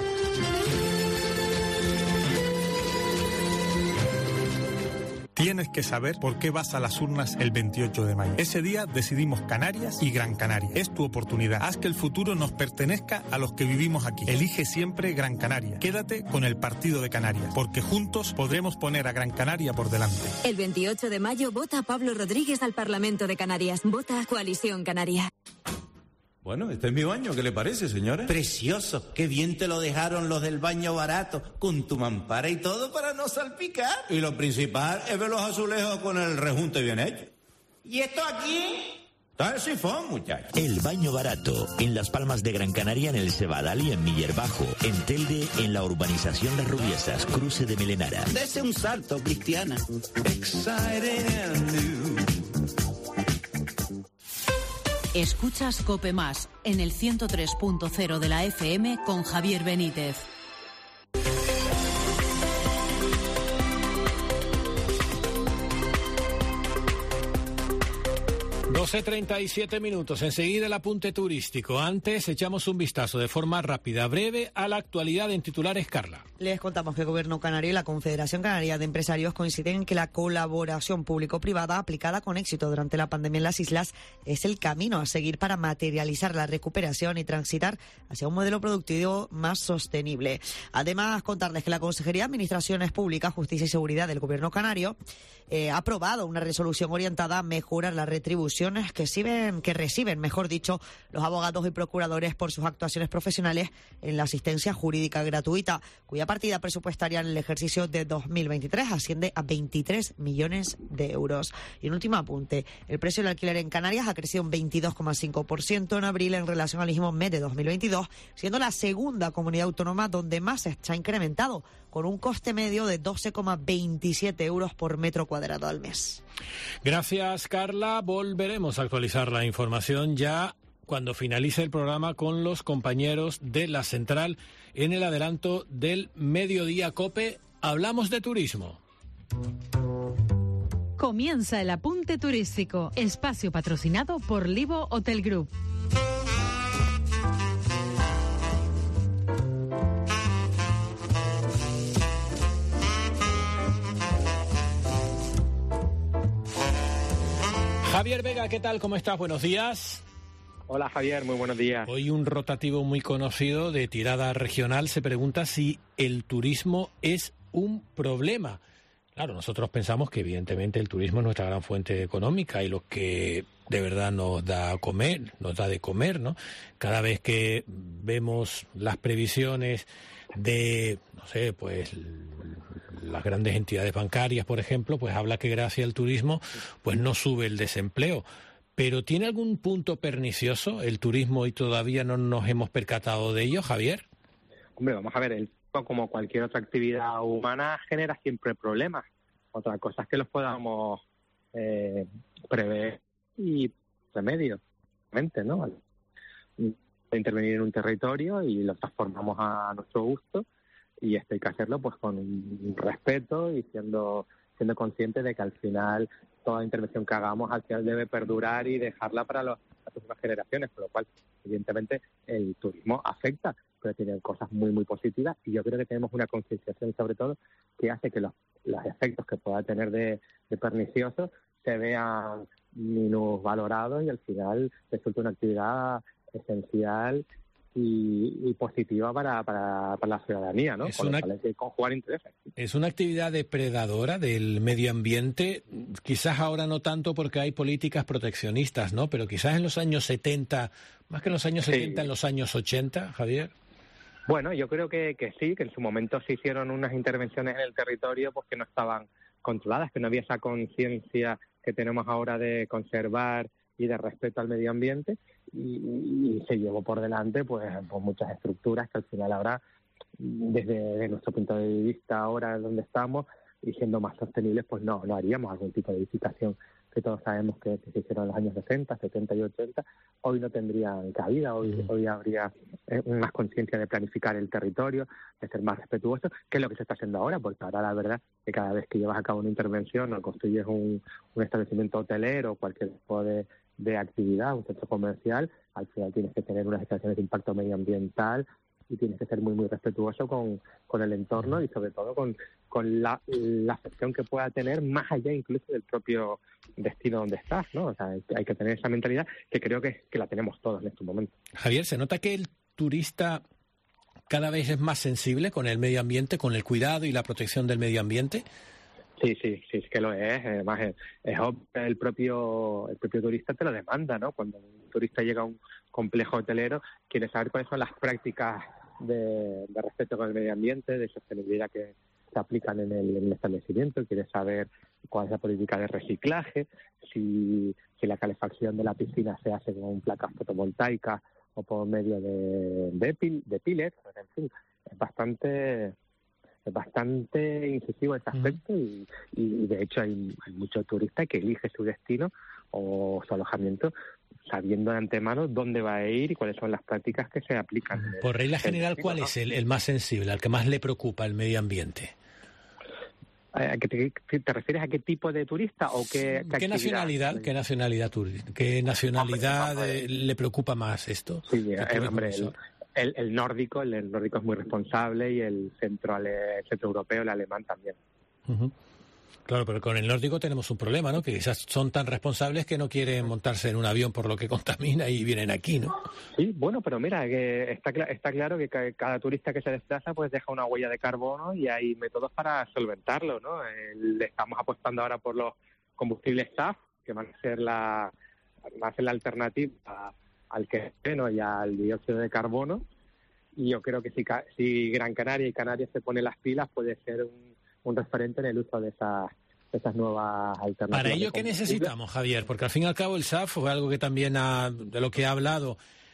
Tienes que saber por qué vas a las urnas el veintiocho de mayo. Ese día decidimos Canarias y Gran Canaria. Es tu oportunidad. Haz que el futuro nos pertenezca a los que vivimos aquí. Elige siempre Gran Canaria. Quédate con el Partido de Canarias, porque juntos podremos poner a Gran Canaria por delante. El veintiocho de mayo vota Pablo Rodríguez al Parlamento de Canarias. Vota Coalición Canaria. Bueno, este es mi baño, ¿qué le parece, señora? Precioso, qué bien te lo dejaron los del baño barato, con tu mampara y todo para no salpicar. Y lo principal es ver los azulejos con el rejunte bien hecho. ¿Y esto aquí? Está el sifón, muchachos. El baño barato, en Las Palmas de Gran Canaria, en el Cebadal y en Miller Bajo. En Telde, en la urbanización Las Rubiesas, cruce de Melenara. Dese un salto, Cristiana. Escuchas COPE Más en el ciento tres punto cero de la F M con Javier Benítez. doce treinta y siete minutos. Enseguida el apunte turístico. Antes echamos un vistazo de forma rápida, breve, a la actualidad en titulares, Carla. Les contamos que el Gobierno canario y la Confederación Canaria de Empresarios coinciden en que la colaboración público-privada aplicada con éxito durante la pandemia en las islas es el camino a seguir para materializar la recuperación y transitar hacia un modelo productivo más sostenible. Además, contarles que la Consejería de Administraciones Públicas, Justicia y Seguridad del Gobierno canario eh, ha aprobado una resolución orientada a mejorar la retribución retribuciones que reciben, que reciben, mejor dicho, los abogados y procuradores por sus actuaciones profesionales en la asistencia jurídica gratuita, cuya partida presupuestaria en el ejercicio de dos mil veintitrés asciende a veintitrés millones de euros. Y un último apunte, el precio del alquiler en Canarias ha crecido un veintidós coma cinco por ciento en abril en relación al mismo mes de dos mil veintidós, siendo la segunda comunidad autónoma donde más se ha incrementado, con un coste medio de doce coma veintisiete euros por metro cuadrado al mes. Gracias, Carla. Volveremos a actualizar la información ya cuando finalice el programa con los compañeros de la central en el adelanto del Mediodía COPE. Hablamos de turismo. Comienza el apunte turístico, espacio patrocinado por Livo Hotel Group. Javier Vega, ¿qué tal? ¿Cómo estás? Buenos días. Hola Javier, muy buenos días. Hoy un rotativo muy conocido de tirada regional se pregunta si el turismo es un problema. Claro, nosotros pensamos que evidentemente el turismo es nuestra gran fuente económica y lo que de verdad nos da a comer, nos da de comer, ¿no? Cada vez que vemos las previsiones de, no sé, pues las grandes entidades bancarias, por ejemplo, pues habla que gracias al turismo pues no sube el desempleo. ¿Pero tiene algún punto pernicioso el turismo y todavía no nos hemos percatado de ello, Javier? Hombre, vamos a ver, el turismo, como cualquier otra actividad humana, genera siempre problemas. Otra cosa es que los podamos eh, prever y remedios, ¿no? Intervenir en un territorio y lo transformamos a nuestro gusto, y esto hay que hacerlo pues con un respeto y siendo siendo consciente de que al final toda intervención que hagamos al final debe perdurar y dejarla para los, las próximas generaciones, con lo cual evidentemente el turismo afecta, pero tiene cosas muy muy positivas, y yo creo que tenemos una concienciación sobre todo que hace que los, los efectos que pueda tener de, de perniciosos se vean minusvalorados y al final resulta una actividad esencial y, y positiva para, para, para la ciudadanía, ¿no? Es Con una, lo cual hay que conjugar intereses. Es una actividad depredadora del medio ambiente, quizás ahora no tanto porque hay políticas proteccionistas, ¿no? Pero quizás en los años setenta, más que en los años sí. setenta, en los años ochenta, Javier. Bueno, yo creo que, que sí, que en su momento se hicieron unas intervenciones en el territorio pues que no estaban controladas, que no había esa conciencia que tenemos ahora de conservar y de respeto al medio ambiente, y, y se llevó por delante pues, pues muchas estructuras que al final ahora, desde, desde nuestro punto de vista ahora donde estamos, y siendo más sostenibles, pues no, no haríamos algún tipo de edificación que todos sabemos que, que se hicieron en los años sesenta, setenta y ochenta, hoy no tendrían cabida, hoy, mm. hoy habría eh, más conciencia de planificar el territorio, de ser más respetuoso, que es lo que se está haciendo ahora, porque ahora la verdad que cada vez que llevas a cabo una intervención o construyes un, un establecimiento hotelero o cualquier tipo de, de actividad, un centro comercial, al final tienes que tener unas declaraciones de impacto medioambiental y tienes que ser muy muy respetuoso con, con el entorno y sobre todo con, con la, la afección que pueda tener más allá incluso del propio destino donde estás, ¿no? O sea, hay, hay que tener esa mentalidad que creo que, que la tenemos todos en este momento. Javier, ¿se nota que el turista cada vez es más sensible con el medio ambiente, con el cuidado y la protección del medio ambiente? Sí, sí, sí, es que lo es. Además, es, es el propio el propio turista te lo demanda, ¿no? Cuando un turista llega a un complejo hotelero, quiere saber cuáles son las prácticas de, de respeto con el medio ambiente, de sostenibilidad que se aplican en el, en el establecimiento, quiere saber cuál es la política de reciclaje, si, si la calefacción de la piscina se hace con placas fotovoltaicas o por medio de, de, pil, de pillets, en fin, es bastante... es bastante incisivo ese aspecto, y, y de hecho hay, hay mucho turista que elige su destino o su alojamiento sabiendo de antemano dónde va a ir y cuáles son las prácticas que se aplican. Por regla general, ¿cuál es el, el más sensible, al que más le preocupa el medio ambiente? ¿A qué te, te refieres a qué tipo de turista o qué, qué, ¿Qué nacionalidad, qué nacionalidad, qué nacionalidad eh, le preocupa más esto? Sí, el, hombre, el, el, el nórdico, el, el nórdico es muy responsable y el centro, el centro europeo, el alemán también. Uh-huh. Claro, pero con el nórdico tenemos un problema, ¿no? Que quizás son tan responsables que no quieren montarse en un avión por lo que contamina y vienen aquí, ¿no? Sí, bueno, pero mira, que está, está claro que cada turista que se desplaza pues deja una huella de carbono y hay métodos para solventarlo, ¿no? Le estamos apostando ahora por los combustibles S A F, que van a ser la, va a ser la alternativa al queroseno y al dióxido de carbono, y yo creo que si, si Gran Canaria y Canarias se pone las pilas, puede ser un, un referente en el uso de esas, de esas nuevas alternativas. Para ello, ¿qué necesitamos, Javier? Porque al fin y al cabo el S A F fue algo que también ha, de lo que ha hablado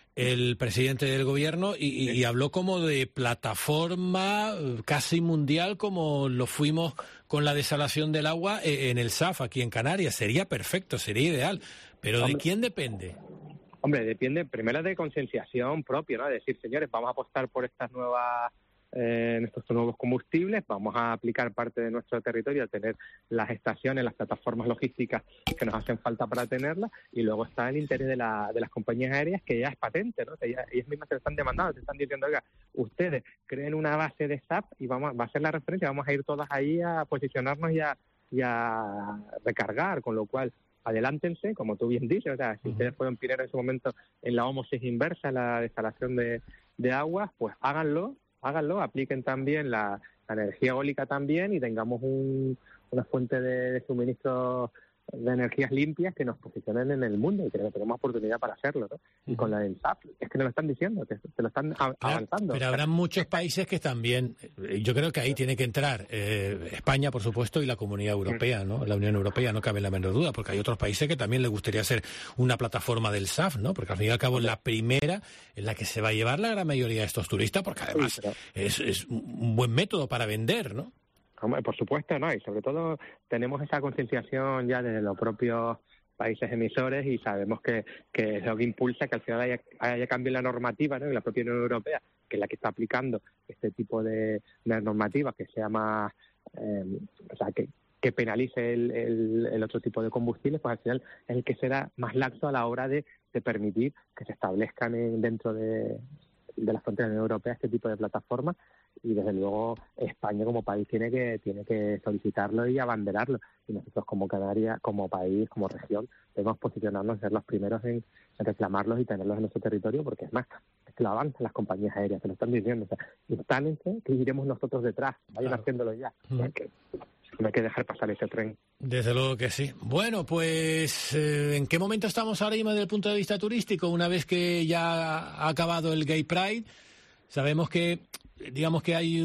el presidente del gobierno y, y, y habló como de plataforma casi mundial, como lo fuimos con la desalación del agua en el S A F aquí en Canarias. Sería perfecto, sería ideal, pero ¿de quién depende? Hombre, depende primero de concienciación propia, ¿no? De decir, señores, vamos a apostar por estas nuevas eh, estos nuevos combustibles, vamos a aplicar parte de nuestro territorio a tener las estaciones, las plataformas logísticas que nos hacen falta para tenerlas, y luego está el interés de, la, de las compañías aéreas, que ya es patente, ¿no? Que ya, ellas mismas se lo están demandando, te están diciendo, oiga, ustedes creen una base de S A P y vamos, va a ser la referencia, vamos a ir todas ahí a posicionarnos y a, y a recargar, con lo cual adelántense, como tú bien dices, o sea, si uh-huh. ustedes fueron pioneros en su momento en la ósmosis inversa, la desalación de, de aguas, pues háganlo, háganlo, apliquen también la, la energía eólica también y tengamos un, una fuente de, de suministro de energías limpias que nos posicionen en el mundo, y creo que tenemos oportunidad para hacerlo, ¿no? Y uh-huh. con la del S A P, es que nos lo están diciendo, te, te lo están a, avanzando. Pero habrá muchos países que también, yo creo que ahí tiene que entrar eh, España, por supuesto, y la Comunidad Europea, ¿no? La Unión Europea, no cabe la menor duda, porque hay otros países que también les gustaría ser una plataforma del S A F, ¿no? Porque al fin y al cabo es la primera en la que se va a llevar la gran mayoría de estos turistas, porque además sí, pero... es, es un buen método para vender, ¿no? Por supuesto, ¿no? Y sobre todo tenemos esa concienciación ya desde los propios países emisores, y sabemos que, que es lo que impulsa que al final haya, haya cambio en la normativa, ¿no? En la propia Unión Europea, que es la que está aplicando este tipo de, de normativas, que sea más, eh, o sea, que, que penalice el, el, el otro tipo de combustibles, pues al final es el que será más laxo a la hora de, de permitir que se establezcan en, dentro de, de las fronteras de la Unión Europea este tipo de plataformas. Y desde luego España como país tiene que tiene que solicitarlo y abanderarlo, y nosotros como Canarias, como país, como región, debemos posicionarnos, ser los primeros en, en reclamarlos y tenerlos en nuestro territorio, porque es más, es que lo avanzan las compañías aéreas, se lo están diciendo, o sea, instálense que iremos nosotros detrás, vayan claro. haciéndolo ya, mm. porque no hay que dejar pasar ese tren. Desde luego que sí. Bueno, pues eh, ¿en qué momento estamos ahora mismo desde el punto de vista turístico? Una vez que ya ha acabado el Gay Pride, sabemos que digamos que hay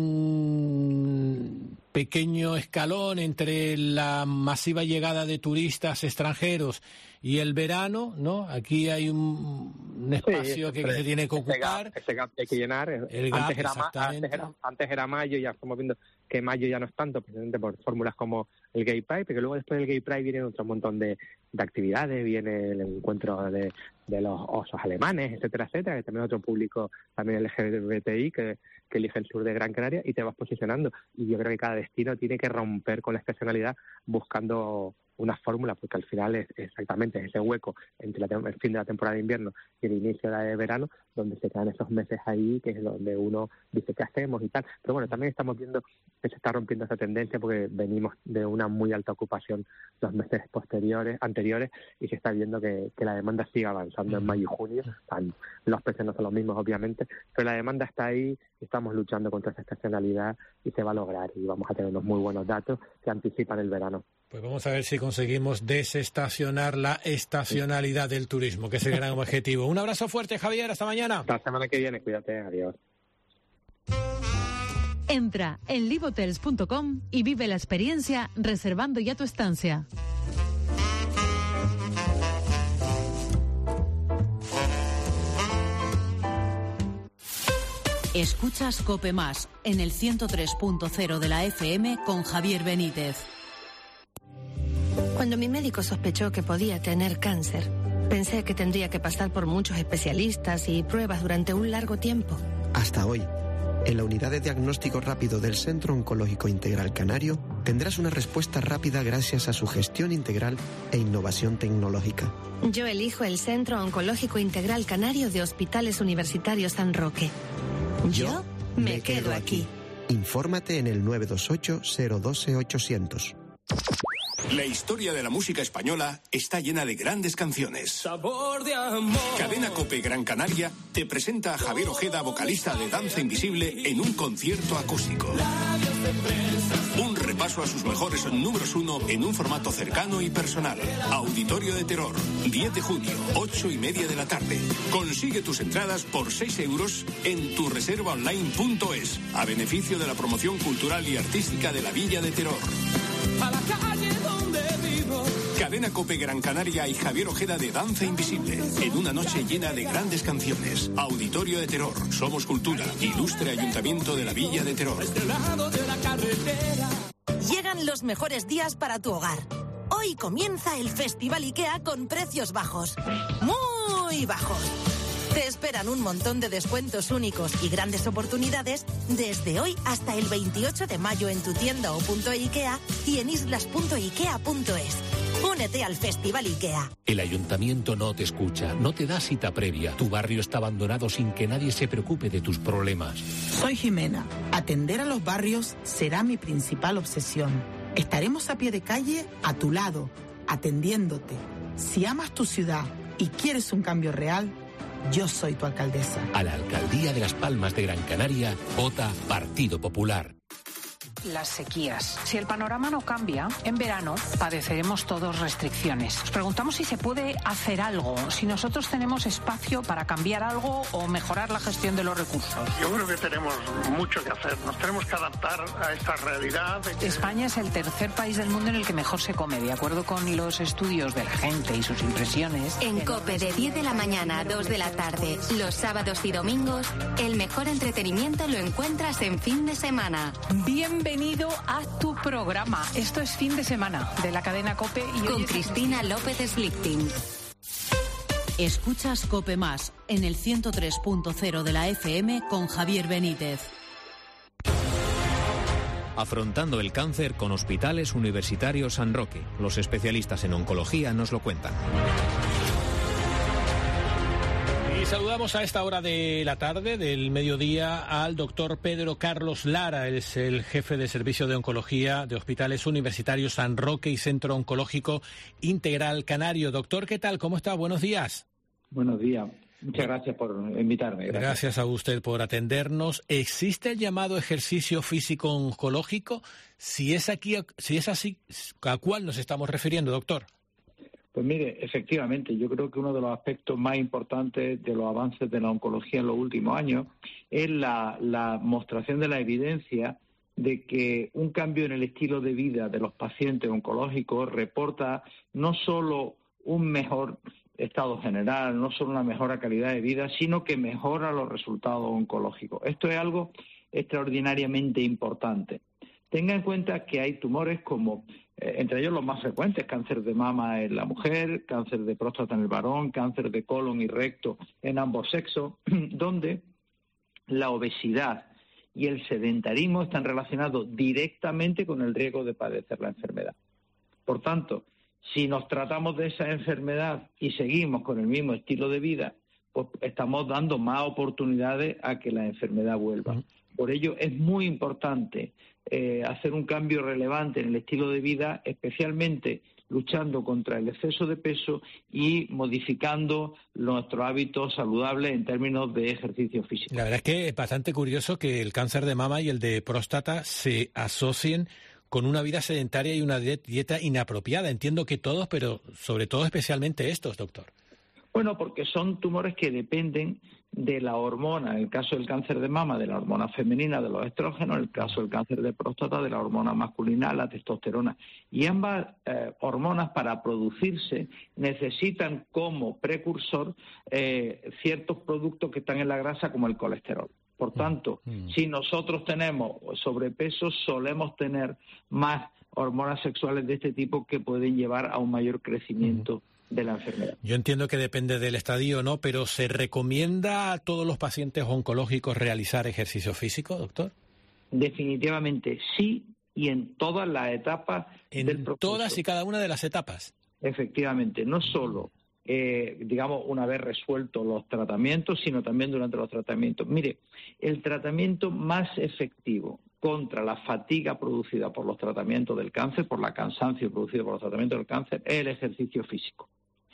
un pequeño escalón entre la masiva llegada de turistas extranjeros y el verano, ¿no? Aquí hay un, un espacio sí, que, que se tiene que ocupar. Ese gap, ese gap hay que llenar. El gap, antes, era ma- antes, era, antes era mayo, ya estamos viendo que mayo ya no es tanto, precisamente por fórmulas como el Gay Pride, pero luego después del Gay Pride viene otro montón de, de actividades, viene el encuentro de, de los osos alemanes, etcétera, etcétera, que también es otro público, también L G B T I, que, que elige el sur de Gran Canaria, y te vas posicionando. Y yo creo que cada destino tiene que romper con la estacionalidad buscando una fórmula, porque al final es exactamente ese hueco entre la, el fin de la temporada de invierno y el inicio de la de verano, donde se quedan esos meses ahí, que es donde uno dice qué hacemos y tal. Pero bueno, también estamos viendo que se está rompiendo esa tendencia, porque venimos de una muy alta ocupación los meses posteriores, anteriores, y se está viendo que, que la demanda sigue avanzando en mayo y junio. Los precios no son los mismos, obviamente, pero la demanda está ahí, estamos luchando contra esa estacionalidad y se va a lograr, y vamos a tener unos muy buenos datos que anticipan el verano. Pues vamos a ver si conseguimos desestacionar la estacionalidad del turismo, que es el gran objetivo. Un abrazo fuerte, Javier, hasta mañana. Hasta la semana que viene, cuídate, adiós. Entra en live hotels punto com y vive la experiencia reservando ya tu estancia. Escuchas COPE Más en el ciento tres punto cero de la F M con Javier Benítez. Cuando mi médico sospechó que podía tener cáncer, pensé que tendría que pasar por muchos especialistas y pruebas durante un largo tiempo. Hasta hoy, en la unidad de diagnóstico rápido del Centro Oncológico Integral Canario, tendrás una respuesta rápida gracias a su gestión integral e innovación tecnológica. Yo elijo el Centro Oncológico Integral Canario de Hospitales Universitarios San Roque. Yo, Yo me, me quedo, quedo aquí. aquí. Infórmate en el nueve dos ocho, cero uno dos, ochocientos. La historia de la música española está llena de grandes canciones. Sabor de amor. Cadena COPE Gran Canaria te presenta a Javier Ojeda, vocalista de Danza Invisible, en un concierto acústico. Un repaso a sus mejores números uno en un formato cercano y personal. Auditorio de Terror, diez de junio, ocho y media de la tarde. Consigue tus entradas por seis euros en tu reserva online punto es, a beneficio de la promoción cultural y artística de la Villa de Terror. A la calle donde vivo. Cadena COPE Gran Canaria y Javier Ojeda de Danza Invisible, en una noche llena de grandes canciones. Auditorio de Terror, Somos Cultura, Ilustre Ayuntamiento de la Villa de Terror. Llegan los mejores días para tu hogar. Hoy comienza el Festival IKEA con precios bajos. Muy bajos. Te esperan un montón de descuentos únicos y grandes oportunidades desde hoy hasta el veintiocho de mayo en tu tienda o punto IKEA y en islas punto ikea punto es. Únete al Festival IKEA. El ayuntamiento no te escucha, no te da cita previa. Tu barrio está abandonado sin que nadie se preocupe de tus problemas. Soy Jimena. Atender a los barrios será mi principal obsesión. Estaremos a pie de calle a tu lado, atendiéndote. Si amas tu ciudad y quieres un cambio real, yo soy tu alcaldesa. A la Alcaldía de Las Palmas de Gran Canaria, vota Partido Popular. Las sequías. Si el panorama no cambia, en verano padeceremos todos restricciones. Nos preguntamos si se puede hacer algo, si nosotros tenemos espacio para cambiar algo o mejorar la gestión de los recursos. Yo creo que tenemos mucho que hacer. Nos tenemos que adaptar a esta realidad. De que... España es el tercer país del mundo en el que mejor se come, de acuerdo con los estudios de la gente y sus impresiones. En COPE de diez de la mañana a dos de la tarde, los sábados y domingos, el mejor entretenimiento lo encuentras en fin de semana. Bienvenido. Bienvenido a tu programa. Esto es Fin de Semana de la cadena COPE y con Cristina López Slichting. Escuchas COPE Más en el ciento tres punto cero de la F M con Javier Benítez. Afrontando el cáncer con Hospitales Universitarios San Roque. Los especialistas en oncología nos lo cuentan. Saludamos a esta hora de la tarde, del mediodía, al doctor Pedro Carlos Lara. Él es el jefe de Servicio de Oncología de Hospitales Universitarios San Roque y Centro Oncológico Integral Canario. Doctor, ¿qué tal? ¿Cómo está? Buenos días. Buenos días. Muchas gracias por invitarme. Gracias. Gracias a usted por atendernos. ¿Existe el llamado ejercicio físico oncológico? Si es aquí, si es así, ¿a cuál nos estamos refiriendo, doctor? Pues mire, efectivamente, yo creo que uno de los aspectos más importantes de los avances de la oncología en los últimos años es la, la mostración de la evidencia de que un cambio en el estilo de vida de los pacientes oncológicos reporta no solo un mejor estado general, no solo una mejor calidad de vida, sino que mejora los resultados oncológicos. Esto es algo extraordinariamente importante. Tenga en cuenta que hay tumores como, eh, entre ellos los más frecuentes, cáncer de mama en la mujer, cáncer de próstata en el varón, cáncer de colon y recto en ambos sexos, donde la obesidad y el sedentarismo están relacionados directamente con el riesgo de padecer la enfermedad. Por tanto, si nos tratamos de esa enfermedad y seguimos con el mismo estilo de vida, pues estamos dando más oportunidades a que la enfermedad vuelva. Por ello es muy importante eh, hacer un cambio relevante en el estilo de vida, especialmente luchando contra el exceso de peso y modificando nuestros hábitos saludables en términos de ejercicio físico. La verdad es que es bastante curioso que el cáncer de mama y el de próstata se asocien con una vida sedentaria y una dieta inapropiada. Entiendo que todos, pero sobre todo especialmente estos, doctor. Bueno, porque son tumores que dependen de la hormona, en el caso del cáncer de mama, de la hormona femenina, de los estrógenos, en el caso del cáncer de próstata, de la hormona masculina, la testosterona. Y ambas eh, hormonas, para producirse, necesitan como precursor eh, ciertos productos que están en la grasa, como el colesterol. Por tanto, mm. si nosotros tenemos sobrepeso, solemos tener más hormonas sexuales de este tipo que pueden llevar a un mayor crecimiento mm. de la enfermedad. Yo entiendo que depende del estadio, ¿no? Pero ¿se recomienda a todos los pacientes oncológicos realizar ejercicio físico, doctor? Definitivamente sí, y en todas las etapas del proceso. En todas y cada una de las etapas. Efectivamente, no solo, eh, digamos, una vez resueltos los tratamientos, sino también durante los tratamientos. Mire, el tratamiento más efectivo contra la fatiga producida por los tratamientos del cáncer, por la cansancio producido por los tratamientos del cáncer, es el ejercicio físico.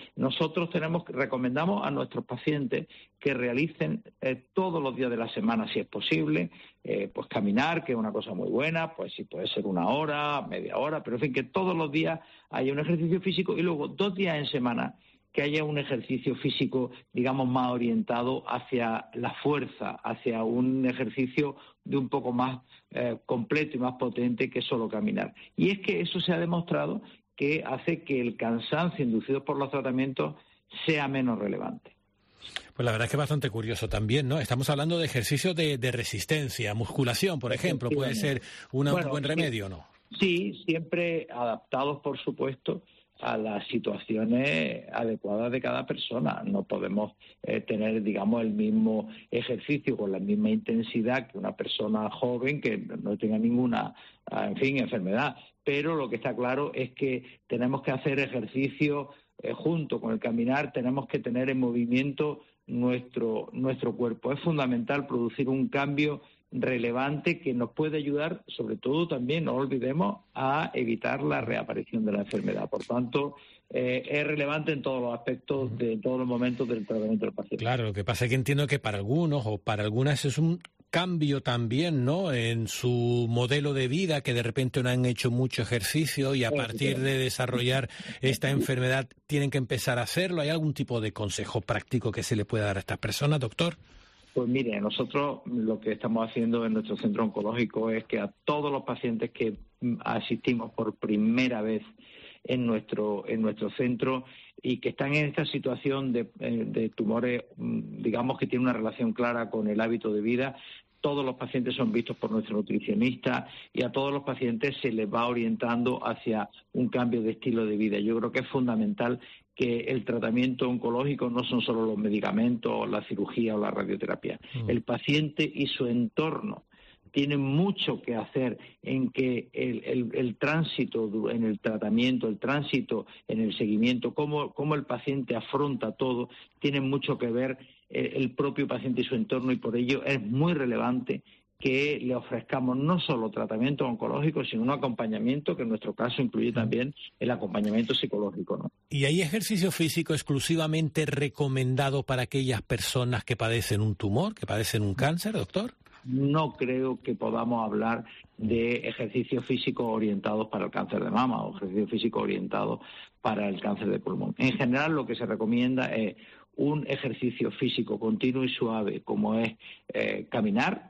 Nosotros tenemos recomendamos a nuestros pacientes que realicen eh, todos los días de la semana, si es posible, eh, pues caminar, que es una cosa muy buena, pues si puede ser una hora, media hora, pero en fin, que todos los días haya un ejercicio físico y luego dos días en semana que haya un ejercicio físico, digamos, más orientado hacia la fuerza, hacia un ejercicio de un poco más eh, completo y más potente que solo caminar. Y es que eso se ha demostrado que hace que el cansancio inducido por los tratamientos sea menos relevante. Pues la verdad es que es bastante curioso también, ¿no? Estamos hablando de ejercicios de, de resistencia, musculación, por ejemplo, puede ser una, bueno, un buen remedio, ¿no? Sí, siempre adaptados, por supuesto, a las situaciones adecuadas de cada persona. No podemos eh, tener, digamos, el mismo ejercicio con la misma intensidad que una persona joven que no tenga ninguna, en fin, enfermedad. Pero lo que está claro es que tenemos que hacer ejercicio eh, junto con el caminar, tenemos que tener en movimiento nuestro, nuestro cuerpo. Es fundamental producir un cambio relevante que nos puede ayudar, sobre todo también, no olvidemos, a evitar la reaparición de la enfermedad. Por tanto, eh, es relevante en todos los aspectos, de todos los momentos del tratamiento del paciente. Claro, lo que pasa es que entiendo que para algunos o para algunas es un cambio también, ¿no?, en su modelo de vida, que de repente no han hecho mucho ejercicio y a partir de desarrollar esta enfermedad tienen que empezar a hacerlo. ¿Hay algún tipo de consejo práctico que se le pueda dar a estas personas, doctor? Pues mire, nosotros lo que estamos haciendo en nuestro centro oncológico es que a todos los pacientes que asistimos por primera vez en nuestro en nuestro centro y que están en esta situación de, de tumores, digamos, que tienen una relación clara con el hábito de vida, todos los pacientes son vistos por nuestro nutricionista y a todos los pacientes se les va orientando hacia un cambio de estilo de vida. Yo creo que es fundamental que el tratamiento oncológico no son solo los medicamentos, la cirugía o la radioterapia. Mm. El paciente y su entorno tienen mucho que hacer en que el, el, el tránsito en el tratamiento, el tránsito en el seguimiento, cómo, cómo el paciente afronta todo, tiene mucho que ver el, el propio paciente y su entorno, y por ello es muy relevante que le ofrezcamos no solo tratamiento oncológico, sino un acompañamiento que en nuestro caso incluye también el acompañamiento psicológico, ¿no? ¿Y hay ejercicio físico exclusivamente recomendado para aquellas personas que padecen un tumor, que padecen un cáncer, doctor? No creo que podamos hablar de ejercicios físicos orientados para el cáncer de mama o ejercicios físicos orientados para el cáncer de pulmón. En general, lo que se recomienda es un ejercicio físico continuo y suave, como es eh, caminar,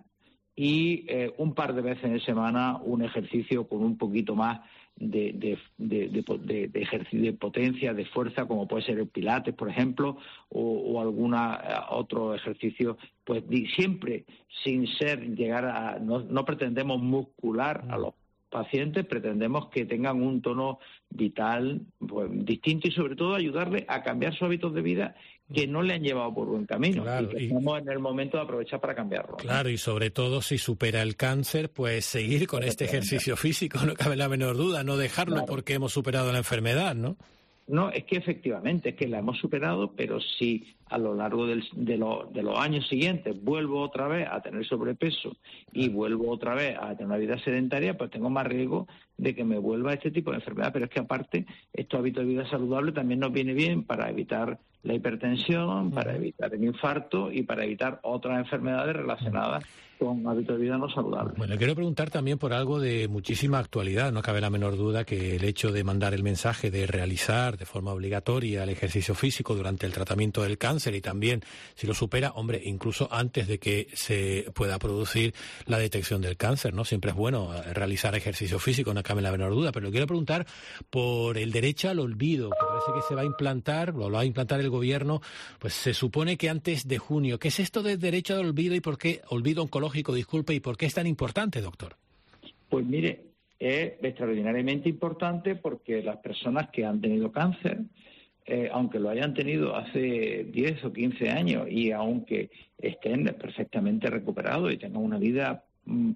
y eh, un par de veces en semana un ejercicio con un poquito más de, de, de, de, de, de ejercicio de potencia, de fuerza, como puede ser el pilates, por ejemplo, o, o alguna uh, otro ejercicio, pues di, siempre sin ser llegar a... No, no pretendemos muscular a los pacientes, pretendemos que tengan un tono vital pues, distinto y sobre todo ayudarles a cambiar sus hábitos de vida que no le han llevado por buen camino, claro, y que y... estamos en el momento de aprovechar para cambiarlo, ¿no? Claro, y sobre todo si supera el cáncer, pues seguir con este ejercicio físico, no cabe la menor duda, no dejarlo claro. porque hemos superado la enfermedad, ¿no? No, es que efectivamente, es que la hemos superado, pero si a lo largo del, de, lo, de los años siguientes vuelvo otra vez a tener sobrepeso y vuelvo otra vez a tener una vida sedentaria, pues tengo más riesgo de que me vuelva este tipo de enfermedad. Pero es que aparte, estos hábitos de vida saludable también nos viene bien para evitar la hipertensión, para evitar el infarto y para evitar otras enfermedades relacionadas con hábitos de vida no saludables. Bueno, quiero preguntar también por algo de muchísima actualidad. No cabe la menor duda que el hecho de mandar el mensaje de realizar de forma obligatoria el ejercicio físico durante el tratamiento del cáncer y también si lo supera, hombre, incluso antes de que se pueda producir la detección del cáncer, ¿no? Siempre es bueno realizar ejercicio físico, no cabe la menor duda, pero le quiero preguntar por el derecho al olvido, que parece que se va a implantar, lo va a implantar el gobierno, pues se supone que antes de junio. ¿Qué es esto del derecho al olvido y por qué, olvido oncológico, disculpe, y por qué es tan importante, doctor? Pues mire, es extraordinariamente importante porque las personas que han tenido cáncer, eh, aunque lo hayan tenido hace diez o quince años y aunque estén perfectamente recuperados y tengan una vida mm,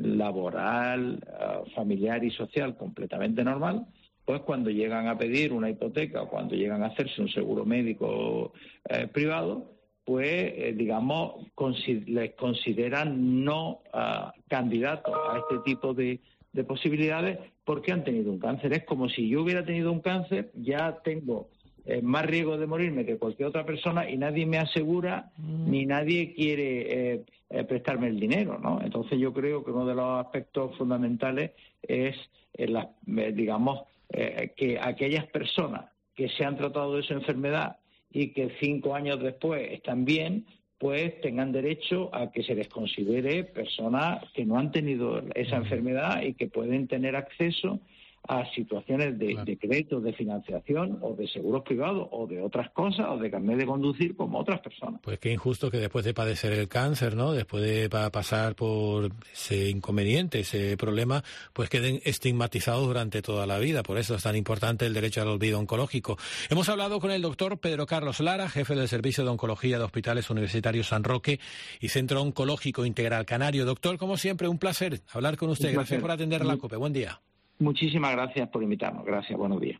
laboral, uh, familiar y social completamente normal, pues cuando llegan a pedir una hipoteca o cuando llegan a hacerse un seguro médico eh, privado, pues, eh, digamos, consi- les consideran no uh, candidatos a este tipo de, de posibilidades porque han tenido un cáncer. Es como si yo hubiera tenido un cáncer, ya tengo eh, más riesgo de morirme que cualquier otra persona y nadie me asegura mm. ni nadie quiere eh, eh, prestarme el dinero, ¿no? Entonces yo creo que uno de los aspectos fundamentales es, eh, la, eh, digamos, eh, que aquellas personas que se han tratado de su enfermedad y que cinco años después están bien, pues tengan derecho a que se les considere personas que no han tenido esa enfermedad y que pueden tener acceso a situaciones de, claro. de crédito, de financiación o de seguros privados o de otras cosas o de carnet de conducir como otras personas. Pues qué injusto que después de padecer el cáncer, ¿no? Después de pasar por ese inconveniente, ese problema, pues queden estigmatizados durante toda la vida. Por eso es tan importante el derecho al olvido oncológico. Hemos hablado con el doctor Pedro Carlos Lara, jefe del Servicio de Oncología de Hospitales Universitarios San Roque y Centro Oncológico Integral Canario. Doctor, como siempre, un placer hablar con usted. Gracias por atender la COPE. Buen día. Muchísimas gracias por invitarnos. Gracias, buenos días.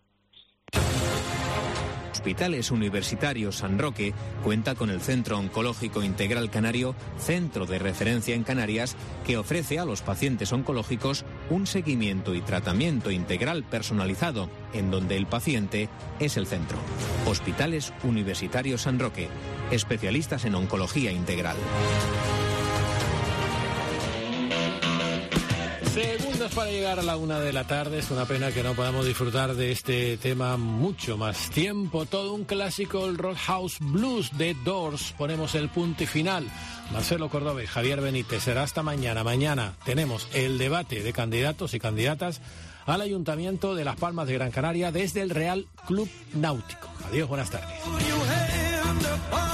Hospitales Universitarios San Roque cuenta con el Centro Oncológico Integral Canario, centro de referencia en Canarias, que ofrece a los pacientes oncológicos un seguimiento y tratamiento integral personalizado, en donde el paciente es el centro. Hospitales Universitarios San Roque, especialistas en oncología integral. Segundos para llegar a la una de la tarde. Es una pena que no podamos disfrutar de este tema mucho más tiempo. Todo un clásico, el Roadhouse Blues de Doors. Ponemos el punto y final. Marcelo Córdoba y Javier Benítez. Será hasta mañana. Mañana tenemos el debate de candidatos y candidatas al Ayuntamiento de Las Palmas de Gran Canaria desde el Real Club Náutico. Adiós, buenas tardes.